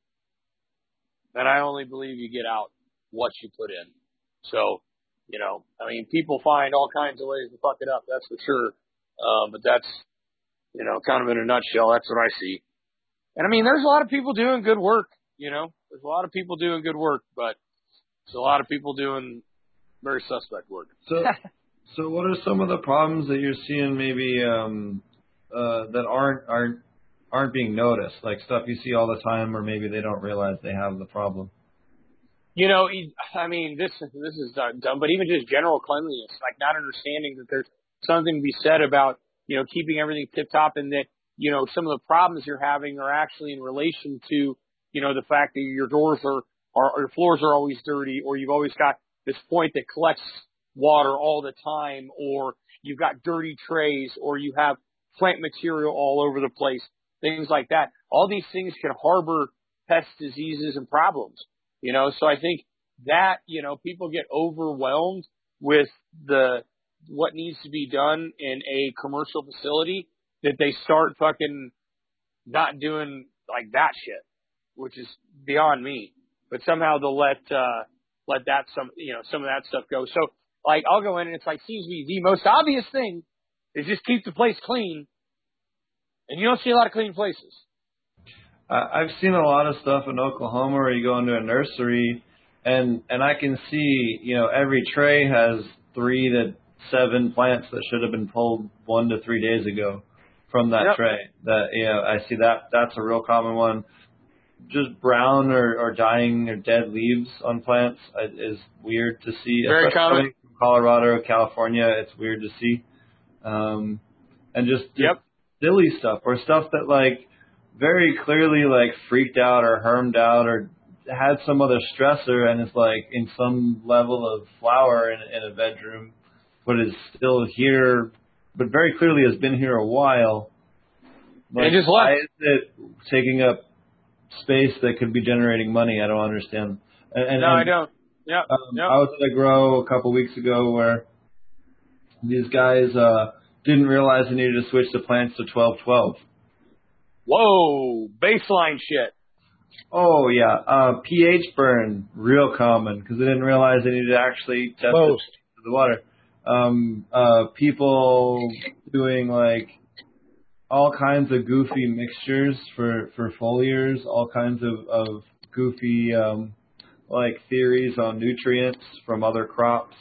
And I only believe you get out what you put in. So, you know, I mean, people find all kinds of ways to fuck it up, that's for sure. Um, but that's, you know, kind of in a nutshell, that's what I see. And I mean, there's a lot of people doing good work, you know, there's a lot of people doing good work, but there's a lot of people doing very suspect work. So, so what are some of the problems that you're seeing maybe, um, uh, that aren't, aren't, aren't being noticed, like stuff you see all the time, or maybe they don't realize they have the problem? You know, I mean, this this is dumb, but even just general cleanliness, like not understanding that there's something to be said about, you know, keeping everything tip top, and that, you know, some of the problems you're having are actually in relation to, you know, the fact that your doors are, are or your floors are always dirty, or you've always got this point that collects water all the time, or you've got dirty trays, or you have plant material all over the place, things like that. All these things can harbor pest diseases and problems. You know, so I think that, you know, people get overwhelmed with the, what needs to be done in a commercial facility, that they start fucking not doing like that shit, which is beyond me. But somehow they'll let, uh, let that some, you know, some of that stuff go. So like, I'll go in and it's like, seems to be the most obvious thing is just keep the place clean. And you don't see a lot of clean places. I've seen a lot of stuff in Oklahoma where you go into a nursery and, and I can see, you know, every tray has three to seven plants that should have been pulled one to three days ago from that yep. tray. That, you know, I see that, that's a real common one. just brown or, or dying or dead leaves on plants uh, is weird to see. Very Especially common. coming from Colorado or California, it's weird to see. Um, and just, just Yep. silly stuff or stuff that like very clearly like freaked out or hermed out or had some other stressor and is like in some level of flower in, in a bedroom, but is still here, but very clearly has been here a while. Like, and just why left. is it taking up space that could be generating money? I don't understand. And, and, No, and, I don't. Yep. Um, Yep. I was at a grow a couple weeks ago where these guys uh, didn't realize they needed to switch the plants to twelve twelve. Whoa, baseline shit. Oh yeah, uh, pH burn, real common because they didn't realize they needed to actually test Most. it to the water. Um, uh, people doing like all kinds of goofy mixtures for, for foliars, all kinds of, of goofy um, like theories on nutrients from other crops.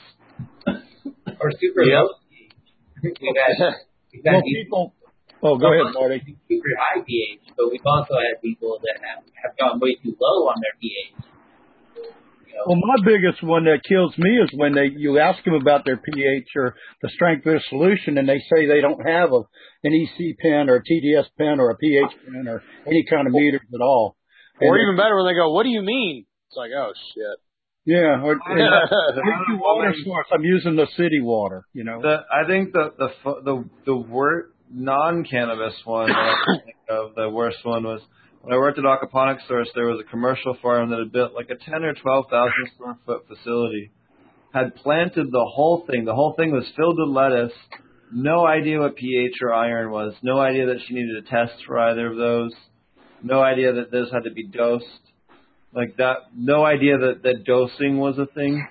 Or super Yep. low. We've had, we've had Well, people, people. Oh, go ahead, Marty. super high pH, but we've also had people that have, have gone way too low on their pH. You know, Well, my biggest one that kills me is when they you ask them about their pH or the strength of their solution, and they say they don't have a an E C pen or a T D S pen or a pH pen or any kind of meters at all. Or And even better when they go, what do you mean? It's like, oh, shit. yeah, or and drinking water source. I'm using the city water. You know. The I think the the fu- the the wor- non-cannabis one that I can think of, the worst one was when I worked at Aquaponics Source. There was a commercial farm that had built like a ten or twelve thousand square foot facility, had planted the whole thing. The whole thing was filled with lettuce. No idea what pH or iron was. No idea that she needed a test for either of those. No idea that those had to be dosed. Like that. No idea that that dosing was a thing.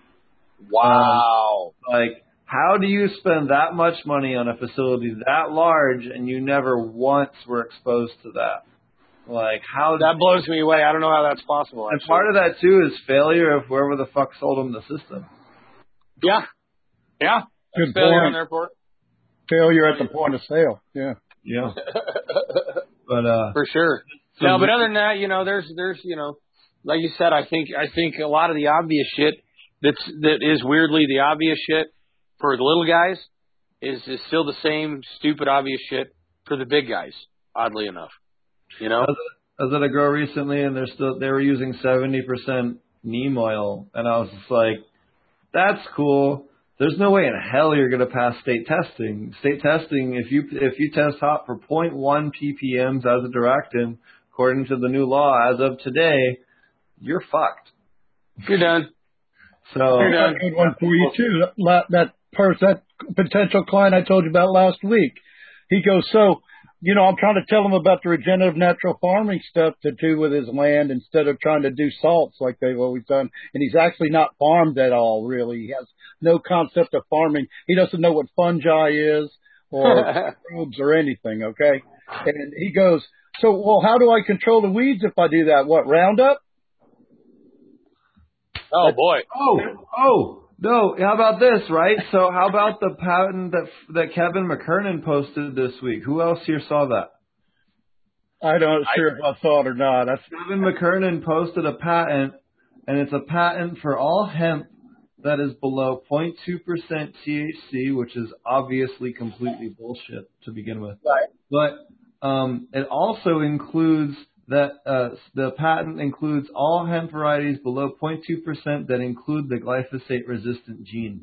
Wow. Um, like, how do you spend that much money on a facility that large and you never once were exposed to that? Like, how? That blows me away. I don't know how that's possible. And Actually. part of that too is failure of whoever the fuck sold them the system. Yeah. Yeah. Good Failure point. on their part. Failure at the point of sale. Yeah. Yeah. But uh, For sure. so No, but other than that, you know, there's, there's, you know, like you said, I think, I think a lot of the obvious shit that's, that is weirdly the obvious shit for the little guys is, is still the same stupid obvious shit for the big guys, oddly enough. You know? I was, I was at a grow recently and they're still, they were using seventy percent neem oil. And I was just like, that's cool. There's no way in hell you're going to pass state testing. State testing, if you, if you test hot for zero point one ppms as a directin, according to the new law as of today, you're fucked. You're done. So You're I done. got a good one for you too. That that person, that potential client I told you about last week. He goes, so, you know, I'm trying to tell him about the regenerative natural farming stuff to do with his land instead of trying to do salts like they've always done. And he's actually not farmed at all, really. He has no concept of farming. He doesn't know what fungi is or microbes or anything, okay? And he goes, so, well, how do I control the weeds if I do that? What, Roundup? Oh, boy. Oh, oh, no. How about this, right? So how about the patent that that Kevin McKernan posted this week? Who else here saw that? I don't know sure if I saw it or not. That's, Kevin McKernan posted a patent, and it's a patent for all hemp that is below zero point two percent T H C, which is obviously completely bullshit to begin with. Right. But um, it also includes that uh, the patent includes all hemp varieties below zero point two percent that include the glyphosate-resistant gene.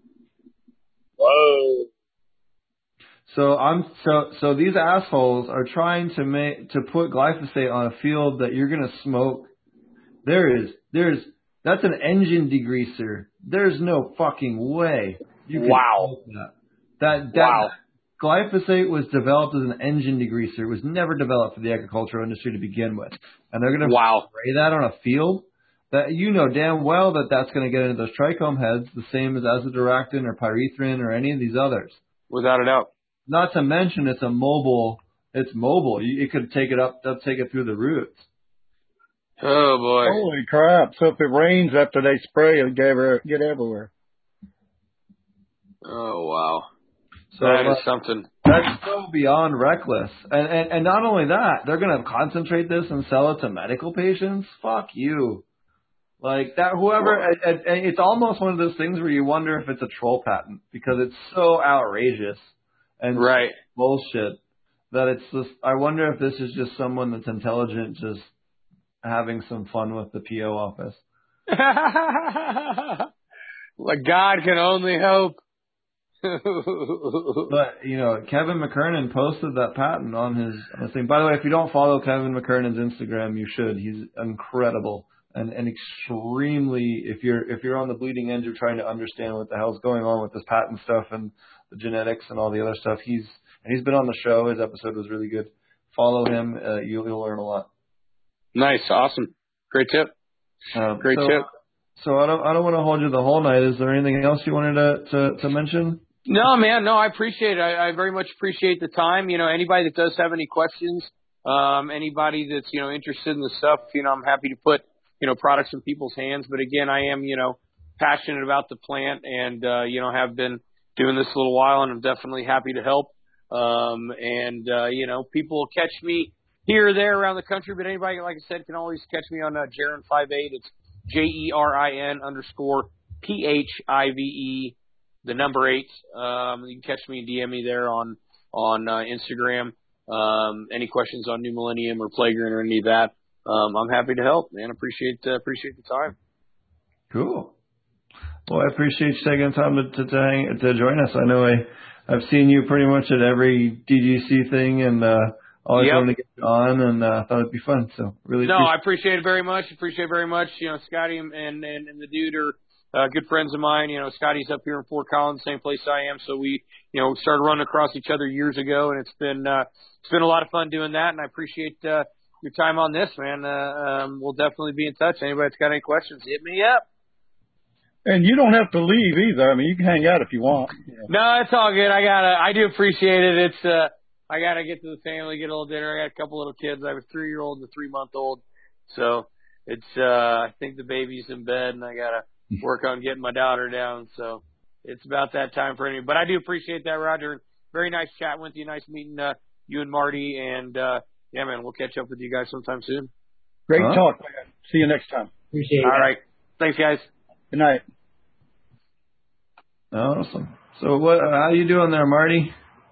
Whoa. So I'm so so these assholes are trying to make to put glyphosate on a field that you're gonna smoke. There is there's that's an engine degreaser. There's no fucking way you can Wow. smoke that. That that Wow. glyphosate was developed as an engine degreaser. It was never developed for the agricultural industry to begin with. And they're gonna Wow. spray that on a field that you know damn well that that's gonna get into those trichome heads, the same as azadirachtin or pyrethrin or any of these others. Without a doubt. Not to mention it's a mobile. It's mobile. You, you could take it up, up, take it through the roots. Oh, boy. holy crap. So if it rains after they spray, it'll get, every- get everywhere. Oh, wow. So That uh, is something. That's so beyond reckless. And, and and not only that, they're going to concentrate this and sell it to medical patients? Fuck you. Like that, whoever, and, and and it's almost one of those things where you wonder if it's a troll patent because it's so outrageous and right. bullshit that it's just, I wonder if this is just someone that's intelligent just having some fun with the P O office. Like God can only hope. But, you know, Kevin McKernan posted that patent on his, on his thing. By the way, if you don't follow Kevin McKernan's Instagram, you should. He's incredible and, and extremely, if you're if you're on the bleeding edge of trying to understand what the hell's going on with this patent stuff and the genetics and all the other stuff, he's and he's been on the show. His episode was really good. Follow him. Uh, you'll, you'll learn a lot. Nice. Awesome. Great tip. Um, Great so, tip. So I don't I don't want to hold you the whole night. Is there anything else you wanted to, to, to mention? No, man. No, I appreciate it. I, I very much appreciate the time. You know, anybody that does have any questions, um, anybody that's, you know, interested in the stuff, you know, I'm happy to put, you know, products in people's hands. But again, I am, you know, passionate about the plant and, uh, you know, have been doing this a little while, and I'm definitely happy to help. Um, and, uh, you know, people will catch me here or there around the country, but anybody, like I said, can always catch me on uh, Jerin five eight. It's J E R I N underscore P H I V E, the number eight. Um, you can catch me and D M me there on on uh, Instagram. Um, any questions on New Millennium or Playground or any of that, um, I'm happy to help, man. Appreciate uh, appreciate the time. Cool. Well, I appreciate you taking the time to to, to, hang, to join us. I know I I've seen you pretty much at every D G C thing, and uh, always Yep. wanted to get you on, and uh, thought it'd be fun. So really, No, appreciate I appreciate it very much. Appreciate it very much. You know, Scotty and and, and the dude are uh, good friends of mine. You know, Scotty's up here in Fort Collins, same place I am. So we, you know, started running across each other years ago, and it's been uh, it's been a lot of fun doing that. And I appreciate uh, your time on this, man. Uh, um, we'll definitely be in touch. Anybody that's got any questions, hit me up. And you don't have to leave either. I mean, you can hang out if you want. Yeah. No, it's all good. I gotta, I do appreciate it. It's, uh, I gotta get to the family, get a little dinner. I got a couple little kids. I have a three-year-old and a three-month-old. So it's, uh, I think the baby's in bed, and I gotta work on getting my daughter down. So it's about that time for me. But I do appreciate that, Roger. Very nice chatting with you. Nice meeting uh, you and Marty. And uh, yeah, man, we'll catch up with you guys sometime soon. Great Huh? talk, man. See you next time. Appreciate it. All right. Thanks, guys. Good night. awesome. So what? How you doing there, Marty?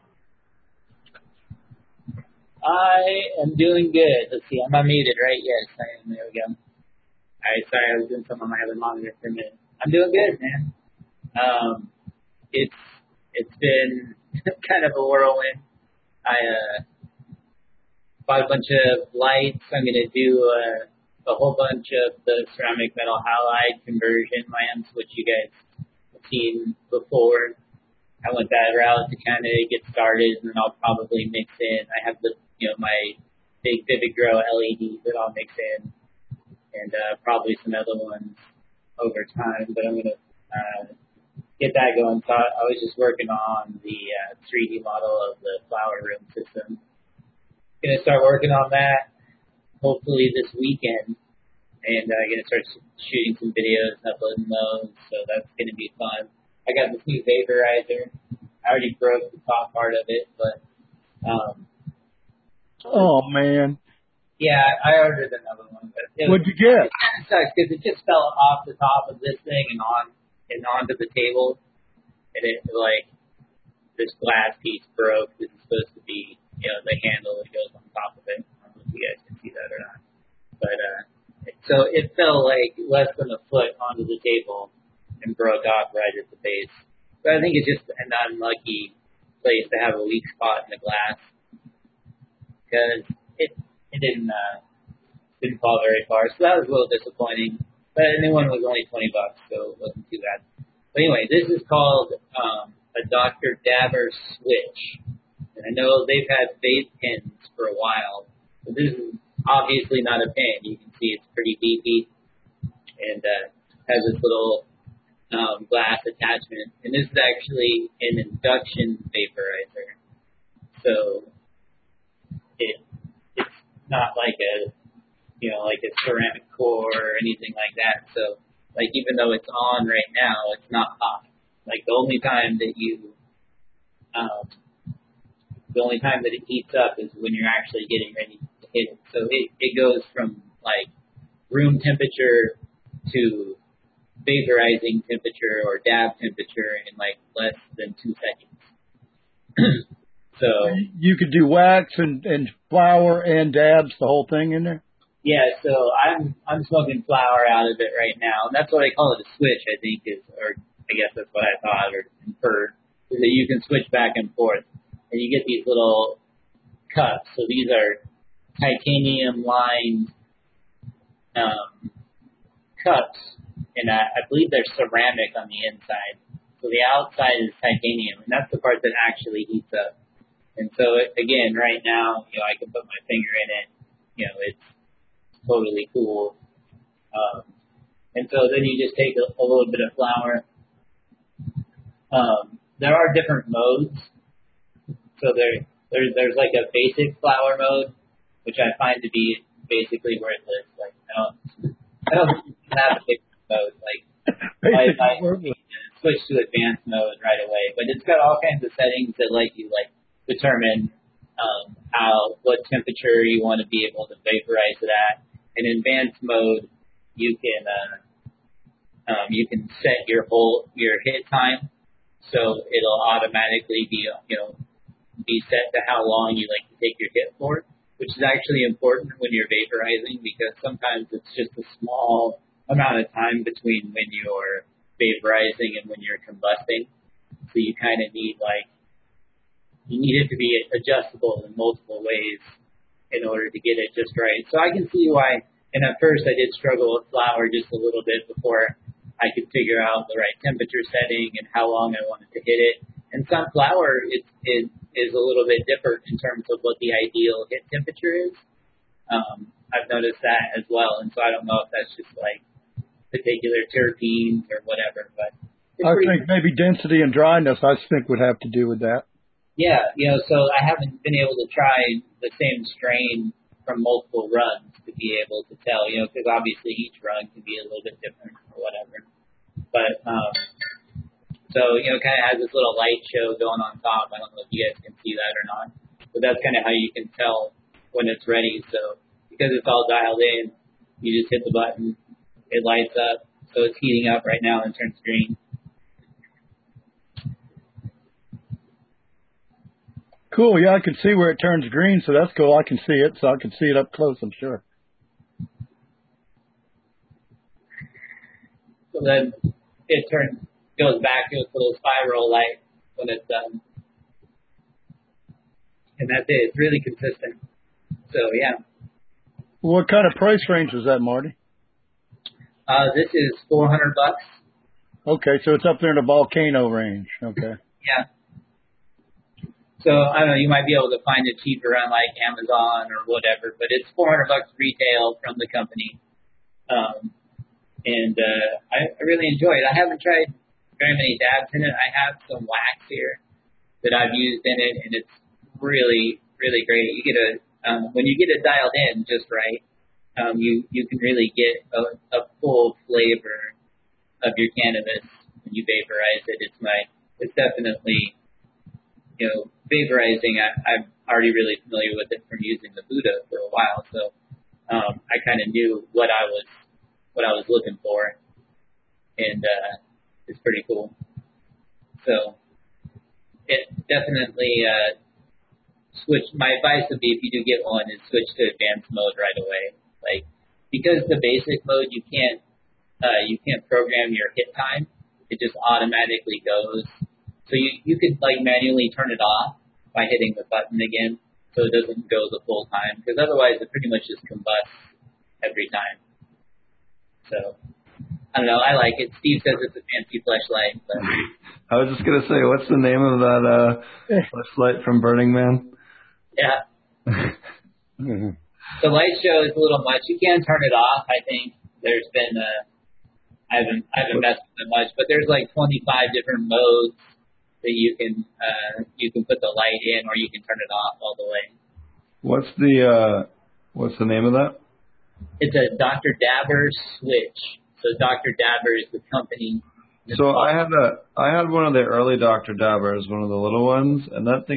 I am doing good. Let's see, I'm unmuted, right? Yes, I am. There we go. All right, sorry, I was doing something on my other monitor for a minute. I'm doing good, man. Um, it's it's been kind of a whirlwind. I uh, bought a bunch of lights. I'm gonna do a, a whole bunch of the ceramic metal halide conversion lamps, which you guys have seen before. I went that route to kind of get started, and then I'll probably mix in. I have the, you know, my big Vivid Grow L E Ds that I'll mix in, and uh, probably some other ones over time. But I'm gonna uh, get that going. So I, I was just working on the uh, three D model of the flower room system. Gonna start working on that hopefully this weekend, and I'm uh, gonna start shooting some videos and uploading those. So that's gonna be fun. I got this new vaporizer. I already broke the top part of it, but um, Oh, man. yeah, I ordered another one. But it What'd was, you get? It kind of sucks because it just fell off the top of this thing and on and onto the table, and it like this glass piece broke. This is supposed to be, you know, the handle that goes on top of it. I don't know if you guys can see that or not, but uh, so it fell like less than a foot onto the table and broke off right at the base. But I think it's just an unlucky place to have a weak spot in the glass because it it didn't uh, didn't fall very far. So that was a little disappointing. But the new one was only twenty bucks, so it wasn't too bad. But anyway, this is called um, a Doctor Dabber switch. And I know they've had vape pens for a while, but this is obviously not a pen. You can see it's pretty beefy and uh, has this little Um, glass attachment, and this is actually an induction vaporizer. So it it's not like a you know like a ceramic core or anything like that. So like even though it's on right now, it's not hot. Like the only time that you um, The only time that it heats up is when you're actually getting ready to hit it. So it, it goes from like room temperature to vaporizing temperature or dab temperature in like less than two seconds. So you could do wax and, and flour and dabs, the whole thing in there? yeah, so I'm I'm smoking flour out of it right now. And that's what I call it, a switch, I think is, or I guess that's what I thought or inferred, is that you can switch back and forth. And you get these little cups. So these are titanium lined um, cups, and I, I believe they're ceramic on the inside. So the outside is titanium, and that's the part that actually heats up. And so it, again, right now, you know, I can put my finger in it. You know, it's totally cool. Um, and so then you just take a, a little bit of flour. Um, there are different modes. So there, there, there's like a basic flour mode, which I find to be basically worthless. Like, I don't, I don't have a basic mode. Like, I, I switch to advanced mode right away. But it's got all kinds of settings that let you like determine um, how, what temperature you want to be able to vaporize it at. In advanced mode, you can, uh, um, you can set your whole your hit time, so it'll automatically be, you know. be set to how long you like to take your hit for, which is actually important when you're vaporizing because sometimes it's just a small amount of time between when you're vaporizing and when you're combusting. So you kind of need like, you need it to be adjustable in multiple ways in order to get it just right. So I can see why, and at first I did struggle with flour just a little bit before I could figure out the right temperature setting and how long I wanted to hit it. And some flour is, is, is a little bit different in terms of what the ideal hit temperature is. Um, I've noticed that as well, and so I don't know if that's just like particular terpenes or whatever. But I think maybe density and dryness, I think, would have to do with that. Yeah, you know, so I haven't been able to try the same strain from multiple runs to be able to tell, you know, because obviously each run can be a little bit different or whatever. But um, so, you know, it kind of has this little light show going on top. I don't know if you guys can see that or not, but that's kind of how you can tell when it's ready. So because it's all dialed in, you just hit the button, it lights up. So it's heating up right now and turns green. Cool. Yeah, I can see where it turns green, so that's cool. I can see it, so I can see it up close, I'm sure. So then it turns, goes back to its little spiral light when it's done. And that's it. It's really consistent. So, yeah. What kind of price range was that, Marty? Uh, this is four hundred bucks. Okay, so it's up there in the volcano range. Okay. Yeah. So, I don't know, you might be able to find it cheaper on like Amazon or whatever, but it's four hundred bucks retail from the company. Um, and, uh, I, I really enjoy it. I haven't tried very many dabs in it. I have some wax here that I've used in it, and it's really, really great. You get a, um, when you get it dialed in just right, um, you, you can really get a, a full flavor of your cannabis when you vaporize it. It's my, it's definitely, you know, vaporizing, I, I'm already really familiar with it from using the Buddha for a while, so um, I kind of knew what I was what I was looking for, and uh, it's pretty cool. So it definitely uh, switch. My advice would be if you do get one, is switch to advanced mode right away. Like because the basic mode you can't uh, you can't program your hit time; it just automatically goes. So you, you could like manually turn it off by hitting the button again so it doesn't go the full time, because otherwise it pretty much just combusts every time. So, I don't know, I like it. Steve says it's a fancy fleshlight. But I was just going to say, what's the name of that uh, fleshlight from Burning Man? Yeah. The light show is a little much. You can turn it off, I think. There's been, uh, I haven't, I haven't messed with it much, but there's like twenty-five different modes that you can uh, you can put the light in, or you can turn it off all the way. What's the uh, what's the name of that? It's a Doctor Dabber switch. So Doctor Dabber is the company. So I had a I had one of the early Doctor Dabbers, one of the little ones, and that thing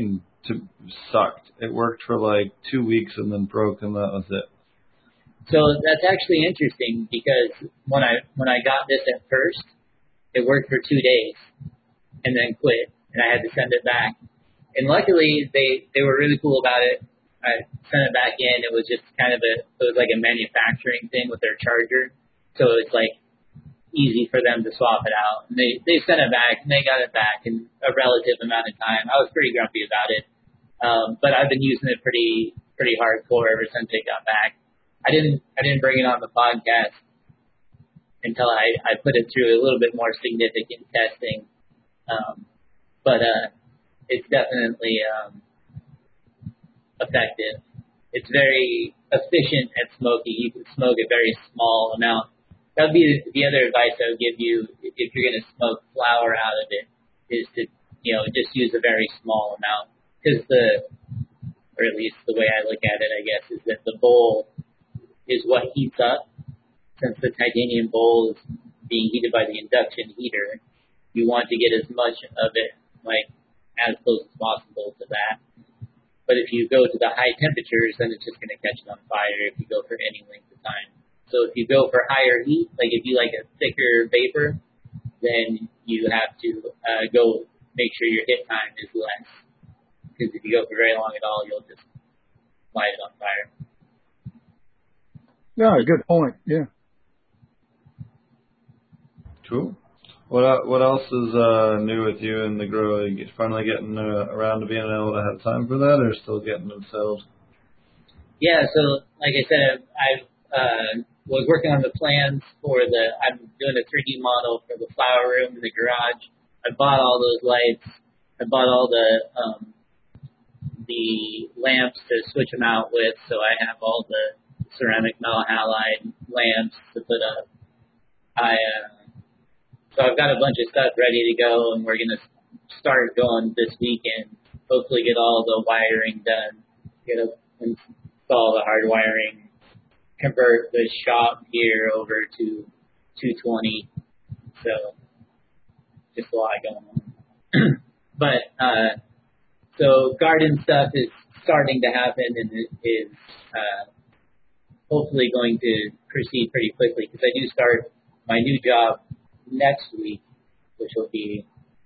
to sucked. It worked for like two weeks and then broke, and that was it. So that's actually interesting because when I when I got this at first, it worked for two days and then quit, and I had to send it back. And luckily, they they were really cool about it. I sent it back in. It was just kind of a it was like a manufacturing thing with their charger, so it's like easy for them to swap it out. And they they sent it back and they got it back in a relative amount of time. I was pretty grumpy about it, um, but I've been using it pretty pretty hardcore ever since it got back. I didn't I didn't bring it on the podcast until I I put it through a little bit more significant testing, um, but uh, it's definitely um, effective. It's very efficient at smoking. You can smoke a very small amount. That would be the other advice I would give you if you're going to smoke flower out of it, is to, you know, just use a very small amount. Because the, or at least the way I look at it, I guess, is that the bowl is what heats up. Since the titanium bowl is being heated by the induction heater, you want to get as much of it, like, as close as possible to that. But if you go to the high temperatures, then it's just going to catch it on fire if you go for any length of time. So if you go for higher heat, like if you like a thicker vapor, then you have to uh, go make sure your hit time is less. Because if you go for very long at all, you'll just light it on fire. Yeah, good point. Yeah. Cool. What uh, what else is uh, new with you in the grow? Are you finally getting uh, around to being able to have time for that, or still getting them settled? Yeah, so like I said, I've, I've uh, was working on the plans for the, I'm doing a three D model for the flower room in the garage. I bought all those lights. I bought all the, um, the lamps to switch them out with, so I have all the ceramic metal halide lamps to put up. I, uh, so I've got a bunch of stuff ready to go, and we're going to start going this weekend. Hopefully get all the wiring done, get a, install the hard wiring, convert the shop here over to two twenty. So just a lot going on. But uh, so garden stuff is starting to happen, and it is uh, hopefully going to proceed pretty quickly because I do start my new job next week, which will be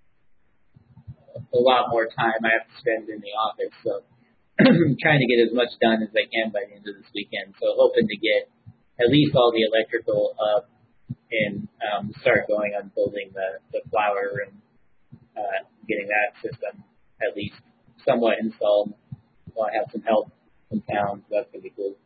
a lot more time I have to spend in the office. So I'm trying to get as much done as I can by the end of this weekend. So hoping to get at least all the electrical up and um, start going on building the, the flower room, uh, getting that system at least somewhat installed. Well, I have some help from town, so that's going to be cool.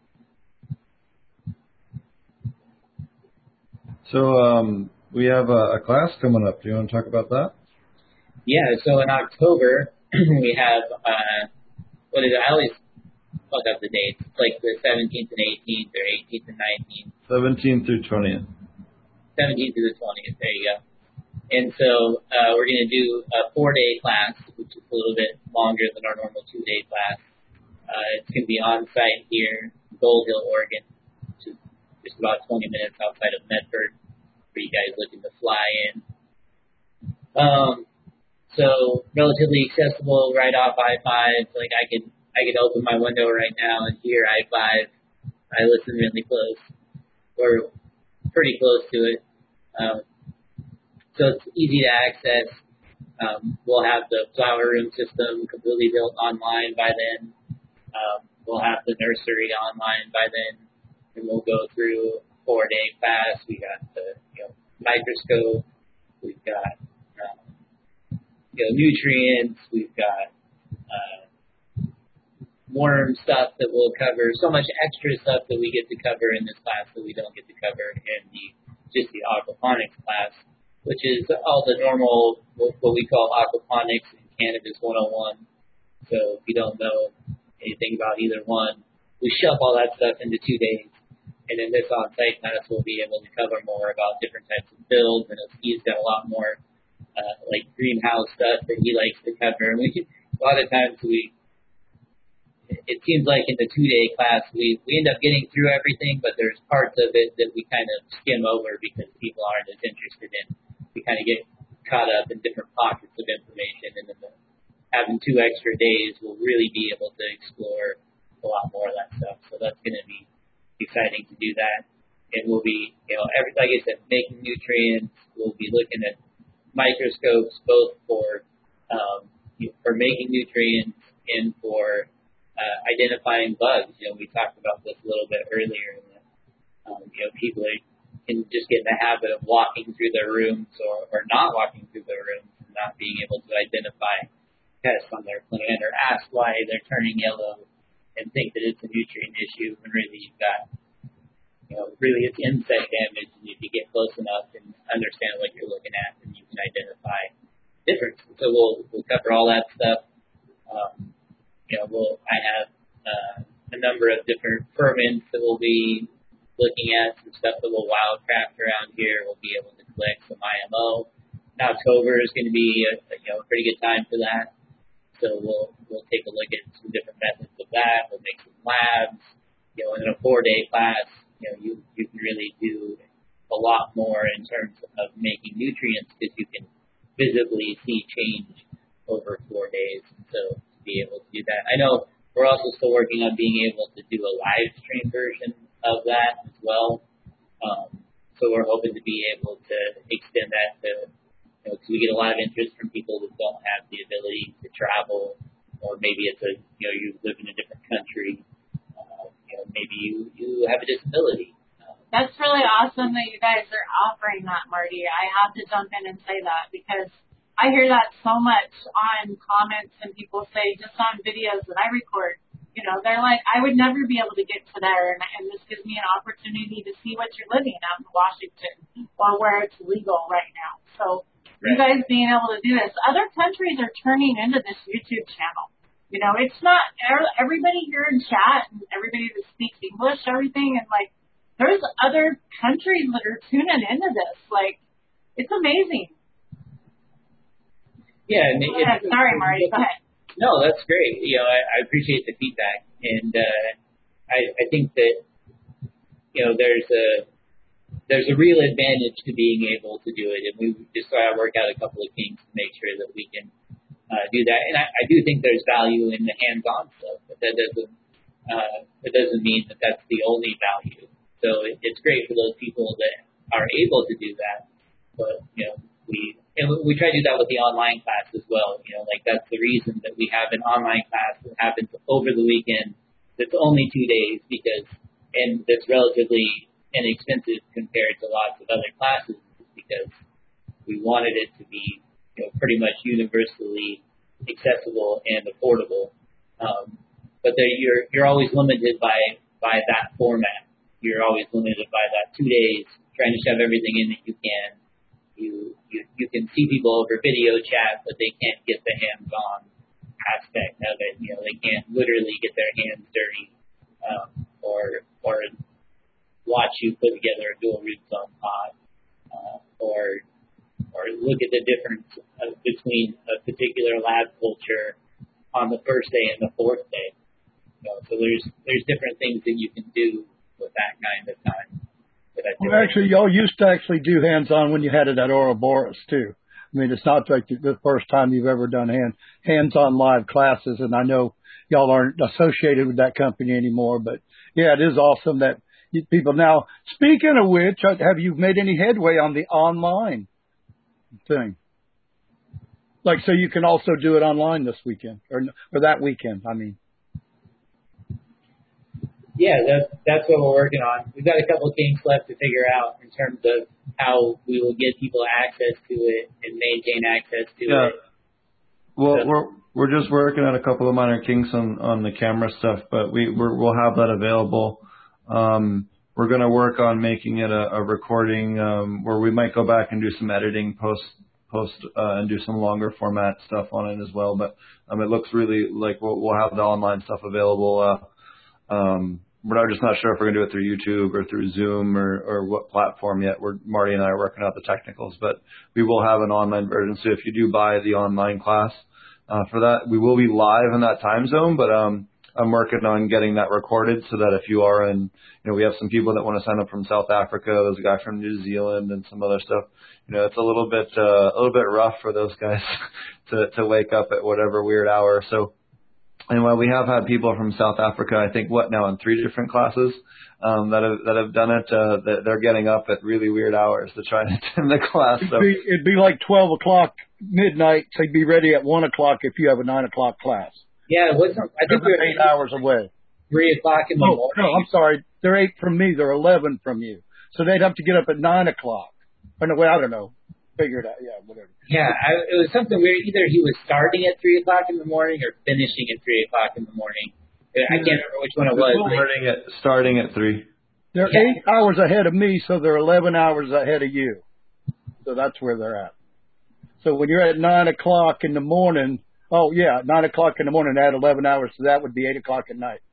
So um, we have a, a class coming up. Do you want to talk about that? Yeah, so in October, we have, uh, what is it? I always fuck up the dates. It's like the seventeenth and eighteenth or eighteenth and nineteenth. seventeenth through twentieth. seventeenth through the twentieth, there you go. And so uh, we're going to do a four-day class, which is a little bit longer than our normal two-day class. Uh, it's going to be on-site here in Gold Hill, Oregon, which is just about twenty minutes outside of Medford, for you guys looking to fly in. Um, so relatively accessible right off I five. Like I could I could open my window right now and hear I five. I listen really close. We're pretty close to it. Um, so it's easy to access. Um, we'll have the flower room system completely built online by then. Um, we'll have the nursery online by then. And we'll go through a four-day class. We got the you know, microscope. We've got um, you know, nutrients. We've got uh, worm stuff that we'll cover. So much extra stuff that we get to cover in this class that we don't get to cover in the just the aquaponics class, which is all the normal what we call aquaponics and cannabis one oh one. So if you don't know anything about either one, we shove all that stuff into two days. And in this on-site class, we'll be able to cover more about different types of builds. And he's got a lot more uh, like greenhouse stuff that he likes to cover. And we a lot of times we, it seems like in the two-day class we we end up getting through everything, but there's parts of it that we kind of skim over because people aren't as interested in. We kind of get caught up in different pockets of information, and then the, having two extra days, we'll really be able to explore a lot more of that stuff. So that's going to be exciting to do that. And we'll be, you know, every, like I said, making nutrients. We'll be looking at microscopes both for um, for making nutrients and for uh, identifying bugs. You know, we talked about this a little bit earlier. That, um, you know, people are, can just get in the habit of walking through their rooms or, or not walking through their rooms and not being able to identify pests on their plant or ask why they're turning yellow and think that it's a nutrient issue when really you've got, you know, really it's insect damage, and if you get close enough and understand what you're looking at, then you can identify differences. So we'll we'll cover all that stuff. Um, you know, we'll I have uh, a number of different ferments that we'll be looking at, some stuff that we'll wildcraft around here. We'll be able to collect some I M O. Now October is going to be a, a you know a pretty good time for that. So we'll we'll take a look at some different methods of that. We'll make some labs. You know, in a four-day class, you know, you you can really do a lot more in terms of making nutrients because you can visibly see change over four days. So to be able to do that, I know we're also still working on being able to do a live stream version of that as well. Um, so we're hoping to be able to extend that to, you know, because we get a lot of interest from people that don't have the ability to travel, or maybe it's a, you know, you live in a different country. Uh, you know, maybe you, you have a disability. That's really awesome that you guys are offering that, Marty. I have to jump in and say that because I hear that so much on comments, and people say just on videos that I record, you know, they're like, I would never be able to get to there, and, and this gives me an opportunity to see what you're living out in Washington or where it's legal right now. So right. You guys being able to do this. Other countries are turning into this YouTube channel. You know, it's not everybody here in chat and everybody that speaks English, everything, and like, there's other countries that are tuning into this. Like, it's amazing. Yeah. And go ahead. it, Sorry, Marty. Go ahead. No, that's great. You know, I, I appreciate the feedback. And uh, I, I think that, you know, there's a there's a real advantage to being able to do it. And we just got to work out a couple of kinks to make sure that we can uh, do that. And I, I do think there's value in the hands-on stuff, but that doesn't, uh, that doesn't mean that that's the only value. So it, it's great for those people that are able to do that. But, you know, we and we try to do that with the online class as well. You know, like that's the reason that we have an online class that happens over the weekend that's only two days because, and that's relatively inexpensive compared to lots of other classes because we wanted it to be, you know, pretty much universally accessible and affordable. Um, but you're you're always limited by by that format. You're always limited by that two days, trying to shove everything in that you can. You, you you can see people over video chat, but they can't get the hands-on aspect of it. You know, they can't literally get their hands dirty, um, or or watch you put together a dual root zone pod, uh, or or look at the difference uh, between a particular lab culture on the first day and the fourth day. You know, so there's there's different things that you can do with that kind of time. Well, actually, y'all used to actually do hands-on when you had it at Ouroboros, too. I mean, it's not like the first time you've ever done hand, hands-on live classes, and I know y'all aren't associated with that company anymore, but, yeah, it is awesome that you, people now, speaking of which, have you made any headway on the online thing? Like, so you can also do it online this weekend, or, or that weekend, I mean. Yeah, that's, that's what we're working on. We've got a couple of kinks left to figure out in terms of how we will get people access to it and maintain access to yeah. it. Well, so, we're we're just working on a couple of minor kinks on, on the camera stuff, but we we're, we'll have that available. Um, we're going to work on making it a, a recording um, where we might go back and do some editing post post uh, and do some longer format stuff on it as well. But um, it looks really like we'll, we'll have the online stuff available. Uh, um, We're not, just not sure if we're going to do it through YouTube or through Zoom or, or what platform yet. We're, Marty and I are working out the technicals, but we will have an online version. So if you do buy the online class uh, for that, we will be live in that time zone, but um, I'm working on getting that recorded so that if you are in, you know, we have some people that want to sign up from South Africa. There's a guy from New Zealand and some other stuff. You know, it's a little bit, uh, a little bit rough for those guys to, to wake up at whatever weird hour. So, and while we have had people from South Africa, I think what now in three different classes, um, that have, that have done it, uh, that they're getting up at really weird hours to try and attend the class. So. It'd be, it'd be like twelve o'clock midnight. So you'd be ready at one o'clock if you have a nine o'clock class. Yeah, it wasn't, I think They're we were eight hours away. three o'clock in the Oh, morning. no, I'm sorry. They're eight from me. They're eleven from you. So they'd have to get up at nine o'clock. Or no, well, I don't know. Figure it out. Yeah, whatever. Yeah, I, it was something weird. Either he was starting at three o'clock in the morning or finishing at three o'clock in the morning. I can't remember which one it was. Starting at, starting at three. They're Yeah. eight hours ahead of me, so they're eleven hours ahead of you. So that's where they're at. So when you're at nine o'clock in the morning, oh yeah, nine o'clock in the morning, add eleven hours, so that would be eight o'clock at night.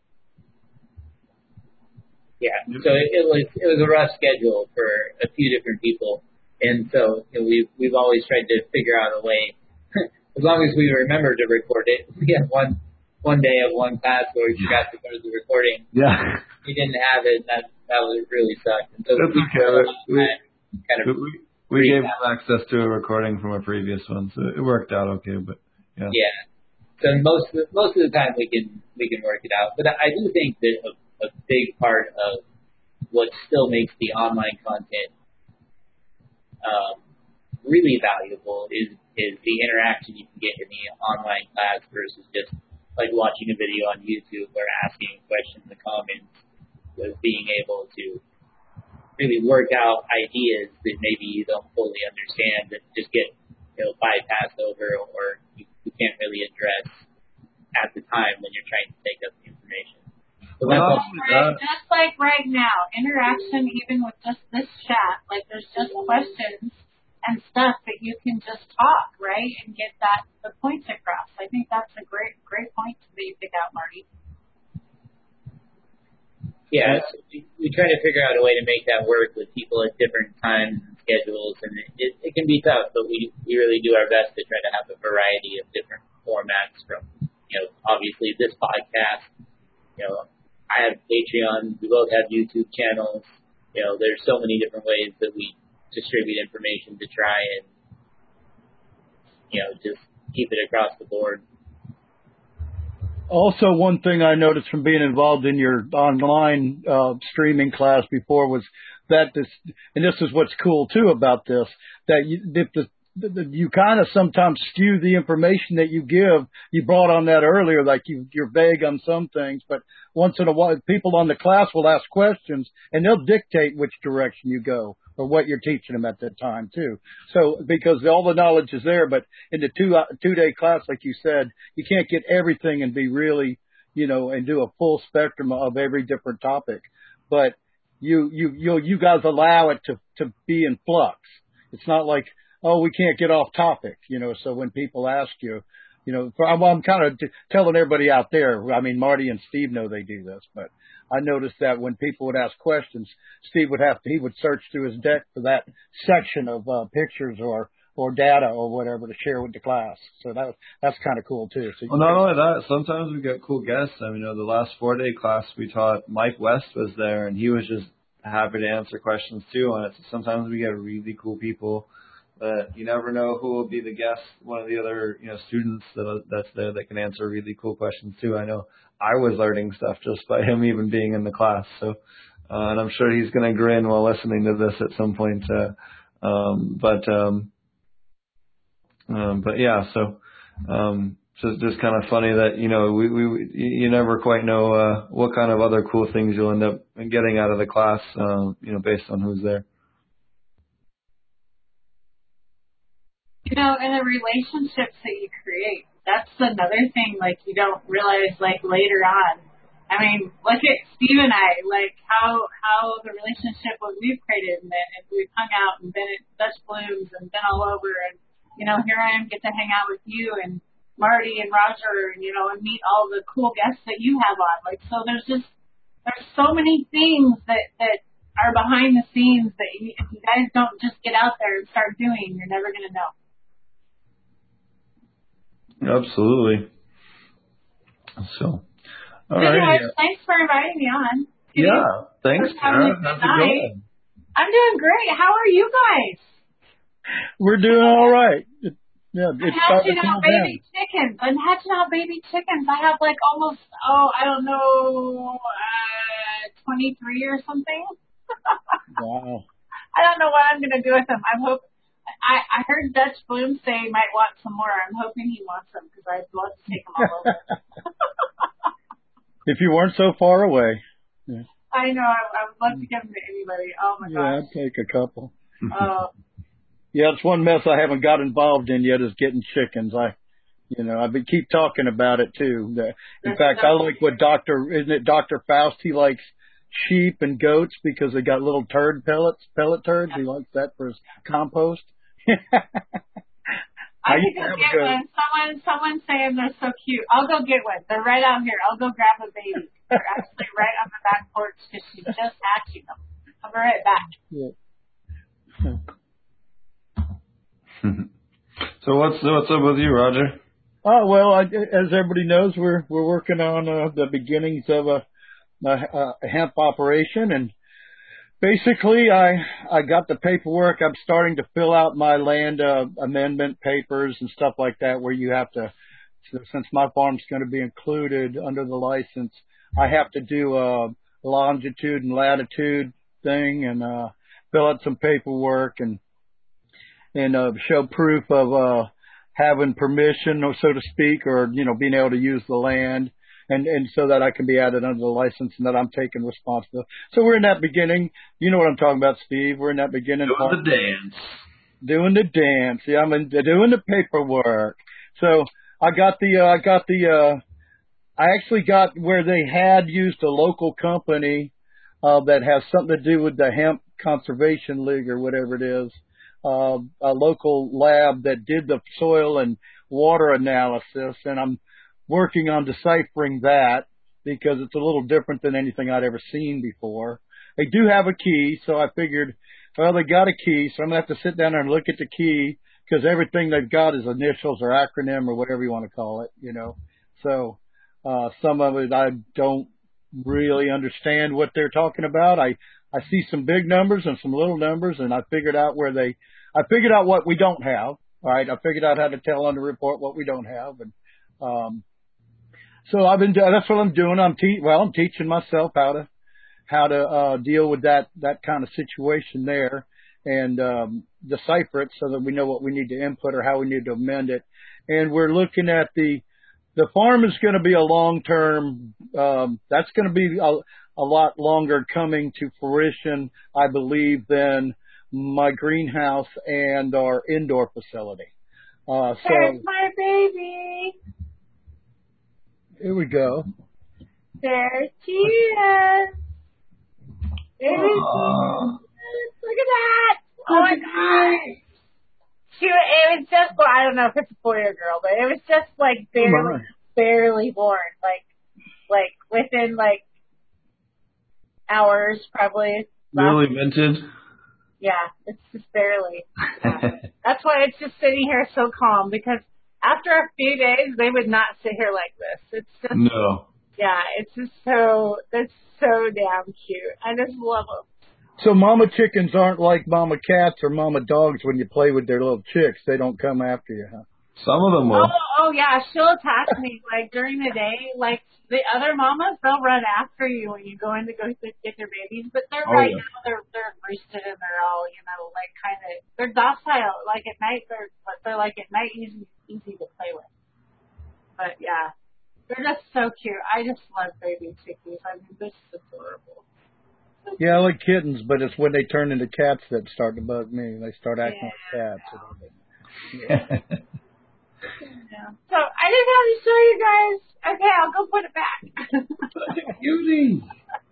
Yeah, so it, it was it was a rough schedule for a few different people, and so you know, we've we've always tried to figure out a way, as long as we remember to record it. We had one one day of one class where we forgot to go to the recording. Yeah. We didn't have it. That that was really sucked. And so That's we okay. We, kind of we, we gave them access to a recording from a previous one, so it worked out okay. But yeah. yeah. So most of the, most of the time we can we can work it out. But I do think that a, a big part of what still makes the online content um, really valuable is is the interaction you can get in the online class versus just like watching a video on YouTube or asking questions in the comments. Was being able to really work out ideas that maybe you don't fully understand that just get you know bypassed over or you, you can't really address at the time when you're trying to take up the information. So that's Well, all, Right, just like right now, interaction even with just this chat, like there's just questions and stuff that you can just talk, right, and get that the points across. I think that's a great great point that you pick out, Marty. yeah, so we, we try to figure out a way to make that work with people at different times and schedules, and it, it, it can be tough, but we, we really do our best to try to have a variety of different formats from, you know, obviously this podcast, you know, I have Patreon, we both have YouTube channels, you know, there's so many different ways that we distribute information to try and, you know, just keep it across the board. Also, one thing I noticed from being involved in your online uh, streaming class before was that this, and this is what's cool too about this, that you, if the, the, you kind of sometimes skew the information that you give. You brought on that earlier, like you, you're vague on some things, but once in a while, people on the class will ask questions and they'll dictate which direction you go or what you're teaching them at that time too. So because all the knowledge is there, but in the two uh, two day class, like you said, you can't get everything and be really, you know, and do a full spectrum of every different topic. But you you you you guys allow it to to be in flux. It's not like, oh, we can't get off topic, you know. So when people ask you, you know, I'm, I'm kind of t- telling everybody out there. I mean, Marty and Steve know they do this, but I noticed that when people would ask questions, Steve would have to, he would search through his deck for that section of uh, pictures or, or data or whatever to share with the class. So that that's kind of cool too. So well, not only that, sometimes we get cool guests. I mean, you know, the last four day class we taught, Mike West was there and he was just happy to answer questions too on it. So sometimes we get really cool people that you never know who will be the guest. One of the other, you know, students that that's there that can answer really cool questions too. I know I was learning stuff just by him even being in the class. So, uh, and I'm sure he's going to grin while listening to this at some point. Uh, um, but, um, um, but yeah, so, um, so it's just kind of funny that, you know, we, we, you never quite know, uh, what kind of other cool things you'll end up getting out of the class, um, you know, based on who's there. You know, and the relationships that you create, that's another thing, like, you don't realize, like, later on. I mean, look at Steve and I, like, how how the relationship what we've created, and, and we've hung out and been at Dutch Blooms and been all over, and, you know, here I am, get to hang out with you and Marty and Roger, and, you know, and meet all the cool guests that you have on. Like, so there's just, there's so many things that, that are behind the scenes that you, if you guys don't just get out there and start doing, you're never going to know. Absolutely. So, All right. Anyways, Yeah. thanks for inviting me on. Yeah. Thanks, For having Tara. a good How's it night. going? I'm doing great. How are you guys? We're doing all right. It, yeah, I'm it's starting hatching to cool out down. baby chickens. I'm hatching out baby chickens. I have like almost, oh, I don't know, uh, twenty-three or something. Wow. I don't know what I'm going to do with them. I'm hope. I, I heard Dutch Bloom say he might want some more. I'm hoping he wants them because I'd love to take them all over. If you weren't so far away. Yeah, I know. I, I would love to give them to anybody. Oh, my yeah gosh. I'd take a couple. Oh. Yeah, it's one mess I haven't got involved in yet is getting chickens. I, you know, I've been keep talking about it too. The- In fact, I like what Doctor, isn't it Doctor Faust? He likes sheep and goats because they got little turd pellets, pellet turds. He likes that for his compost. I could go get one. Someone, someone's saying they're so cute. I'll go get one. They're right out here. I'll go grab a baby. They're actually right on the back porch because she's just hatching them. I'll be right back. Yeah. So what's what's up with you, Roger? Oh well, I, as everybody knows, we're we're working on uh, the beginnings of a, a, a hemp operation, and basically, I I got the paperwork. I'm starting to fill out my land uh, amendment papers and stuff like that, where you have to, since my farm's going to be included under the license, I have to do a longitude and latitude thing and uh, fill out some paperwork and and uh, show proof of uh, having permission, or so to speak, or you know, being able to use the land. And, and so that I can be added under the license and that I'm taking responsibility. So we're in that beginning. You know what I'm talking about, Steve. We're in that beginning. Doing part. the dance. Doing the dance. Yeah, I'm in, doing the paperwork. So I got the, uh, I got the, uh, I actually got where they had used a local company, uh, that has something to do with the Hemp Conservation League or whatever it is, uh, a local lab that did the soil and water analysis. And I'm working on deciphering that because it's a little different than anything I'd ever seen before. They do have a key, so I figured, well, they got a key, so I'm going to have to sit down there and look at the key because everything they've got is initials or acronym or whatever you want to call it, you know. So uh, some of it I don't really understand what they're talking about. I, I see some big numbers and some little numbers, and I figured out where they – I figured out what we don't have, all right. I figured out how to tell on the report what we don't have, and um, so I've been, that's what I'm doing. I'm te- well, I'm teaching myself how to, how to, uh, deal with that, that kind of situation there and, um, decipher it so that we know what we need to input or how we need to amend it. And we're looking at the, the farm is going to be a long-term, um, that's going to be a, a lot longer coming to fruition, I believe, than my greenhouse and our indoor facility. Uh, so. There's my baby. Here we go. There she is. Baby. Aww. Look at that. Oh my God. She, it was just, well, I don't know if it's a boy or girl, but it was just like barely, barely born. Like, like within like hours probably. Really minted? Yeah, it's just barely. Yeah. That's why it's just sitting here so calm because after a few days, they would not sit here like this. It's just, no. Yeah, it's just so, it's so damn cute. I just love them. So mama chickens aren't like mama cats or mama dogs when you play with their little chicks. They don't come after you, huh? Some of them will. Oh, oh yeah, she'll attack me like during the day. Like the other mamas, they'll run after you when you go in to go get their babies. But they're Oh, right yeah. now they're they're roosted and they're all you know like kind of they're docile. Like at night they're but they're like at night easy easy to play with. But yeah, they're just so cute. I just love baby chickies. I mean, they're just adorable. Yeah, I like kittens, but it's when they turn into cats that start to bug me. They start acting Yeah. like cats. Yeah. So I just have to show you guys. Okay, I'll go put it back. Beauty.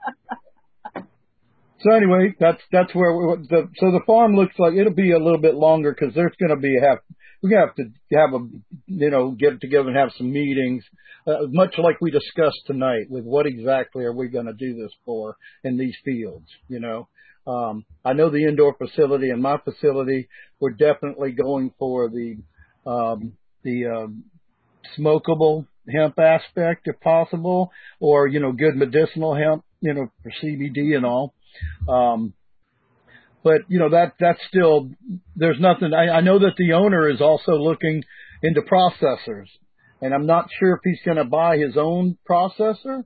So anyway, that's that's where we, the so the farm looks like it'll be a little bit longer because there's going to be have we're going to have to have a you know get together and have some meetings, uh, much like we discussed tonight with what exactly are we going to do this for in these fields. You know, um, I know the indoor facility and my facility we're definitely going for the um, the um, smokable hemp aspect if possible, or, you know, good medicinal hemp, you know, for C B D and all. Um, but, you know, that, that's still, there's nothing, I, I know that the owner is also looking into processors, and I'm not sure if he's going to buy his own processor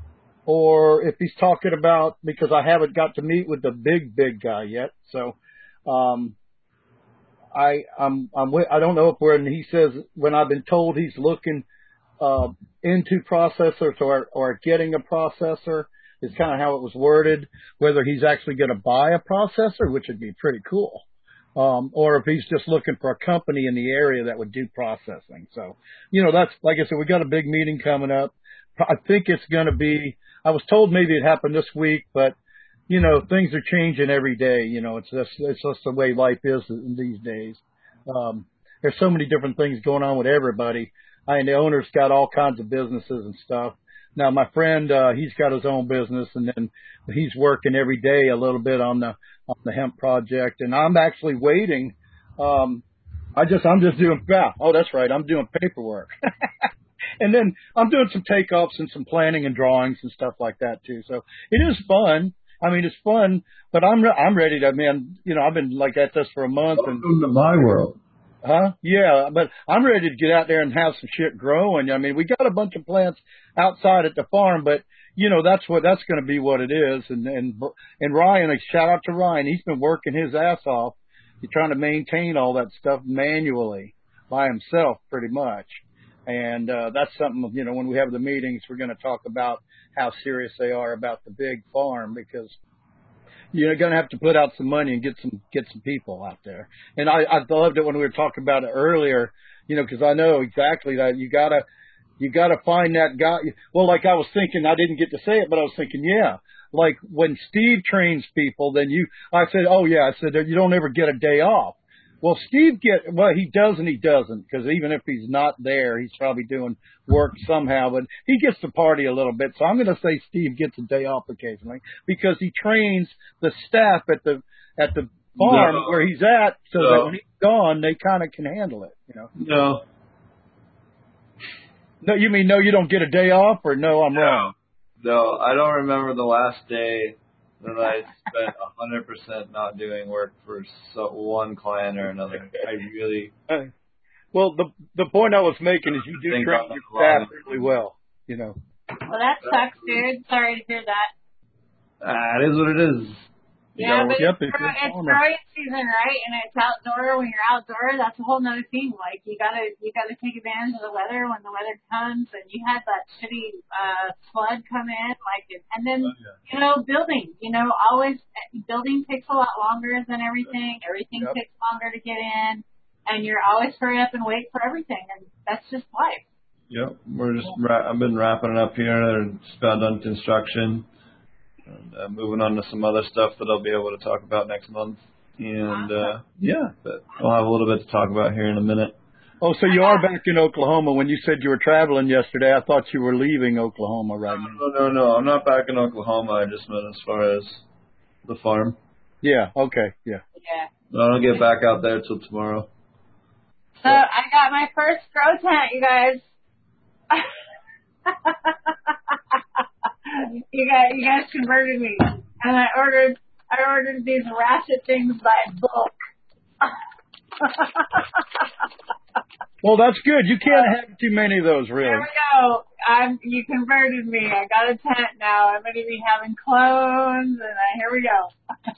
or if he's talking about, because I haven't got to meet with the big, big guy yet. So, um, I, I'm, I'm, I don't know if when he says, when I've been told he's looking, uh, into processors or, or getting a processor is kind of how it was worded, whether he's actually going to buy a processor, which would be pretty cool. Um, or if he's just looking for a company in the area that would do processing. So, you know, that's, like I said, we got a big meeting coming up. I think it's going to be, I was told maybe it happened this week, but, you know, things are changing every day. You know, it's just, it's just the way life is these days. Um, there's so many different things going on with everybody. I mean, the owner's got all kinds of businesses and stuff. Now, my friend, uh, he's got his own business, and then he's working every day a little bit on the, on the hemp project. And I'm actually waiting. Um, I just, I'm just doing, yeah, oh, that's right. I'm doing paperwork. And then I'm doing some takeoffs and some planning and drawings and stuff like that too. So it is fun. I mean, it's fun, but I'm, re- I'm ready to, man, you know, I've been like at this for a month. Welcome and to my world. Huh? Yeah, but I'm ready to get out there and have some shit growing. I mean, we got a bunch of plants outside at the farm, but you know, that's what, that's going to be what it is. And, and, and Ryan, a shout out to Ryan. He's been working his ass off. He's trying to maintain all that stuff manually by himself pretty much. And, uh, that's something, you know, when we have the meetings, we're going to talk about how serious they are about the big farm, because you're going to have to put out some money and get some, get some people out there. And I, I loved it when we were talking about it earlier, you know, cause I know exactly that you gotta, you gotta find that guy. Well, like I was thinking, I didn't get to say it, but I was thinking, yeah, like when Steve trains people, then you, I said, oh yeah, I said, you don't ever get a day off. Well, Steve get, well, he does and he doesn't, because even if he's not there, he's probably doing work somehow, but he gets to party a little bit. So I'm going to say Steve gets a day off occasionally because he trains the staff at the, at the farm no. where he's at, so no. that when he's gone, they kind of can handle it, you know? No. No, you mean no, you don't get a day off, or no, I'm no. wrong? No, I don't remember the last day that I spent one hundred percent not doing work for so, one client or another. I really... Uh, well, the the point I was making is you do train your staff really well, you know. Well, that sucks, dude. Sorry to hear that. Ah, it is what it is. You Yeah, but yep, it's, it's, it's growing season, right? And it's outdoor. When you're outdoor, that's a whole nother thing. Like you gotta, you gotta take advantage of the weather when the weather comes. And you had that shitty uh flood come in, like, and then oh, yeah. you know, building. You know, always building takes a lot longer than everything. Everything yep. takes longer to get in, and you're always hurry up and wait for everything. And that's just life. Yep, we're just. Ra- I've been wrapping it up here. and Just got done construction. And uh, moving on to some other stuff that I'll be able to talk about next month. And, uh, yeah, but I'll have a little bit to talk about here in a minute. Oh, so you are back in Oklahoma. When you said you were traveling yesterday, I thought you were leaving Oklahoma right now. No, no, no. I'm not back in Oklahoma. I just meant as far as the farm. Yeah, okay, yeah. Yeah. But I don't get back out there till tomorrow. So I got my first grow tent, you guys. You guys, you guys converted me, and I ordered, I ordered these ratchet things by bulk. Well, that's good. You can't have too many of those, really. There we go. I'm, you converted me. I got a tent now. I'm going to be having clones, and I, here we go.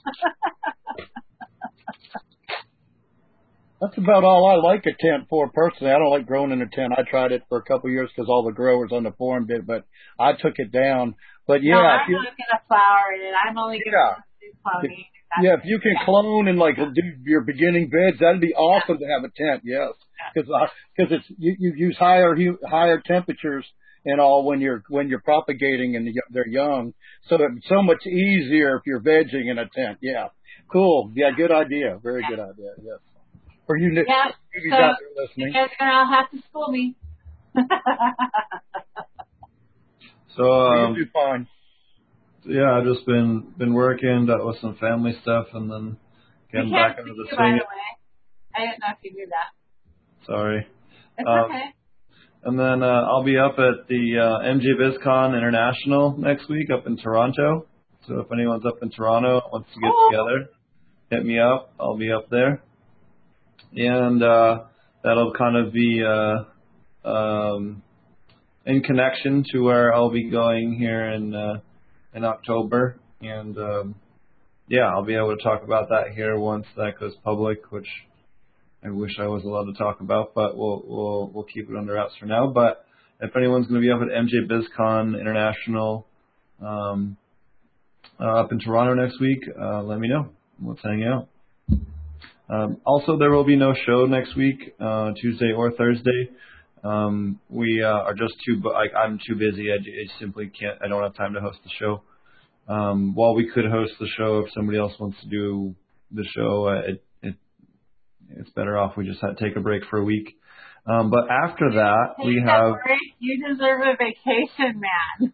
That's about all I like a tent for personally. I don't like growing in a tent. I tried it for a couple of years because all the growers on the farm did, but I took it down. But yeah, no, I'm if you, not going to flower it. I'm only going yeah. to do cloning. If, yeah, if you can yeah. clone and like do your beginning beds, that'd be awesome yeah. to have a tent. Yes, because because it's you, you use higher higher temperatures and all when you're when you're propagating and they're young, so it's so much easier if you're vegging in a tent. Yeah, cool. Yeah, good idea. Very yeah. good idea. Yes. For you, yeah. you so out there listening. You guys are gonna have to school me. So um, you do fine. Yeah, I've just been been working, dealt with some family stuff, and then getting back into the swing. By the way, I didn't know if you knew that. Sorry. It's um, okay. And then uh, I'll be up at the uh, M J BizCon International next week up in Toronto. So if anyone's up in Toronto wants to get together, hit me up. I'll be up there. And uh, that'll kind of be uh, um, in connection to where I'll be going here in uh, in October. And um, yeah, I'll be able to talk about that here once that goes public, which I wish I was allowed to talk about, but we'll we'll we'll keep it under wraps for now. But if anyone's going to be up at M J BizCon International um, uh, up in Toronto next week, uh, let me know. Let's hang out. Um, also, there will be no show next week, uh, Tuesday or Thursday. Um, we uh, are just too. Like, I'm too busy. I, I simply can't. I don't have time to host the show. Um, while we could host the show, if somebody else wants to do the show, uh, it, it it's better off we just had to take a break for a week. Um, but after that, Take we a have. break. You deserve a vacation, man.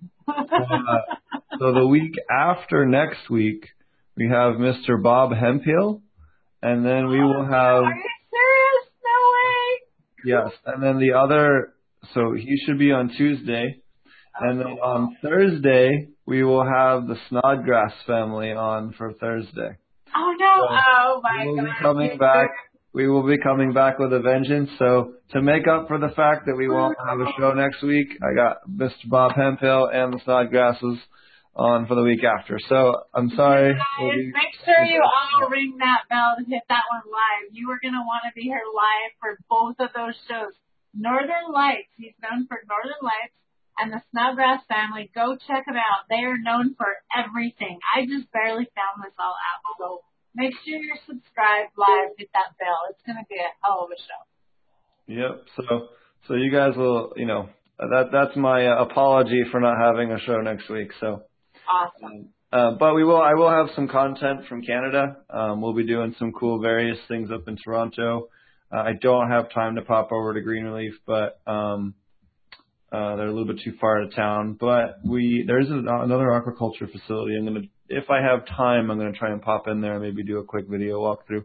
uh, so the week after next week, we have Mister Bob Hemphill, and then we will have. Are you serious? No way. Yes, and then the other. So he should be on Tuesday, and then on Thursday we will have the Snodgrass family on for Thursday. Oh no! So Oh my we will God! be coming back. We will be coming back with a vengeance. So to make up for the fact that we won't have a show next week, I got Mister Bob Hemphill and the Snodgrasses on for the week after. So I'm sorry. Guys, We'll be, make sure you all ring that bell to hit that one live. You are going to want to be here live for both of those shows. Northern Lights, he's known for Northern Lights, and the Snodgrass family. Go check them out. They are known for everything. I just barely found this all out. So make sure you're subscribed live, hit that bell. It's going to be a hell of a show. Yep. So so you guys will, you know, that that's my uh, apology for not having a show next week. So. Awesome. Uh, but we will. I will have some content from Canada. Um, we'll be doing some cool various things up in Toronto. Uh, I don't have time to pop over to Greenleaf, but um, uh, they're a little bit too far out of town. But we there's a, another aquaculture facility. I'm gonna, if I have time, I'm gonna try and pop in there and maybe do a quick video walkthrough.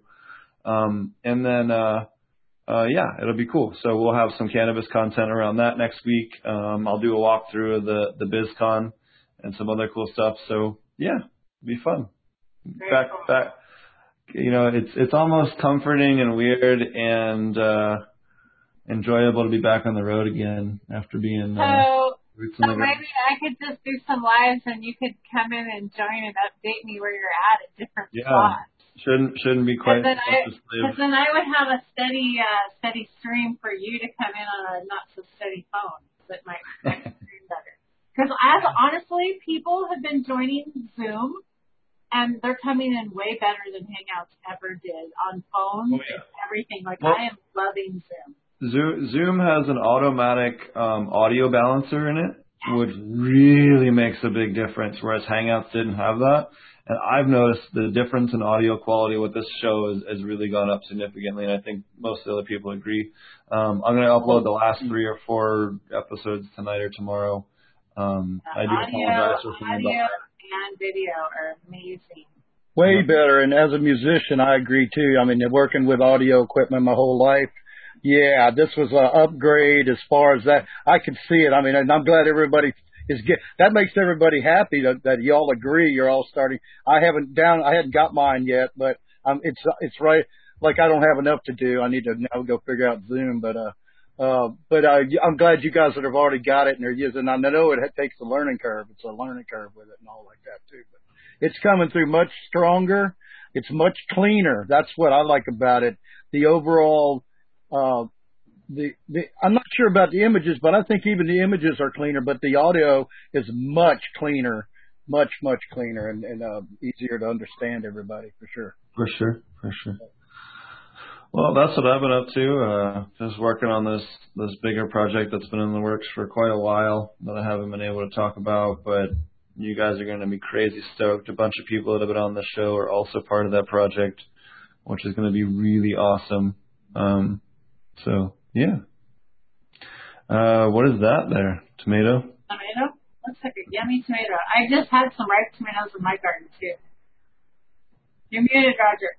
Um, and then uh, uh, yeah, it'll be cool. So we'll have some cannabis content around that next week. Um, I'll do a walkthrough of the the BizCon and some other cool stuff. So yeah, it'll be fun. Very Back, cool. back. You know, it's it's almost comforting and weird and uh, enjoyable to be back on the road again after being. Uh, So, roots so on the ground. maybe I could just do some lives and you could come in and join and update me where you're at at different Yeah, spots. shouldn't shouldn't be quite. Because then, I, so cause then I would have a steady uh, steady stream for you to come in on a not so steady phone that might make the stream better. Because as honestly, people have been joining Zoom, and they're coming in way better than Hangouts ever did on phones Oh, yeah. and everything. Like Well, I am loving Zoom. Zoom, Zoom has an automatic um, audio balancer in it, which really makes a big difference, whereas Hangouts didn't have that. And I've noticed the difference in audio quality with this show has, has really gone up significantly, and I think most of the other people agree. Um, I'm going to upload the last three or four episodes tonight or tomorrow. Um, Uh, I do audio, apologize for something audio about that. and video are amazing. Way better. And as a musician, I agree too. I mean, working with audio equipment my whole life. Yeah, this was an upgrade as far as that. I could see it. I mean, and I'm glad everybody is get. That makes everybody happy that, that y'all agree. You're all starting. I haven't down. I hadn't got mine yet, but um, it's it's right. Like I don't have enough to do. I need to now go figure out Zoom. But uh, uh, but uh, I'm glad you guys that have already got it and are using. I know it takes a learning curve. It's a learning curve with it and all like that too. But it's coming through much stronger. It's much cleaner. That's what I like about it. The overall. Uh, the, the, I'm not sure about the images, but I think even the images are cleaner, but the audio is much cleaner, much, much cleaner and, and, uh, easier to understand everybody for sure. For sure, for sure. Well, that's what I've been up to. Uh, just working on this, this bigger project that's been in the works for quite a while that I haven't been able to talk about, but you guys are going to be crazy stoked. A bunch of people that have been on the show are also part of that project, which is going to be really awesome. Um, So, yeah. Uh, what is that there? Tomato? Tomato? Looks like a yummy tomato. I just had some ripe tomatoes in my garden, too. You're muted, Roger.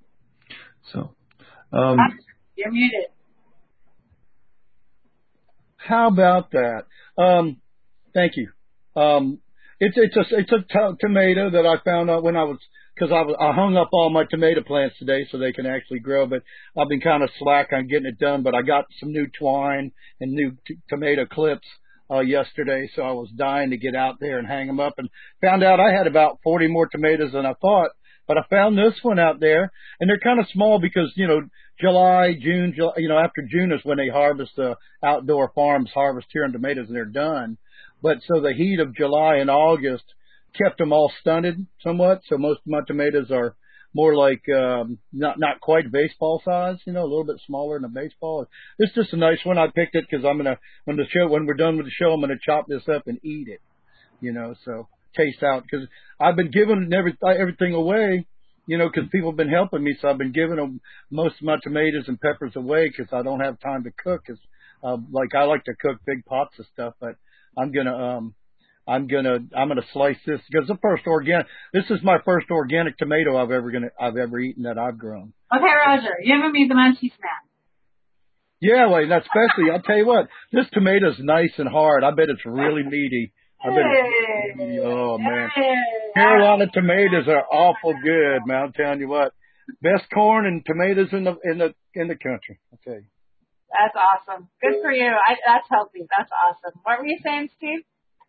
So, um, Roger, you're muted. How about that? Um, thank you. Um, it's it's a it's a t- tomato that I found out when I was because I was I hung up all my tomato plants today so they can actually grow. But I've been kind of slack on getting it done. But I got some new twine and new t- tomato clips uh, yesterday, so I was dying to get out there and hang them up. And found out I had about forty more tomatoes than I thought. But I found this one out there, and they're kind of small because, you know, July, June, July, you know, after June is when they harvest the outdoor farms, harvest here in tomatoes, and they're done. But so the heat of July and August kept them all stunted somewhat. So most of my tomatoes are more like, um, not, not quite baseball size, you know, a little bit smaller than a baseball. It's just a nice one. I picked it because I'm going to, when the show, when we're done with the show, I'm going to chop this up and eat it, you know, so taste out because I've been giving every, everything away, you know, because people have been helping me. So I've been giving them most of my tomatoes and peppers away because I don't have time to cook. Cause, uh, like I like to cook big pots of stuff, but I'm going to, um, I'm going to, I'm going to slice this because the first organic, this is my first organic tomato I've ever going to, I've ever eaten that I've grown. Okay, Roger, you haven't made the munchies man. Yeah, well, and especially, I'll tell you what, this tomato's nice and hard. I bet it's really meaty. I bet it's really meaty. Oh, man. Carolina tomatoes are awful good, man. I'm telling you what. Best corn and tomatoes in the, in the, in the country. I'll tell you. That's awesome. Good for you. I, that's healthy. That's awesome. What were you saying, Steve?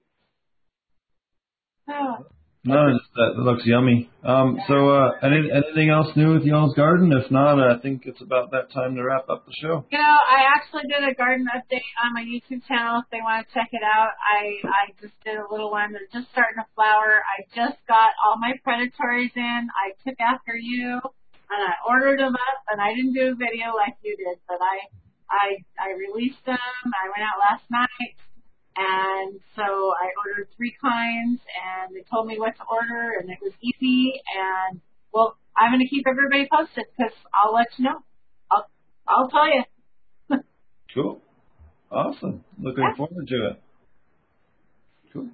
Oh. No, just that it looks yummy. Um, so, uh, any, anything else new with y'all's garden? If not, I think it's about that time to wrap up the show. You know, I actually did a garden update on my YouTube channel if they want to check it out. I, I just did a little one. They're just starting to flower. I just got all my predatories in. I took after you, and I ordered them up, and I didn't do a video like you did, but I, I, I released them. I went out last night. And so I ordered three kinds, and they told me what to order, and it was easy. And well, I'm going to keep everybody posted because I'll let you know. I'll I'll tell you. Cool, awesome. Looking Yeah. forward to it. Cool.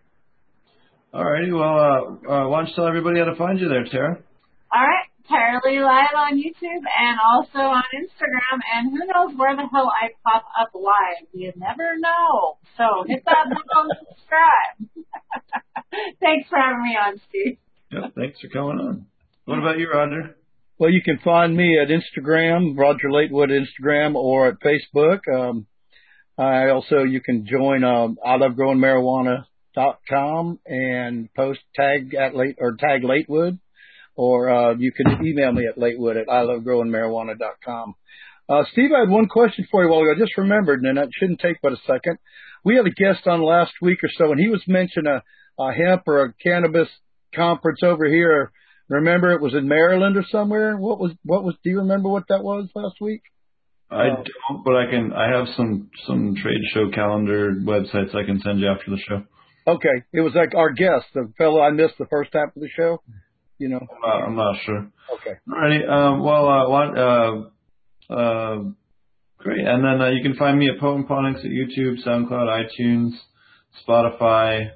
All righty. Well, uh, uh, why don't you tell everybody how to find you there, Tara? All right. Tara Lee Live on YouTube and also on Instagram, and who knows where the hell I pop up live. You never know. So hit that bell and subscribe. Thanks for having me on, Steve. Yep, thanks for coming on. What about you, Roger? Well, you can find me at Instagram, Roger Latewood Instagram, or at Facebook. Um, I also, you can join, um, I love growing marijuana dot com and post tag at late or tag Latewood. Or uh, you can email me at latewood at I love growing marijuana dot com. Uh, Steve, I had one question for you a while ago. I just remembered, and it shouldn't take but a second. We had a guest on last week or so, and he was mentioning a, a hemp or a cannabis conference over here. Remember, it was in Maryland or somewhere. What was? What was? Do you remember what that was last week? I uh, don't, but I can. I have some some trade show calendar websites I can send you after the show. Okay, it was like our guest, the fellow I missed the first half of the show. You know, I'm not, I'm not sure. Okay. Alrighty. Um, well, uh, what, uh, uh, great. And then uh, you can find me at Potent Ponics at YouTube, SoundCloud, iTunes, Spotify.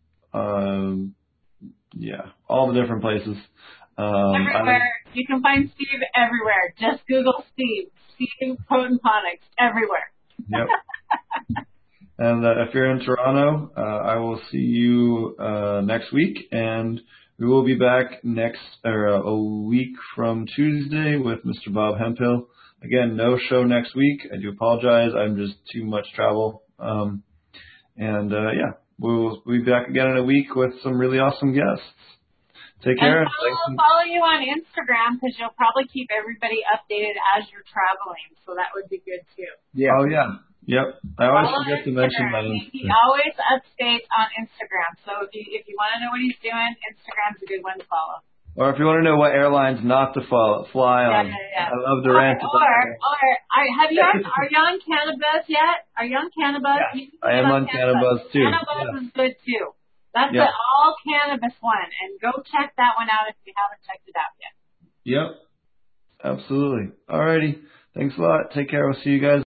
Um, yeah, all the different places. Um, Everywhere. You can find Steve everywhere. Just Google Steve. Steve Potent Ponics. Everywhere. Yep. And uh, if you're in Toronto, uh, I will see you uh, next week, and we will be back next or uh, a week from Tuesday with Mister Bob Hemphill. Again, no show next week. I do apologize. I'm just too much travel. Um, and uh, yeah, we'll, we'll be back again in a week with some really awesome guests. Take care. And follow, follow you on Instagram because you'll probably keep everybody updated as you're traveling. So that would be good too. Yeah. Oh yeah. Yep. I always Follow forget to mention my Instagram. He Instagram. always updates on Instagram. So if you if you want to know what he's doing, Instagram's a good one to follow. Or if you want to know what airlines not to follow, fly on. Yeah, yeah, yeah. I love to rant or, about or, that. or are, have you on, are you on Cannabis yet? Are you on Cannabis? Yeah, You I am on Cannabis too. Cannabis Yeah. is good too. That's Yeah. the all cannabis one, and go check that one out if you haven't checked it out yet. Yep. Absolutely. Alrighty. Thanks a lot. Take care. We'll see you guys.